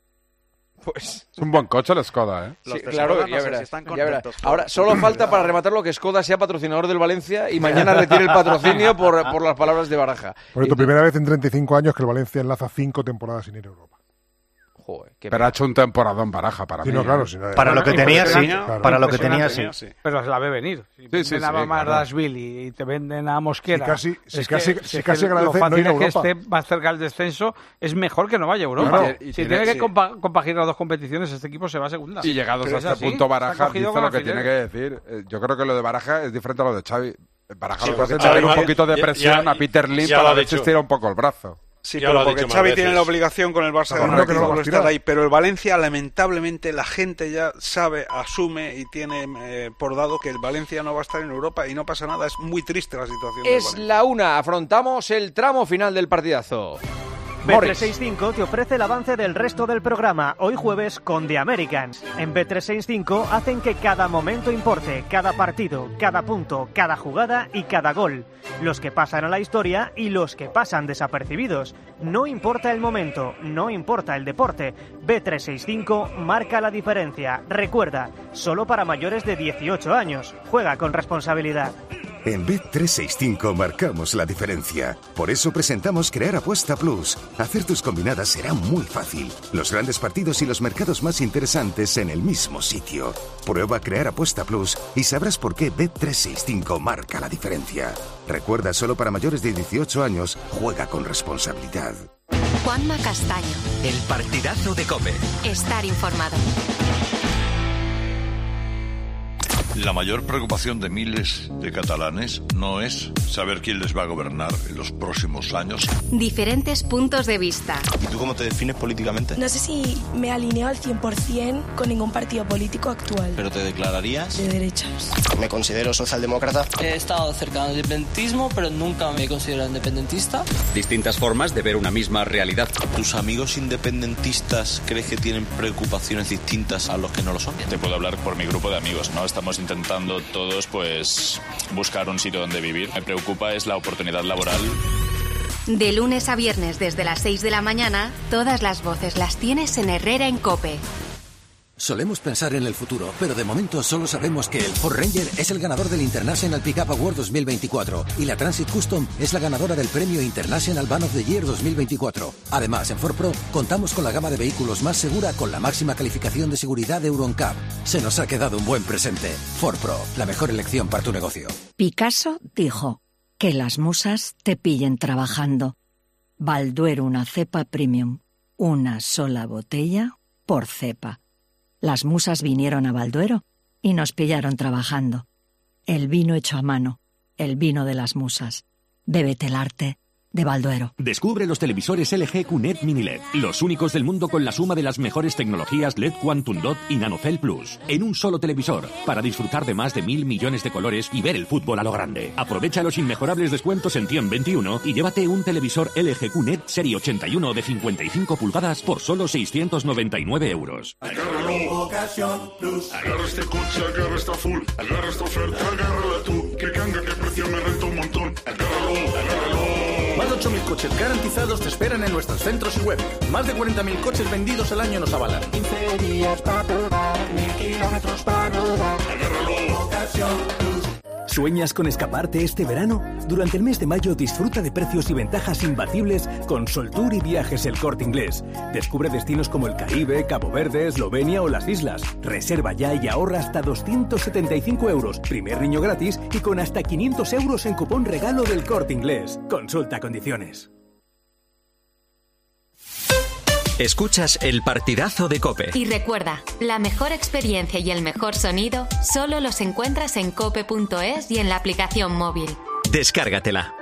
Pues Es un buen coche el Skoda, ¿eh? Los Sí, de claro, Skoda no ya sé si verás, están ya verás. contentos. Ahora, solo falta para rematarlo que Skoda sea patrocinador del Valencia y mañana retire el patrocinio por, por las palabras de Baraja. Por tu primera vez en treinta y cinco años que el Valencia enlaza cinco temporadas sin ir a Europa. Joder, qué Pero ha hecho un temporadón Baraja para Sí, mí. no, claro, ¿eh? sí, no, Para lo que tenía, sí. Claro. Para lo que tenía, sí. Impresionante, Pero se la ve venir. Si Sí, venden sí, a sí, Mamarashvili y te venden a Mosquera. Si casi- si es casi- que, si es casi que lo agradece no fácil ir a es que Europa. esté más cerca del descenso, es mejor que no vaya a Europa. Claro. Y si tiene- tiene que sí. compa- compaginar dos competiciones, este equipo se va a segunda. Y llegados Pero a es este así, punto, está Baraja cogido dice con lo que alfileres. tiene que decir. Eh, Yo creo que lo de Baraja es diferente a lo de Xavi. Baraja Sí, lo que hace es porque meter un Xavi- poquito de ya- presión ya- a Peter Lim ya para lo ha ver si dicho. estira un poco el brazo. Sí, Ya pero lo ha porque dicho más Xavi veces. tiene la obligación con el Barça de Correcto. ganar no lo va a estar tirar. ahí, pero el Valencia lamentablemente la gente ya sabe, asume y tiene eh, por dado que el Valencia no va a estar en Europa y no pasa nada, es muy triste la situación del Es Valencia. la una, afrontamos el tramo final del partidazo. Bet Morris. trescientos sesenta y cinco te ofrece el avance del resto del programa, hoy jueves con The Americans. En Bet trescientos sesenta y cinco hacen que cada momento importe, cada partido, cada punto, cada jugada y cada gol. Los que pasan a la historia y los que pasan desapercibidos. No importa el momento, no importa el deporte. Bet trescientos sesenta y cinco marca la diferencia. Recuerda, solo para mayores de dieciocho años. Juega con responsabilidad. En Bet trescientos sesenta y cinco marcamos la diferencia. Por eso presentamos Crear Apuesta Plus. Hacer tus combinadas será muy fácil. Los grandes partidos y los mercados más interesantes en el mismo sitio. Prueba Crear Apuesta Plus y sabrás por qué Bet trescientos sesenta y cinco marca la diferencia. Recuerda, solo para mayores de dieciocho años, juega con responsabilidad. Juanma Castaño. El partidazo de COPE. Estar informado. La mayor preocupación de miles de catalanes no es saber quién les va a gobernar en los próximos años. Diferentes puntos de vista. ¿Y tú cómo te defines políticamente? No sé si me alineo al cien por ciento con ningún partido político actual. ¿Pero te declararías? De derechas. Me considero socialdemócrata. He estado cerca del independentismo, pero nunca me he considerado independentista. Distintas formas de ver una misma realidad. ¿Tus amigos independentistas crees que tienen preocupaciones distintas a los que no lo son? Te puedo hablar por mi grupo de amigos, ¿no? Estamos intentando todos, pues, buscar un sitio donde vivir. Me preocupa es la oportunidad laboral. De lunes a viernes desde las seis de la mañana, todas las voces las tienes en Herrera en COPE. Solemos pensar en el futuro, pero de momento solo sabemos que el Ford Ranger es el ganador del International Pickup Award dos mil veinticuatro y la Transit Custom es la ganadora del premio International Van of the Year dos mil veinticuatro. Además, en Ford Pro contamos con la gama de vehículos más segura con la máxima calificación de seguridad de Euro N C A P. Se nos ha quedado un buen presente. Ford Pro, la mejor elección para tu negocio. Picasso dijo: que las musas te pillen trabajando. Balduero, una cepa premium. Una sola botella por cepa. Las musas vinieron a Balduero y nos pillaron trabajando. El vino hecho a mano, el vino de las musas. Bébete el arte, de Balduero. Descubre los televisores L G Q net Mini L E D, los únicos del mundo con la suma de las mejores tecnologías L E D Quantum Dot y NanoCell Plus, en un solo televisor, para disfrutar de más de mil millones de colores y ver el fútbol a lo grande. Aprovecha los inmejorables descuentos en Cien veintiuno y llévate un televisor L G Q net serie ochenta y uno de cincuenta y cinco pulgadas por solo seiscientos noventa y nueve euros. Agárralo, Ocasión Plus. Agarra este coche, agarra esta full, agarra esta oferta, agárrala tú. Que canga, que precio me renta un montón. Agárralo, agárralo. Más de ocho mil coches garantizados te esperan en nuestros centros y web. Más de cuarenta mil coches vendidos al año nos avalan. quince días para probar, mil kilómetros para rodar. Agárralo, Ocasión Plus. ¿Sueñas con escaparte este verano? Durante el mes de mayo disfruta de precios y ventajas imbatibles con Soltour y Viajes El Corte Inglés. Descubre destinos como el Caribe, Cabo Verde, Eslovenia o las islas. Reserva ya y ahorra hasta doscientos setenta y cinco euros, primer niño gratis y con hasta quinientos euros en cupón regalo del Corte Inglés. Consulta condiciones. Escuchas el partidazo de COPE. Y recuerda, la mejor experiencia y el mejor sonido solo los encuentras en cope punto es y en la aplicación móvil. Descárgatela.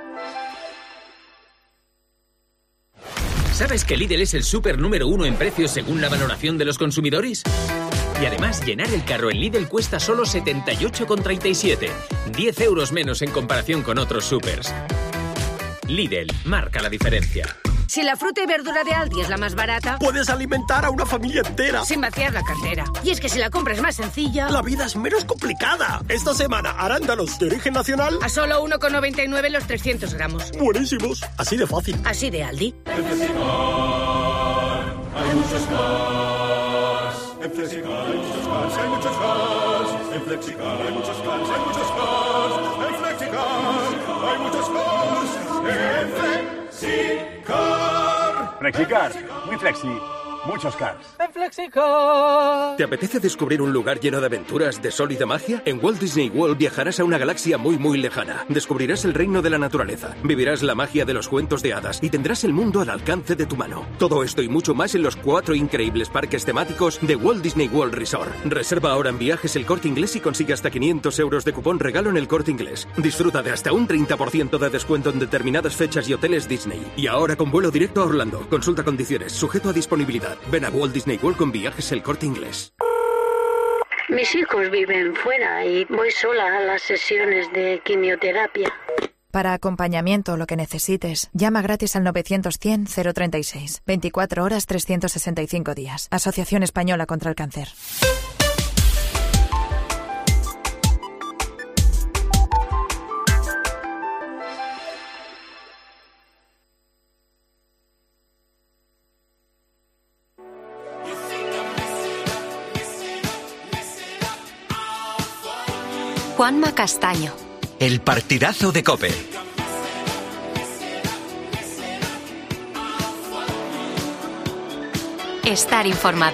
¿Sabes que Lidl es el súper número uno en precios según la valoración de los consumidores? Y además, llenar el carro en Lidl cuesta solo setenta y ocho con treinta y siete. diez euros menos en comparación con otros súpers. Lidl, marca la diferencia. Si la fruta y verdura de Aldi es la más barata, puedes alimentar a una familia entera sin vaciar la cartera. Y es que si la compra es más sencilla, la vida es menos complicada. Esta semana, arándanos de origen nacional a solo uno con noventa y nueve los trescientos gramos. Buenísimos, así de fácil. Así de Aldi. En Flexicar hay muchos cars. En Flexicar hay muchos cars, hay muchos cars. En Flexicar hay muchos cars, hay muchos cars. En Flexicar hay muchos cars. En Flexicar. Flexicar, muy flexi, muchos cars. En Flexicar. ¿Te apetece descubrir un lugar lleno de aventuras, de sol y de magia? En Walt Disney World viajarás a una galaxia muy muy lejana. Descubrirás el reino de la naturaleza, vivirás la magia de los cuentos de hadas y tendrás el mundo al alcance de tu mano. Todo esto y mucho más en los cuatro increíbles parques temáticos de Walt Disney World Resort. Reserva ahora en Viajes El Corte Inglés y consigue hasta quinientos euros de cupón regalo en El Corte Inglés. Disfruta de hasta un treinta por ciento de descuento en determinadas fechas y hoteles Disney. Y ahora con vuelo directo a Orlando. Consulta condiciones, sujeto a disponibilidad. Ven a Walt Disney World con Viajes El Corte Inglés. Mis hijos viven fuera y voy sola a las sesiones de quimioterapia. Para acompañamiento, lo que necesites, llama gratis al novecientos cien cero treinta y seis. veinticuatro horas, trescientos sesenta y cinco días. Asociación Española contra el Cáncer. Juanma Castaño. El partidazo de COPE. Estar informado.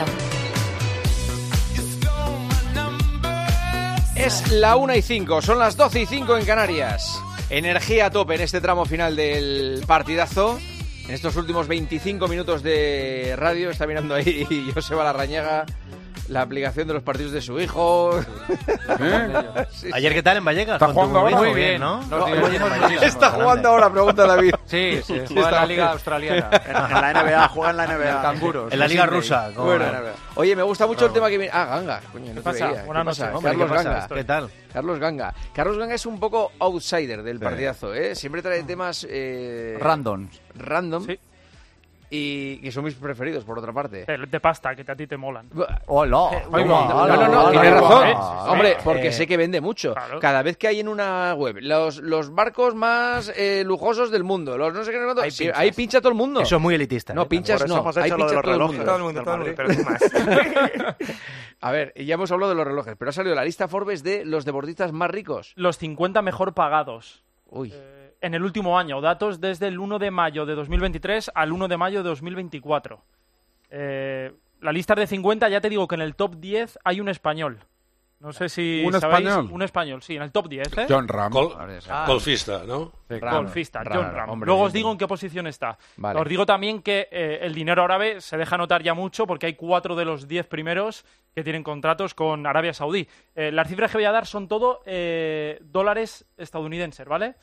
Es la una y cinco, son las doce y cinco en Canarias. Energía a tope en este tramo final del partidazo. En estos últimos veinticinco minutos de radio está mirando ahí Joseba Larrañaga la aplicación de los partidos de su hijo. ¿Eh? Sí, Ayer, ¿qué tal en Vallecas? Está jugando ahora muy bien, bien, ¿no? no, no está jugando ahora, pregunta David. Sí, sí, juega en la Liga Australiana. En, en la N B A, juega en la N B A. En Canguros. En la Liga Rusa. Bueno, oye, me gusta mucho el tema que viene. Ah, Ganga. Coño, no ¿Qué pasa? Veía. Buenas noches. Hombre, Carlos ¿qué pasa? Ganga. ¿Qué tal? Carlos Ganga. Carlos Ganga es un poco outsider del partidazo, ¿eh? Siempre trae temas... Eh, Random. Random. Sí. Y que son mis preferidos, por otra parte. El de pasta, que a ti te molan. ¡Hola! Eh, no, no, no, no, tienes razón. Hombre, porque Eh, sé que vende mucho. Claro. Cada vez que hay en una web los, los barcos más eh, lujosos del mundo, los no sé qué, no, Ahí sí, pinchas. ahí pincha todo el mundo. Eso es muy elitista. No, ¿eh? pinchas Por eso no, hemos ahí hecho lo pincha de los todo el relojes. mundo. Todo el mundo, todo el mundo, pero tú más. A ver, ya hemos hablado de los relojes, pero ha salido la lista Forbes de los deportistas más ricos. Los cincuenta mejor pagados. Uy. Eh, en el último año, datos desde el uno de mayo de dos mil veintitrés al uno de mayo de dos mil veinticuatro. Eh, la lista de cincuenta, ya te digo que en el top diez hay un español. No sé si ¿Un sabéis, español? un español, sí, en el top diez, ¿eh? John Ram. Gol- Ah. golfista, ¿no? Ram, Golfista, Ram, John Ram. hombre, Luego os hombre. digo en qué posición está. Vale. Os digo también que eh, el dinero árabe se deja notar ya mucho porque hay cuatro de los diez primeros que tienen contratos con Arabia Saudí. Eh, las cifras que voy a dar son todo eh, dólares estadounidenses, ¿vale?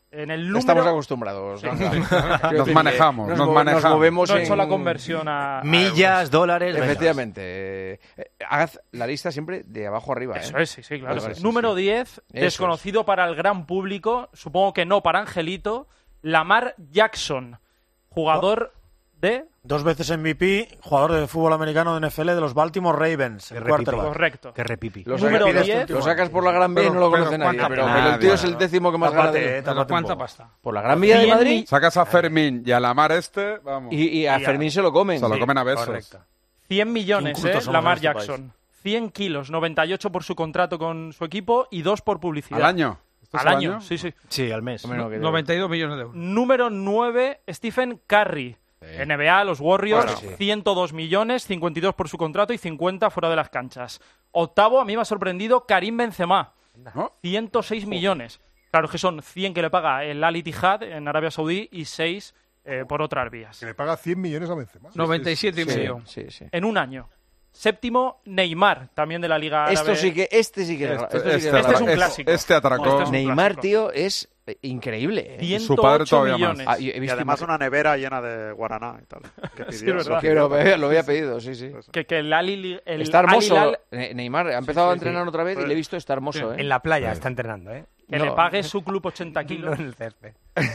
En el número... Estamos acostumbrados. Sí. Nos manejamos, nos, nos, manejamos. Nos movemos no he en... hecho la conversión a... Millas, a dólares... Efectivamente. Eh, haz la lista siempre de abajo arriba. Eso ¿eh? es, sí, sí, claro. Vale, vale, número sí, sí. diez, Eso desconocido es. para el gran público, supongo que no para Angelito, Lamar Jackson, jugador de... Dos veces M V P, jugador de fútbol americano de N F L de los Baltimore Ravens. El quarterback. Correcto. Qué repipi. Lo, Número sacas, diez. lo sacas por la Gran Vía y no lo pero conoce nadie. ¿cuánta Pero, pasta? pero el tío es el Nadie. décimo que más gana. Tápate, de- tápate un ¿Cuánta poco. pasta? Por la Gran Vía de cien Madrid. mil- Sacas a Fermín y a la mar este, vamos. Y, y a Y a- Fermín se lo comen. se lo Sí. comen a besos. Correcto. cien millones, Qué incultos ¿eh? somos Lamar en este Jackson. cien kilos, noventa y ocho por su contrato con su equipo y dos por publicidad. ¿Al año? ¿Esto es Al año, sí, sí. Sí, al mes. Bueno, que- noventa y dos millones de euros. Número nueve, Stephen Curry. N B A, los Warriors, Bueno, sí. ciento dos millones, cincuenta y dos por su contrato y cincuenta fuera de las canchas. Octavo, a mí me ha sorprendido Karim Benzema, ¿No? ciento seis millones. Claro que son cien que le paga el Al Ittihad en Arabia Saudí y seis eh, por otras vías. Que le paga cien millones a Benzema. noventa y siete y Sí, medio. sí, sí. En un año. Séptimo, Neymar, también de la Liga Árabe. Esto sí que, este sí que, Este, esto sí que este es Este es un atracó- clásico. Este atracó. Este es un Neymar, clásico. tío, es eh, increíble. ¿eh? su padre ciento ocho todavía más. millones. Ah, y he Y visto además imagen- una nevera llena de guaraná y tal. Que pidió Sí, verdad. Sofía. que lo, lo había pedido, sí, sí. Que, que el Ali, el Está Al hermoso. Hilal, Ne- Neymar ha empezado sí, a entrenar sí. otra vez y le he visto, está hermoso, ¿eh? En la playa está entrenando, ¿eh? que No. le pague su club ochenta No kilos. en el césped.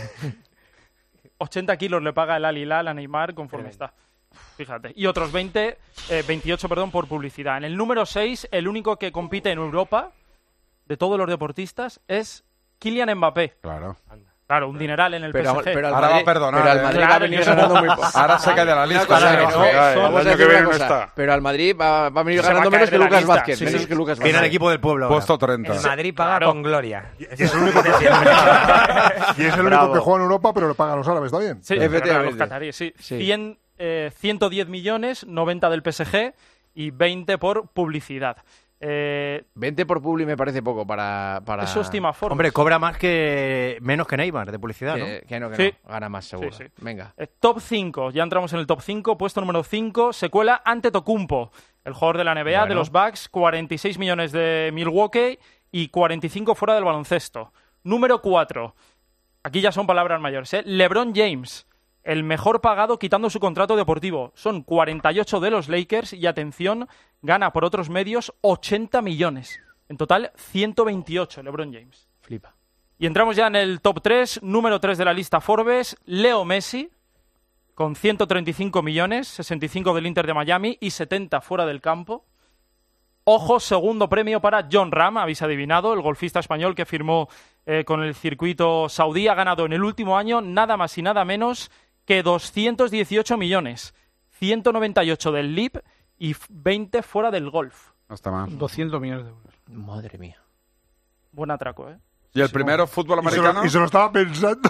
ochenta kilos le paga el Al Hilal a Neymar conforme está. Fíjate. Y otros veinte, eh, veintiocho, perdón, por publicidad. En el número seis, el único que compite en Europa de todos los deportistas es Kylian Mbappé. Claro. Claro, un dineral en el Pero, P S G. pero al Ahora va Madrid, a perdonar, pero al ¿eh? Madrid Claro, va a venir que ganando no. muy poco. Ahora se cae de la Una lista. cosa, ¿eh? que no, no, el vamos año a que decir viene una no cosa, está. pero al Madrid va, va a venir Se va a ganando caer menos que de la Lucas lista. Vázquez. Sí, menos sí. que Lucas Viene el Vázquez. equipo del pueblo ahora. Puesto treinta. El Madrid paga Claro. con gloria. Y es el único, y es el único Bravo. que juega en Europa, pero le pagan a los árabes, ¿está bien? Sí, Efectivamente. pero los cataríes, sí. Sí. cien, eh, ciento diez millones, noventa del P S G y veinte por publicidad. Eh, veinte por Publi me parece poco para... para... Eso estima Forbes. Hombre, cobra más que... menos que Neymar de publicidad, ¿no? Que, que no, que Sí. no. Gana más seguro. Sí, sí. Venga. Eh, top cinco, ya entramos en el top cinco, puesto número cinco, se cuela Antetokounmpo, el jugador de la N B A, Bueno. de los Bucks, cuarenta y seis millones de Milwaukee y cuarenta y cinco fuera del baloncesto. Número cuatro, aquí ya son palabras mayores, ¿eh? LeBron James, el mejor pagado quitando su contrato deportivo. Son cuarenta y ocho de los Lakers y, atención, gana por otros medios ochenta millones. En total, ciento veintiocho LeBron James. Flipa. Y entramos ya en el top tres, número tres de la lista Forbes, Leo Messi, con ciento treinta y cinco millones, sesenta y cinco del Inter de Miami y setenta fuera del campo. Ojo, segundo premio para John Ram, habéis adivinado, el golfista español que firmó eh, con el circuito saudí, ha ganado en el último año nada más y nada menos que doscientos dieciocho millones, ciento noventa y ocho del L I P y veinte fuera del golf. No está mal. doscientos millones de euros. Madre mía. Buen atraco, ¿eh? ¿Y el primero, fútbol Y se, americano? lo, y se lo estaba pensando.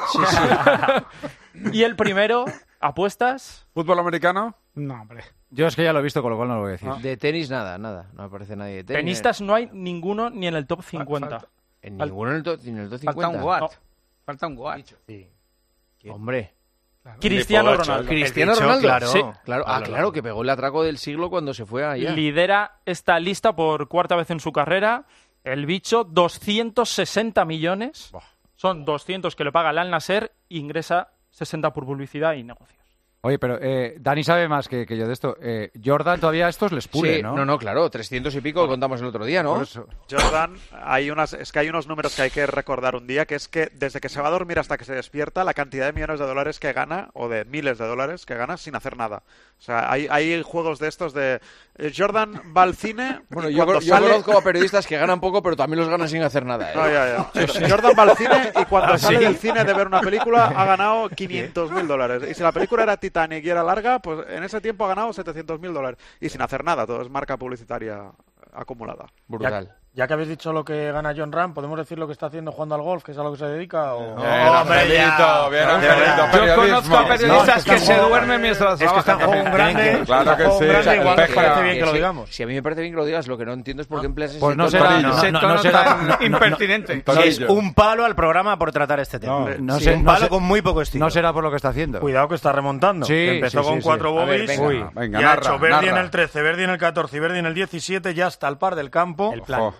Y el primero, apuestas. ¿Fútbol americano? No, hombre. Yo es que ya lo he visto, con lo cual no lo voy a decir. De tenis nada, nada. No me parece nadie de tenis. Tenistas no hay ninguno ni en el top cincuenta. Falta, En Fal- ninguno en el, top, en el top falta cincuenta. un Watt. No. Falta un Watt. Sí. Hombre. Cristiano Ni Pogacar. Ronaldo. Cristiano bicho, Ronaldo. claro. Sí, claro. Ah, Claro. claro, que pegó el atraco del siglo cuando se fue allá. Lidera esta lista por cuarta vez en su carrera. El bicho, doscientos sesenta millones. Son doscientos que le paga el Al Nasser. Ingresa sesenta por publicidad y negocios. Oye, pero eh, Dani sabe más que, que yo de esto. Eh, Jordan todavía a estos les pule, Sí, ¿no? no, no, claro, trescientos y pico lo contamos el otro día, ¿no? Por eso. Jordan, hay unas, es que hay unos números que hay que recordar un día, que es que desde que se va a dormir hasta que se despierta, la cantidad de millones de dólares que gana, o de miles de dólares que gana sin hacer nada. O sea, hay, hay juegos de estos de... eh, Jordan va al cine... Bueno, y yo, cuando yo sale... conozco a periodistas que ganan poco, pero también los ganan sin hacer nada, ¿eh? No, ya, ya. Pero Jordan va al cine y cuando ¿Ah, sale sí? del cine de ver una película ha ganado quinientos mil dólares. Y si la película era Titanic y era larga, pues en ese tiempo ha ganado setecientos mil dólares. Y sin hacer nada, todo es marca publicitaria acumulada. Brutal. Ya, ya que habéis dicho lo que gana John Ram, ¿podemos decir lo que está haciendo jugando al golf, que es a lo que se dedica? O... Bien, Angelito, bien, Angelito. Yo conozco a periodistas No, que es que se está duermen mientras Es que está trabajan. en juego un grande. Claro está que en juego un sí. grande, O sea, igual el os parece P G A. bien que lo si, digamos. si a mí me parece bien que lo digas, lo que no entiendo es por qué empleas ese Pues no tono será- tan- no, Ese no, tono no será- tan no, no, impertinente. Es un palo al programa por tratar este tema. No. No Sí, sé- un no palo sé- con muy poco estilo. No será por lo que está haciendo. Cuidado que está remontando. Sí, Que empezó sí, con sí, sí. cuatro A ver, bobbies. venga. Uy. Venga, y ha narra, hecho Verdi en narra. el trece, Verdi en el catorce y Verdi en el diecisiete, ya está al par del campo. El plan. Ojo.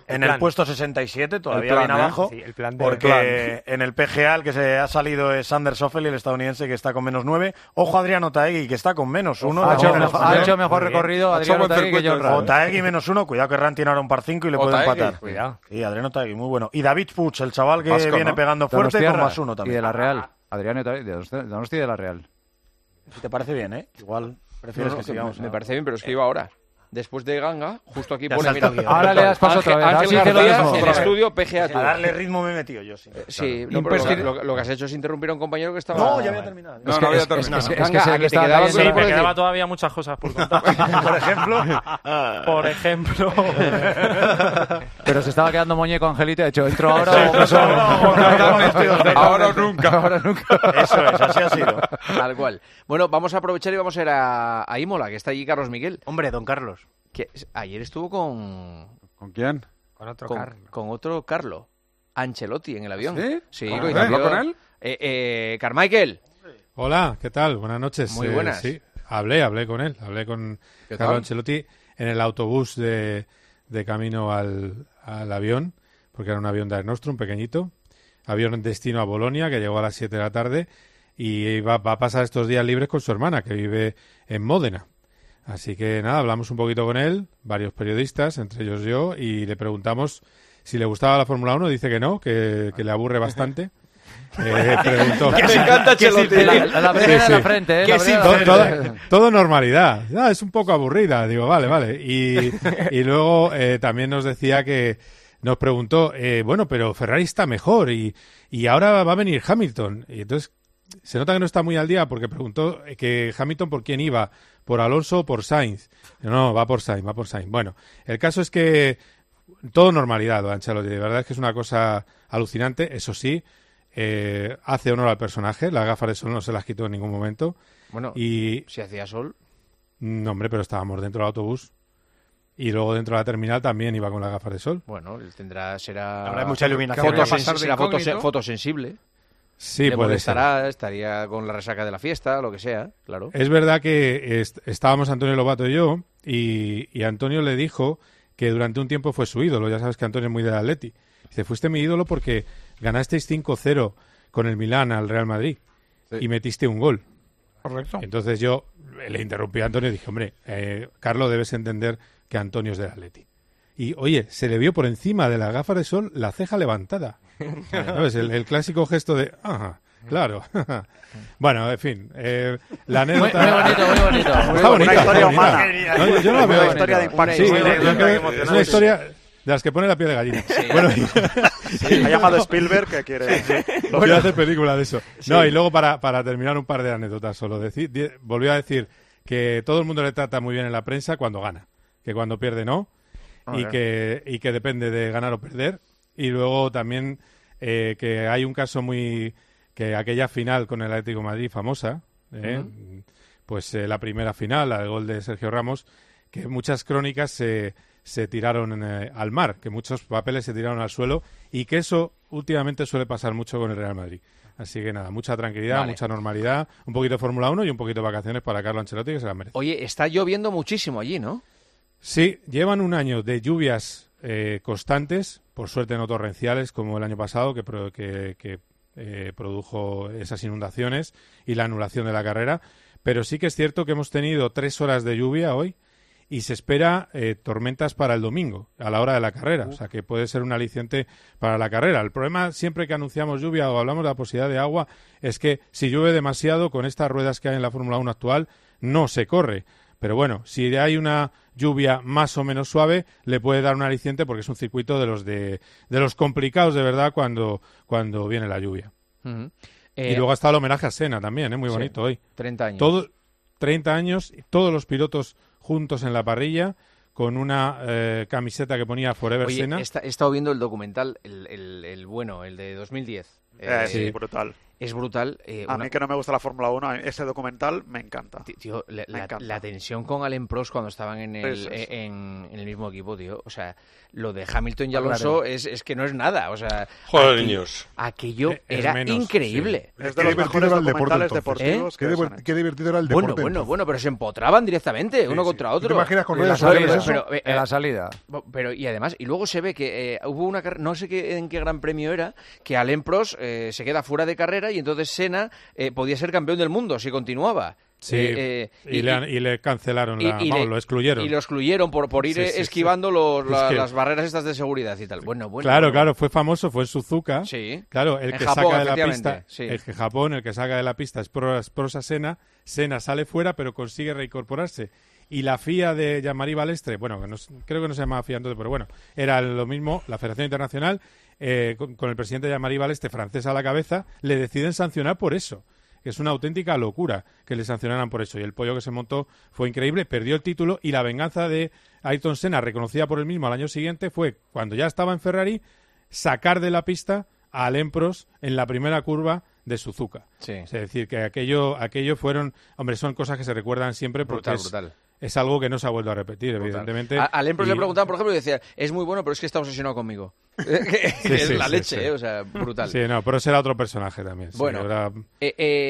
En el el puesto sesenta y siete, todavía plan, bien ¿eh? abajo, Sí, el plan de- porque el en el P G A el que se ha salido es Sander Schauffele, el estadounidense, que está con menos nueve. Ojo Adrián Otaegui, que está con menos uno. Ha hecho También mejor- está ha bien. hecho mejor Muy bien. recorrido Ha hecho Adrián buen Otaegui que circuito John el Ram. Otaegui menos uno, cuidado que Ran tiene ahora un par cinco y le puede Otaegui, empatar. cuidado. Sí, Adrián Otaegui, muy bueno. Y David Puig, el chaval que Vasco, viene ¿no? pegando fuerte, con Donostiarra. más uno también. Y de la Real. Adrián Otaegui, de Donosti- Donosti y de la Real. Si te parece bien, ¿eh? Igual prefieres No, no, que sigamos. me, me parece bien, pero es que iba ahora. Después de Ganga, justo aquí Ya pone, salta mira, el guión. Ahora le das paso Ángel, otra vez. Ángel Así que lo García, mismo, en otra vez. estudio P G A Tour. A darle ritmo me he metido yo, sí. Sí, Claro. no, pero Imprescri- lo, lo que has hecho es interrumpir a un compañero que estaba... No, ya había terminado. No, Es no, que- había es que- terminado. es que- es Ganga, que se ¿a le que te estaba quedaban cayendo Sí, cosas por me decir? quedaba todavía muchas cosas por contar. Por ejemplo. Por ejemplo. Pero se estaba quedando muñeco Angelito, de hecho, entro ahora Sí, o paso. Ahora o nunca. Ahora nunca. Eso es, así ha sido. Tal cual. Bueno, vamos a aprovechar y vamos a ir a, a Imola, que está allí Carlos Miguel. Hombre, don Carlos. Que es- ayer estuvo con... ¿Con quién? Con otro con, Carlo. con otro Carlo. Ancelotti en el avión. ¿Sí? Sí, ¿Con coincidió- él? ¿Habló con él? Eh, eh, Carmichael. Hola, ¿qué tal? Buenas noches. Muy Eh, buenas. sí, hablé, hablé con él. Hablé con ¿Qué Carlo tal? Ancelotti en el autobús de, de camino al, al avión, porque era un avión de Air Nostrum, pequeñito. Avión en destino a Bolonia, que llegó a las siete de la tarde y va, va a pasar estos días libres con su hermana, que vive en Módena. Así que nada, hablamos un poquito con él, varios periodistas, entre ellos yo, y le preguntamos si le gustaba la Fórmula uno. Dice que no, que, que le aburre bastante. Eh, preguntó. Me encanta Ancelotti. La, la primera en la frente, ¿eh? La primera en la Todo, frente. todo- todo normalidad. Ah, es un poco aburrida. Digo, vale, vale. Y, y luego eh, también nos decía que nos preguntó, eh, bueno, pero Ferrari está mejor y, y ahora va a venir Hamilton. Y entonces se nota que no está muy al día porque preguntó eh, que Hamilton por quién iba, por Alonso o por Sainz. No, va por Sainz, va por Sainz. Bueno, el caso es que todo normalidad, lo de Ancelotti. De verdad es que es una cosa alucinante. Eso sí, eh, hace honor al personaje. Las gafas de sol no se las quitó en ningún momento. Bueno, Y si hacía sol... no, hombre, pero estábamos dentro del autobús. Y luego dentro de la terminal también iba con las gafas de sol. Bueno, él tendrá... Será... Habrá mucha iluminación. Fotosen- ¿Qué va a pasar de será fotos- incógnito? fotosensible. Sí, Le puede ser. molestará, estaría con la resaca de la fiesta, lo que sea, claro. Es verdad que est- estábamos Antonio Lobato y yo, y, y Antonio le dijo que durante un tiempo fue su ídolo. Ya sabes que Antonio es muy del Atleti. Dice, fuiste mi ídolo porque ganasteis cinco cero con el Milán al Real Madrid y metiste un gol. Correcto. Entonces yo le interrumpí a Antonio y dije, hombre, eh, Carlos, debes entender que Antonio es del Atleti. Y, oye, se le vio por encima de las gafas de sol la ceja levantada. ¿Sabes? El, el clásico gesto de, ajá, claro. Bueno, en fin, eh, la anécdota... Muy- muy bonito, muy bonito. Está Muy bonita, bonito. está historia bonita. humana. No, yo, yo no la Muy veo. bonito. Historia de impacto. Sí, Muy yo bonito, creo muy que emocionante. es una historia de las que pone la piel de gallina. Bueno, y- Ha llamado Spielberg que quiere... Quiero hacer película de eso. Sí. No, y luego para, para terminar un par de anécdotas solo. Decir, di- volvió a decir que todo el mundo le trata muy bien en la prensa cuando gana, que cuando pierde no, y Ah, que, y que depende de ganar o perder. Y luego también eh, que hay un caso muy... que aquella final con el Atlético de Madrid famosa, ¿eh? Ujú. Pues eh, la primera final, la del gol de Sergio Ramos, que muchas crónicas se, se tiraron eh, al mar, que muchos papeles se tiraron al suelo y que eso últimamente suele pasar mucho con el Real Madrid. Así que nada, mucha tranquilidad, Vale. mucha normalidad, un poquito de Fórmula uno y un poquito de vacaciones para Carlo Ancelotti, que se la merece. Oye, está lloviendo muchísimo allí, ¿no? Sí, llevan un año de lluvias eh, constantes, por suerte no torrenciales como el año pasado, que, pro- que, que, eh, produjo esas inundaciones y la anulación de la carrera, pero sí que es cierto que hemos tenido tres horas de lluvia hoy y se espera eh, tormentas para el domingo, a la hora de la carrera, o sea que puede ser un aliciente para la carrera. El problema siempre que anunciamos lluvia o hablamos de la posibilidad de agua es que si llueve demasiado con estas ruedas que hay en la Fórmula uno actual no se corre. Pero bueno, si hay una lluvia más o menos suave, le puede dar un aliciente porque es un circuito de los de, de los complicados de verdad cuando, cuando viene la lluvia. Ujú. y Eh, luego está el homenaje a Senna también, ¿eh? Muy sí, bonito hoy. treinta años. Todo, treinta años, todos los pilotos juntos en la parrilla, con una eh, camiseta que ponía Forever Oye, Senna. esta- he estado viendo el documental, el, el- el bueno, el de dos mil diez. Eh, sí, brutal. es brutal. Eh, a una... mí que no me gusta la Fórmula uno, ese documental me encanta. Tío, la, me la, encanta. la tensión con Alain Prost cuando estaban en el, sí, sí, sí. En, en el mismo equipo, tío. O sea, lo de Hamilton y Alonso claro. es, es que no es nada. O sea, Joder, aquello, niños. aquello Es era menos, increíble. Sí. Es de los mejores documentales deportivos ¿Eh? que qué, se han qué divertido era el deporte. Bueno, bueno, bueno, pero se empotraban directamente Sí, uno sí. contra ¿Tú otro. te imaginas con En la redes sociales salida, eso? Pero, eh, en la salida. Pero y además, y luego se ve que eh, hubo una carrera, no sé qué, en qué gran premio era, que Alain Prost eh, se queda fuera de carrera y entonces Senna eh, podía ser campeón del mundo si continuaba. Sí, Eh, eh, y, le, han- y le cancelaron, la, y vamos, le- lo excluyeron. Y lo excluyeron por, por ir Sí, eh, sí, esquivando los- la- Es que- las barreras estas de seguridad y tal. Bueno, bueno. Claro, bueno. claro, fue famoso, fue en Suzuka. Sí. Claro, el En que Japón, saca de la efectivamente, pista, sí. el que Japón, el que saca de la pista es Prost, Prost a Senna, Senna sale fuera pero consigue reincorporarse. Y la F I A de Jean-Marie Balestre, bueno, que no, es- creo que no se llamaba F I A entonces, pero bueno, era lo mismo, la Federación Internacional, eh, con, con el presidente Jean-Marie Balestre, francés a la cabeza, le deciden sancionar por eso. Que es una auténtica locura que le sancionaran por eso. Y el pollo que se montó fue increíble, perdió el título y la venganza de Ayrton Senna, reconocida por él mismo al año siguiente, fue, cuando ya estaba en Ferrari, sacar de la pista a Alain Prost en la primera curva de Suzuka. Sí. Es decir, que aquello, aquello fueron... Hombre, son cosas que se recuerdan siempre porque Brutal, es, brutal. es algo que no se ha vuelto a repetir, evidentemente. A, a Alain Prost Y- le preguntaban, por ejemplo, y decía, es muy bueno, pero es que está obsesionado conmigo. Que Sí, es sí, la sí, leche, sí. eh, o sea, brutal. Sí, no, pero será otro personaje también. sí, Bueno, era- eh,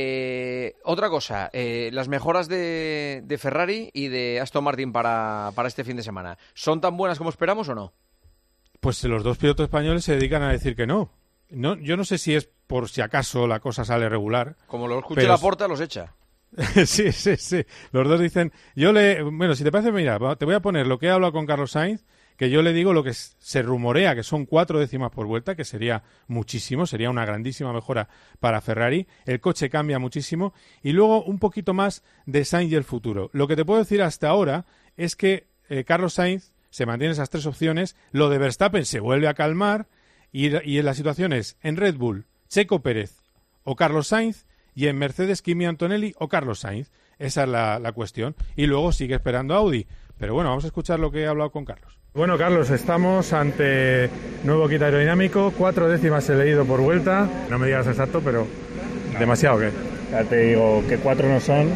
eh, otra cosa, eh, las mejoras de, de Ferrari y de Aston Martin para, para este fin de semana, ¿son tan buenas como esperamos o no? Pues los dos pilotos españoles se dedican a decir que no. No, yo no sé si es por si acaso la cosa sale regular. Como lo escuche pero- la porta, los echa. sí, sí, sí. Los dos dicen, yo le, bueno, si te parece, mira, va- te voy a poner lo que he hablado con Carlos Sainz, que yo le digo lo que s- se rumorea, que son cuatro décimas por vuelta, que sería muchísimo, sería una grandísima mejora para Ferrari. El coche cambia muchísimo. Y luego un poquito más de Sainz y el futuro. Lo que te puedo decir hasta ahora es que eh, Carlos Sainz se mantiene esas tres opciones. Lo de Verstappen se vuelve a calmar. Y, y en las situaciones en Red Bull, Checo Pérez o Carlos Sainz, y en Mercedes, Kimi Antonelli o Carlos Sainz. Esa es la, la cuestión. Y luego sigue esperando Audi. Pero bueno, vamos a escuchar lo que he hablado con Carlos. Bueno, Carlos, estamos ante nuevo kit aerodinámico, cuatro décimas he leído por vuelta. No me digas exacto, pero demasiado, ¿qué? Ya te digo que cuatro no son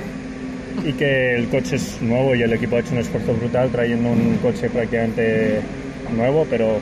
y que el coche es nuevo y el equipo ha hecho un esfuerzo brutal trayendo un coche prácticamente nuevo, pero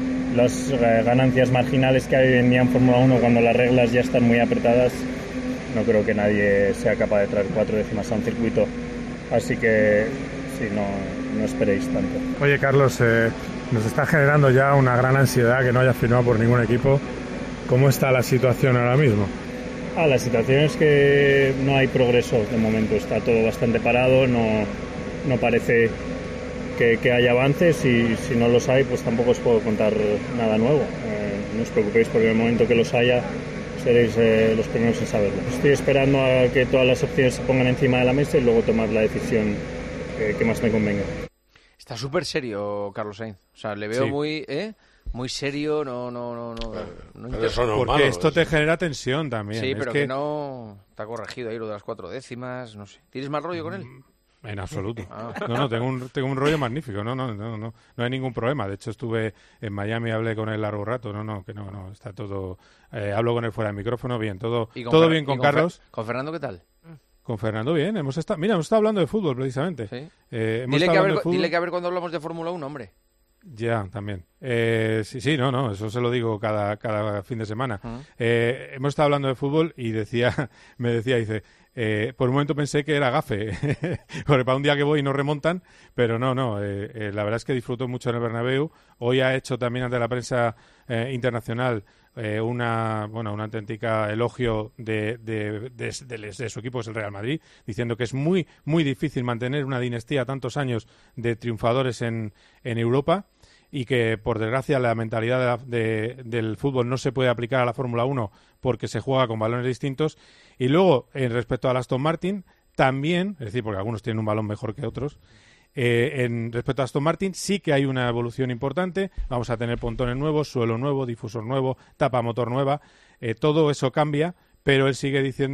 las eh, ganancias marginales que hay hoy en día en Fórmula uno cuando las reglas ya están muy apretadas, no creo que nadie sea capaz de traer cuatro décimas a un circuito. Así que sí, no, no esperéis tanto. Oye, Carlos, eh, nos está generando ya una gran ansiedad que no haya firmado por ningún equipo. ¿Cómo está la situación ahora mismo? Ah, la situación es que no hay progreso de momento, está todo bastante parado, no, no parece que, que haya avances y si no los hay, pues tampoco os puedo contar nada nuevo. Eh, no os preocupéis porque en el momento que los haya seréis eh, los primeros en saberlo. Estoy esperando a que todas las opciones se pongan encima de la mesa y luego tomar la decisión que, que más me convenga. Está súper serio Carlos Sainz. O sea, le veo Sí. muy, ¿eh? Muy serio, no, no, no, no. no inter- Porque esto te genera tensión también. Sí, Es pero que... no está corregido ahí lo de las cuatro décimas, no sé. ¿Tienes mal rollo con él? En absoluto. Ah. No, no, tengo un, tengo un rollo magnífico. No, no, no, no, no hay ningún problema. De hecho, estuve en Miami, hablé con él largo rato. No, no, que no, no, está todo. Eh, hablo con él fuera del micrófono, bien, todo, ¿Y con todo Fer- bien y con Fer- Carlos. ¿Con Fernando qué tal? Con Fernando, bien. Hemos estado, mira, hemos estado hablando de fútbol precisamente. Sí. Eh, hemos Dile estado que, a hablando ver, de fútbol. dile que a ver cuando hablamos de Fórmula uno, hombre. Ya, también. Eh, sí, sí, no, no, eso se lo digo cada, cada fin de semana. Ujú. Eh, hemos estado hablando de fútbol y decía, me decía, dice, eh, por un momento pensé que era gafe, porque para un día que voy no remontan, pero no, no, eh, eh, la verdad es que disfruto mucho en el Bernabéu. Hoy ha hecho también ante la prensa eh, internacional eh, una, bueno, una auténtica elogio de, de, de, de, de su equipo, es el Real Madrid, diciendo que es muy, muy difícil mantener una dinastía tantos años de triunfadores en, en Europa, y que, por desgracia, la mentalidad de la- de- del fútbol no se puede aplicar a la Fórmula uno porque se juega con balones distintos. Y luego, en respecto al Aston Martin, también, es decir, porque algunos tienen un balón mejor que otros, eh, en respecto a Aston Martin sí que hay una evolución importante. Vamos a tener pontones nuevos, suelo nuevo, difusor nuevo, tapa motor nueva, eh, todo eso cambia, pero él sigue diciendo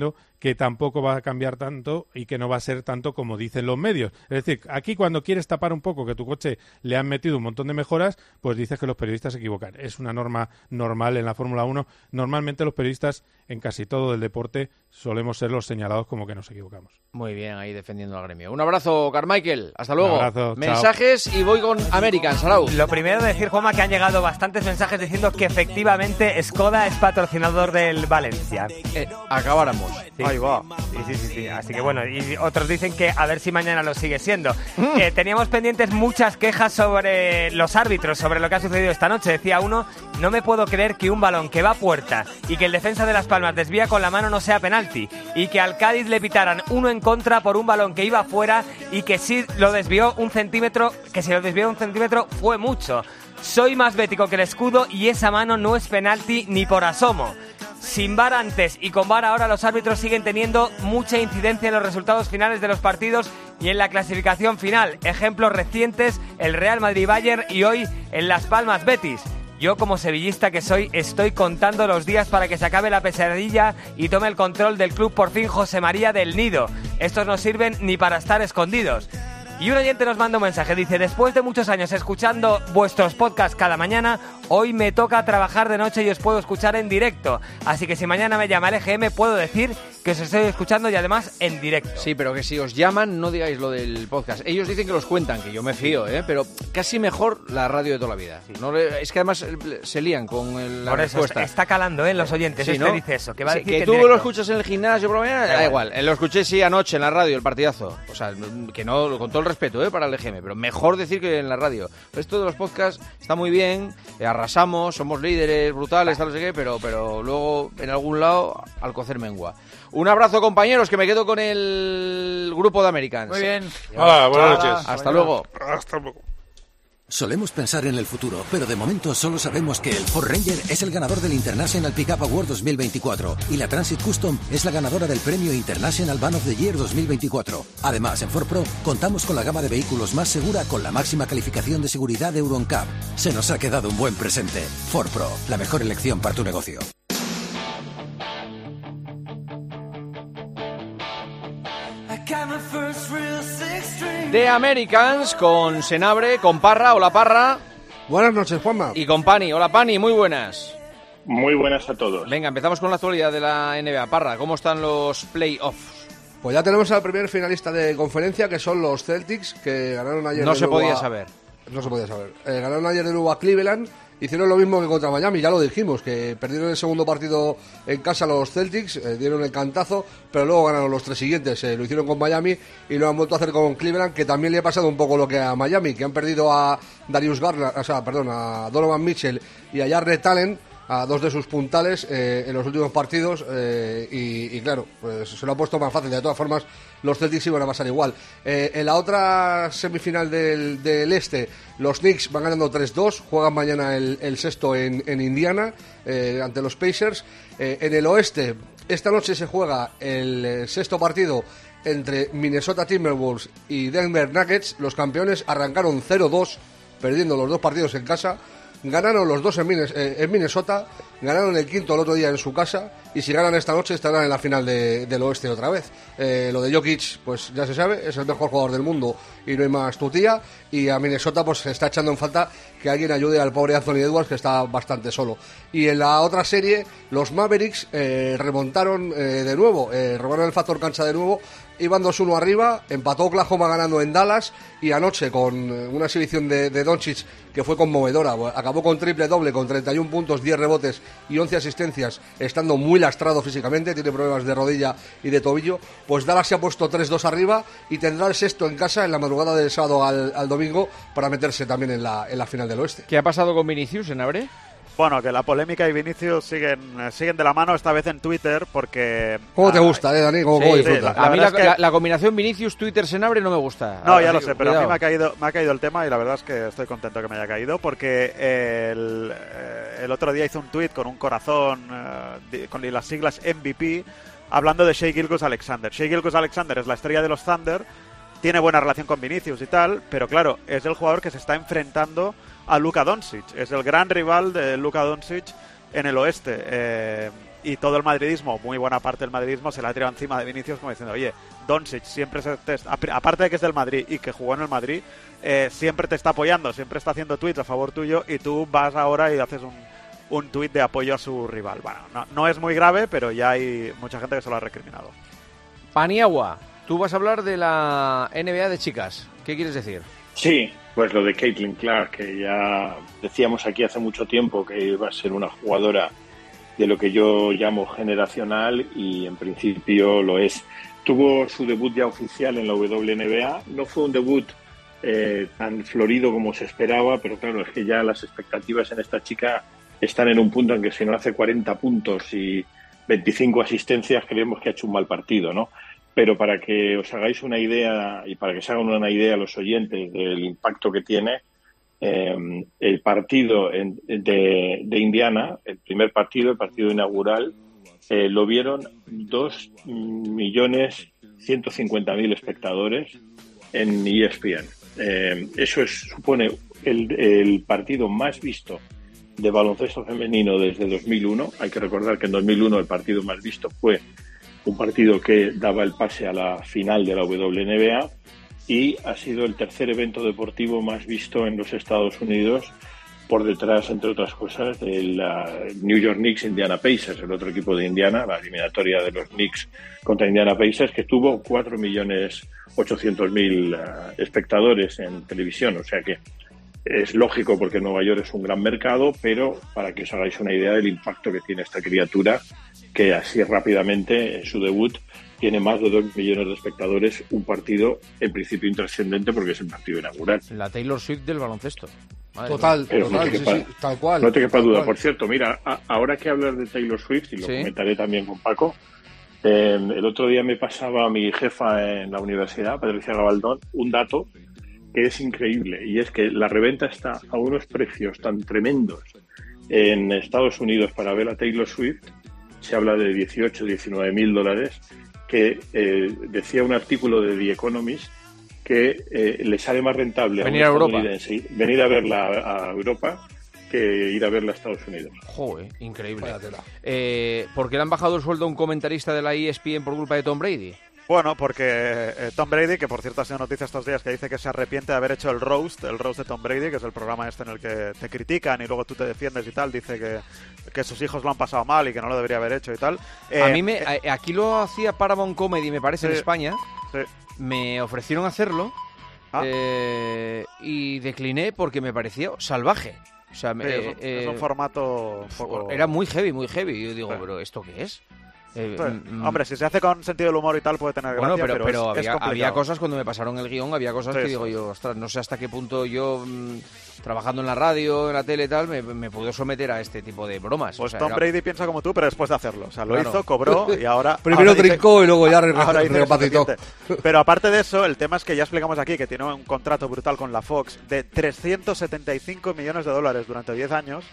que tampoco va a cambiar tanto y que no va a ser tanto como dicen los medios. Es decir, aquí cuando quieres tapar un poco que tu coche le han metido un montón de mejoras, pues dices que los periodistas se equivocan. Es una norma normal en la Fórmula uno. Normalmente los periodistas en casi todo el deporte solemos ser los señalados como que nos equivocamos. Muy bien, ahí defendiendo al gremio. Un abrazo, Carmichael. Hasta luego. Un abrazo, mensajes chao. Y voy con American, Salau. Lo primero decir, Juanma, que han llegado bastantes mensajes diciendo que efectivamente Skoda es patrocinador del Valencia. Eh, acabáramos. Sí. Ahí va. Sí, sí, sí, sí. Así que bueno, y otros dicen que a ver si mañana lo sigue siendo. Mm. Eh, teníamos pendientes muchas quejas sobre los árbitros, sobre lo que ha sucedido esta noche. Decía uno, no me puedo creer que un balón que va a puerta y que el defensa de Las Palmas desvía con la mano no sea penalti, y que al Cádiz le pitaran uno en contra por un balón que iba fuera y que si lo desvió un centímetro, que si lo desvió un centímetro fue mucho. Soy más bético que el escudo y esa mano no es penalti ni por asomo. Sin V A R antes y con V A R ahora, los árbitros siguen teniendo mucha incidencia en los resultados finales de los partidos y en la clasificación final. Ejemplos recientes, el Real Madrid-Bayern y hoy en Las Palmas-Betis. Yo, como sevillista que soy, estoy contando los días para que se acabe la pesadilla y tome el control del club por fin José María del Nido. Estos no sirven ni para estar escondidos. Y un oyente nos manda un mensaje, dice, después de muchos años escuchando vuestros podcasts cada mañana, hoy me toca trabajar de noche y os puedo escuchar en directo. Así que si mañana me llama el E G M, puedo decir que os estoy escuchando y además en directo. Sí, pero que si os llaman, no digáis lo del podcast. Ellos dicen que los cuentan, que yo me fío, ¿eh? Pero casi mejor la radio de toda la vida. Sí. No le, es que además se lían con el, la Por eso respuesta. Está calando, ¿eh? Los oyentes. Sí, este ¿no? dice eso, que va a sí, decir que, que tú directo. lo escuchas en el gimnasio, por la mañana, da, da igual. igual. Lo escuché sí anoche en la radio, el partidazo. O sea, que no, con todo el respeto, ¿eh? Para el E G M, pero mejor decir que en la radio. Esto de los podcasts está muy bien, eh, arrasamos, somos líderes brutales, tal, no sé qué, pero, pero luego en algún lado al cocer mengua. Un abrazo, compañeros, que me quedo con el grupo de Americans. Muy bien. Hola, buenas noches. Hasta luego. Hasta luego. Solemos pensar en el futuro, pero de momento solo sabemos que el Ford Ranger es el ganador del International Pickup Award dos mil veinticuatro y la Transit Custom es la ganadora del premio International Van of the Year dos mil veinticuatro. Además, en Ford Pro contamos con la gama de vehículos más segura con la máxima calificación de seguridad de Euro N C A P. Se nos ha quedado un buen presente. Ford Pro, la mejor elección para tu negocio. The Americans con Senabre, con Parra. Hola, Parra. Buenas noches, Juanma. Y con Pani. Hola, Pani, muy buenas. Muy buenas a todos. Venga, empezamos con la actualidad de la N B A. Parra, ¿cómo están los playoffs? Pues ya tenemos al primer finalista de conferencia, que son los Celtics, que ganaron ayer. No de se nuevo podía a... saber. No se podía saber. Eh, ganaron ayer de nuevo a Cleveland. Hicieron lo mismo que contra Miami, ya lo dijimos, que perdieron el segundo partido en casa los Celtics, eh, dieron el cantazo, pero luego ganaron los tres siguientes, eh, lo hicieron con Miami y lo han vuelto a hacer con Cleveland, que también le ha pasado un poco lo que a Miami, que han perdido a Darius Garland, o sea, perdón, a Donovan Mitchell y a Jarrett Allen, a dos de sus puntales eh, en los últimos partidos eh, y, y claro, pues se lo ha puesto más fácil. De todas formas, los Celtics iban a pasar igual. Eh, en la otra semifinal del, del este, los Knicks van ganando tres dos, juegan mañana el, el sexto en, en Indiana eh, ante los Pacers. Eh, en el oeste, esta noche se juega el, el sexto partido entre Minnesota Timberwolves y Denver Nuggets. Los campeones arrancaron cero dos, perdiendo los dos partidos en casa. Ganaron los dos en, Mines- eh, en Minnesota, ganaron el quinto el otro día en su casa y si ganan esta noche estarán en la final de, del oeste otra vez. Eh, lo de Jokic, pues ya se sabe, es el mejor jugador del mundo y no hay más tutía, y a Minnesota pues se está echando en falta que alguien ayude al pobre Anthony Edwards, que está bastante solo. Y en la otra serie, los Mavericks eh, remontaron eh, de nuevo, eh, robaron el factor cancha de nuevo, iban dos uno arriba, empató Oklahoma ganando en Dallas y anoche con una exhibición de, de Doncic que fue conmovedora, acabó con triple doble, con treinta y un puntos, diez rebotes y once asistencias, estando muy lastrado físicamente, tiene problemas de rodilla y de tobillo. Pues Dallas se ha puesto tres dos arriba y tendrá el sexto en casa en la madrugada del sábado al, al domingo para meterse también en la, en la final del oeste. ¿Qué ha pasado con Vinicius en Abre? Bueno, que la polémica y Vinicius siguen siguen de la mano, esta vez en Twitter, porque... ¿Cómo te gusta, eh, Dani? ¿Cómo, sí, cómo sí, disfrutas? la, a mí la, que... la, la combinación Vinicius-Twitter-Senabre no me gusta. No, ya Así, lo sé, pero cuidado. a mí me ha, caído, me ha caído el tema y la verdad es que estoy contento que me haya caído, porque el, el otro día hizo un tweet con un corazón, eh, con las siglas M V P, hablando de Shai Gilgeous-Alexander. Shai Gilgeous-Alexander es la estrella de los Thunder, tiene buena relación con Vinicius y tal, pero claro, es el jugador que se está enfrentando a Luka Doncic. Es el gran rival de Luka Doncic en el oeste. Eh, y todo el madridismo, muy buena parte del madridismo, se la ha tirado encima de Vinicius como diciendo, oye, Doncic siempre se te, aparte de que es del Madrid y que jugó en el Madrid, eh, siempre te está apoyando, siempre está haciendo tweets a favor tuyo y tú vas ahora y haces un, un tuit de apoyo a su rival. Bueno, no, no es muy grave, pero ya hay mucha gente que se lo ha recriminado. Paniagua, tú vas a hablar de la N B A de chicas. ¿Qué quieres decir? Sí, pues lo de Caitlin Clark, que ya decíamos aquí hace mucho tiempo que iba a ser una jugadora de lo que yo llamo generacional y en principio lo es. Tuvo su debut ya oficial en la W N B A, no fue un debut eh, tan florido como se esperaba, pero claro, es que ya las expectativas en esta chica están en un punto en que si no hace cuarenta puntos y veinticinco asistencias, creemos que ha hecho un mal partido, ¿no? Pero para que os hagáis una idea y para que se hagan una idea los oyentes del impacto que tiene, eh, el partido en, de, de Indiana, el primer partido, el partido inaugural, eh, lo vieron dos millones ciento cincuenta mil espectadores en E S P N. Eh, eso es, supone el, el partido más visto de baloncesto femenino desde dos mil uno. Hay que recordar que en dos mil uno el partido más visto fue un partido que daba el pase a la final de la W N B A y ha sido el tercer evento deportivo más visto en los Estados Unidos, por detrás, entre otras cosas, del New York Knicks Indiana Pacers, el otro equipo de Indiana, la eliminatoria de los Knicks contra Indiana Pacers, que tuvo cuatro millones ochocientos mil espectadores en televisión. O sea que es lógico porque Nueva York es un gran mercado, pero para que os hagáis una idea del impacto que tiene esta criatura, que así rápidamente en su debut tiene más de dos millones de espectadores, un partido en principio intrascendente porque es el partido inaugural. La Taylor Swift del baloncesto. Madre total, Pero total, no te sí, quepa, sí, tal cual. No te quepa duda. cual. Por cierto, mira, a, ahora que hablas de Taylor Swift, y lo Sí. comentaré también con Paco, eh, el otro día me pasaba a mi jefa en la universidad, Patricia Gabaldón, un dato que es increíble, y es que la reventa está a unos precios tan tremendos en Estados Unidos para ver a Taylor Swift. Se habla de dieciocho, diecinueve mil dólares, que eh, decía un artículo de The Economist que eh, le sale más rentable venir a a un Europa. estadounidense venir a verla a, a Europa que ir a verla a Estados Unidos. Joder, increíble. Eh, ¿Por qué le han bajado el sueldo a un comentarista de la E S P N por culpa de Tom Brady? Bueno, porque eh, Tom Brady, que por cierto ha sido noticia estos días, que dice que se arrepiente de haber hecho el roast, el roast de Tom Brady, que es el programa este en el que te critican y luego tú te defiendes y tal, dice que, que sus hijos lo han pasado mal y que no lo debería haber hecho y tal. Eh, a mí me, a- aquí lo hacía Paramount Comedy, me parece, en Sí, España. sí. Me ofrecieron hacerlo Ah. eh, y decliné porque me parecía salvaje. O sea, me- Sí, es, un, eh, es un formato un poco... era muy heavy, muy heavy. Y yo digo, Sí. ¿pero esto qué es? Eh, Sí. mm, Hombre, si se hace con sentido del humor y tal puede tener Bueno, gracia, pero, pero, pero es, es había, complicado. había cosas cuando me pasaron el guión, había cosas Sí, que sí. digo yo, ostras, no sé hasta qué punto yo, mmm, trabajando en la radio, en la tele y tal, me, me puedo someter a este tipo de bromas. Pues O sea, Tom era- Brady piensa como tú, pero después de hacerlo. O sea, lo Claro. hizo, cobró y ahora... Primero ahora dice- trincó y luego ya re- ahora dice que es recapacitó. suficiente. Pero aparte de eso, el tema es que ya explicamos aquí que tiene un contrato brutal con la Fox de trescientos setenta y cinco millones de dólares durante diez años.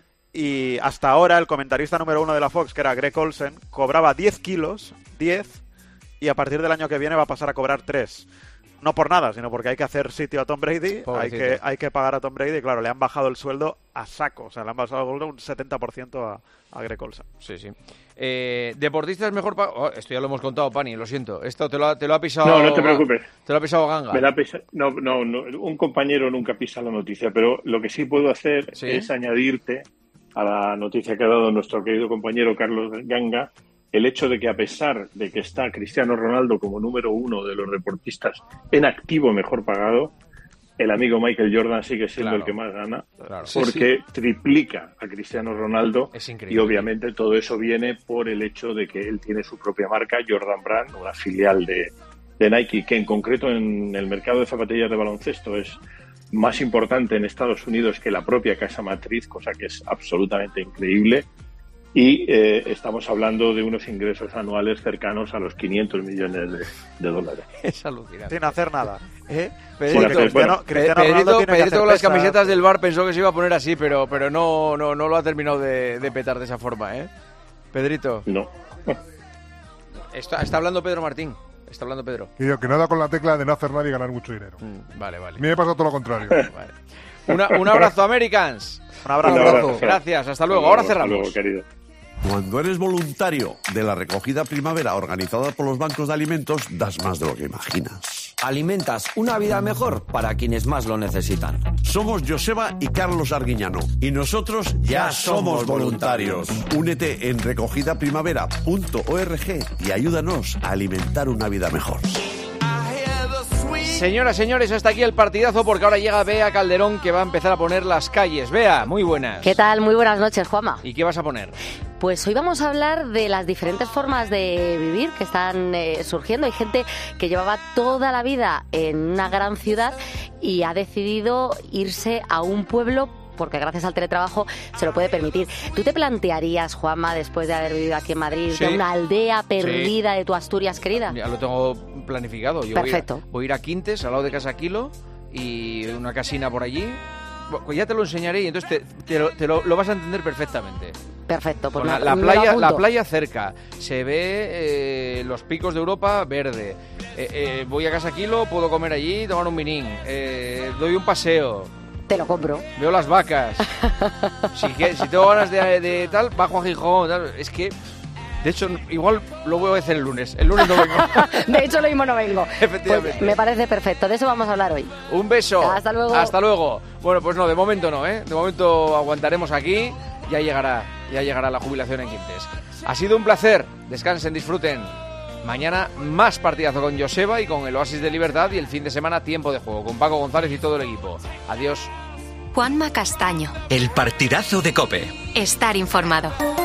Y hasta ahora el comentarista número uno de la Fox, que era Greg Olsen, cobraba diez kilos, diez, y a partir del año que viene va a pasar a cobrar tres. No por nada, sino porque hay que hacer sitio a Tom Brady, hay Pobrecito. que, hay que pagar a Tom Brady, y claro, le han bajado el sueldo a saco, o sea, le han bajado el sueldo un setenta por ciento a, a Greg Olsen. Sí, sí. Eh, deportista es mejor... pa- oh, esto ya lo hemos contado, Pani, lo siento. Esto te lo, ha- te lo ha pisado... No, no te preocupes. Te lo ha pisado Ganga. Me la pisa- no, no, no, un compañero nunca pisa la noticia, pero lo que sí puedo hacer ¿Sí? es añadirte a la noticia que ha dado nuestro querido compañero Carlos Ganga el hecho de que a pesar de que está Cristiano Ronaldo como número uno de los deportistas en activo mejor pagado, el amigo Michael Jordan sigue siendo Claro. el que más gana, Claro. porque triplica a Cristiano Ronaldo. Es Y increíble. obviamente todo eso viene por el hecho de que él tiene su propia marca, Jordan Brand, una filial de, de Nike, que en concreto en el mercado de zapatillas de baloncesto es más importante en Estados Unidos que la propia casa matriz, cosa que es absolutamente increíble. Y eh, estamos hablando de unos ingresos anuales cercanos a los quinientos millones de, de dólares. Es alucinante. Sin hacer nada. ¿eh? Pedrito, Porque Cristiano, bueno, Cristiano Pedrito, Ronaldo tiene que Pedrito hacer con las pesas. camisetas del bar pensó que se iba a poner así, pero, pero no, no, no lo ha terminado de, de petar de esa forma, ¿eh? Pedrito. No. Está, está hablando Pedro Martín. Está hablando Pedro. Que yo, que no da con la tecla de no hacer nada y ganar mucho dinero. Mm, vale, vale. A mí me pasa todo lo contrario. Vale. Una- un abrazo, Americans. Un abrazo. Un abrazo. Gracias, hasta luego. Ahora Hasta cerramos. luego, querido. Cuando eres voluntario de la recogida primavera organizada por los bancos de alimentos, das más de lo que imaginas. Alimentas una vida mejor para quienes más lo necesitan. Somos Joseba y Carlos Arguiñano y nosotros ya somos voluntarios. Únete en recogida primavera punto org y ayúdanos a alimentar una vida mejor. Señoras, señores, hasta aquí el partidazo porque ahora llega Bea Calderón que va a empezar a poner las calles. Bea, muy buenas. ¿Qué tal? Muy buenas noches, Juanma. ¿Y qué vas a poner? Pues hoy vamos a hablar de las diferentes formas de vivir que están eh, surgiendo. Hay gente que llevaba toda la vida en una gran ciudad y ha decidido irse a un pueblo porque gracias al teletrabajo se lo puede permitir. ¿Tú te plantearías, Juanma, después de haber vivido aquí en Madrid, Sí. de una aldea perdida Sí. de tu Asturias querida? Ya lo tengo planificado. Yo Perfecto. Voy a, voy a ir a Quintes, al lado de Casa Quilo, y una casina por allí. Bueno, pues ya te lo enseñaré y entonces te, te lo, te lo- lo vas a entender perfectamente. Perfecto. Pues Con la, me- la me lo playa, apunto. la playa cerca, se ve eh, los picos de Europa verde. Eh, eh, voy a Casa Quilo, puedo comer allí, tomar un vinín. Eh, doy un paseo. Te lo compro. Veo las vacas. si, que- si tengo ganas de, de tal, bajo a Gijón. Tal. Es que, de hecho, igual lo voy a hacer el lunes. El lunes no vengo. De hecho, lo mismo no vengo. Efectivamente. Pues me parece perfecto. De eso vamos a hablar hoy. Un beso. Hasta luego. Hasta luego. Bueno, pues no, de momento no, ¿eh? De momento aguantaremos aquí. Ya llegará, ya llegará la jubilación en Quintes. Ha sido un placer. Descansen, disfruten. Mañana más partidazo con Joseba y con el Oasis de Libertad y el fin de semana tiempo de juego con Paco González y todo el equipo. Adiós. Juanma Castaño. El partidazo de COPE. Estar informado.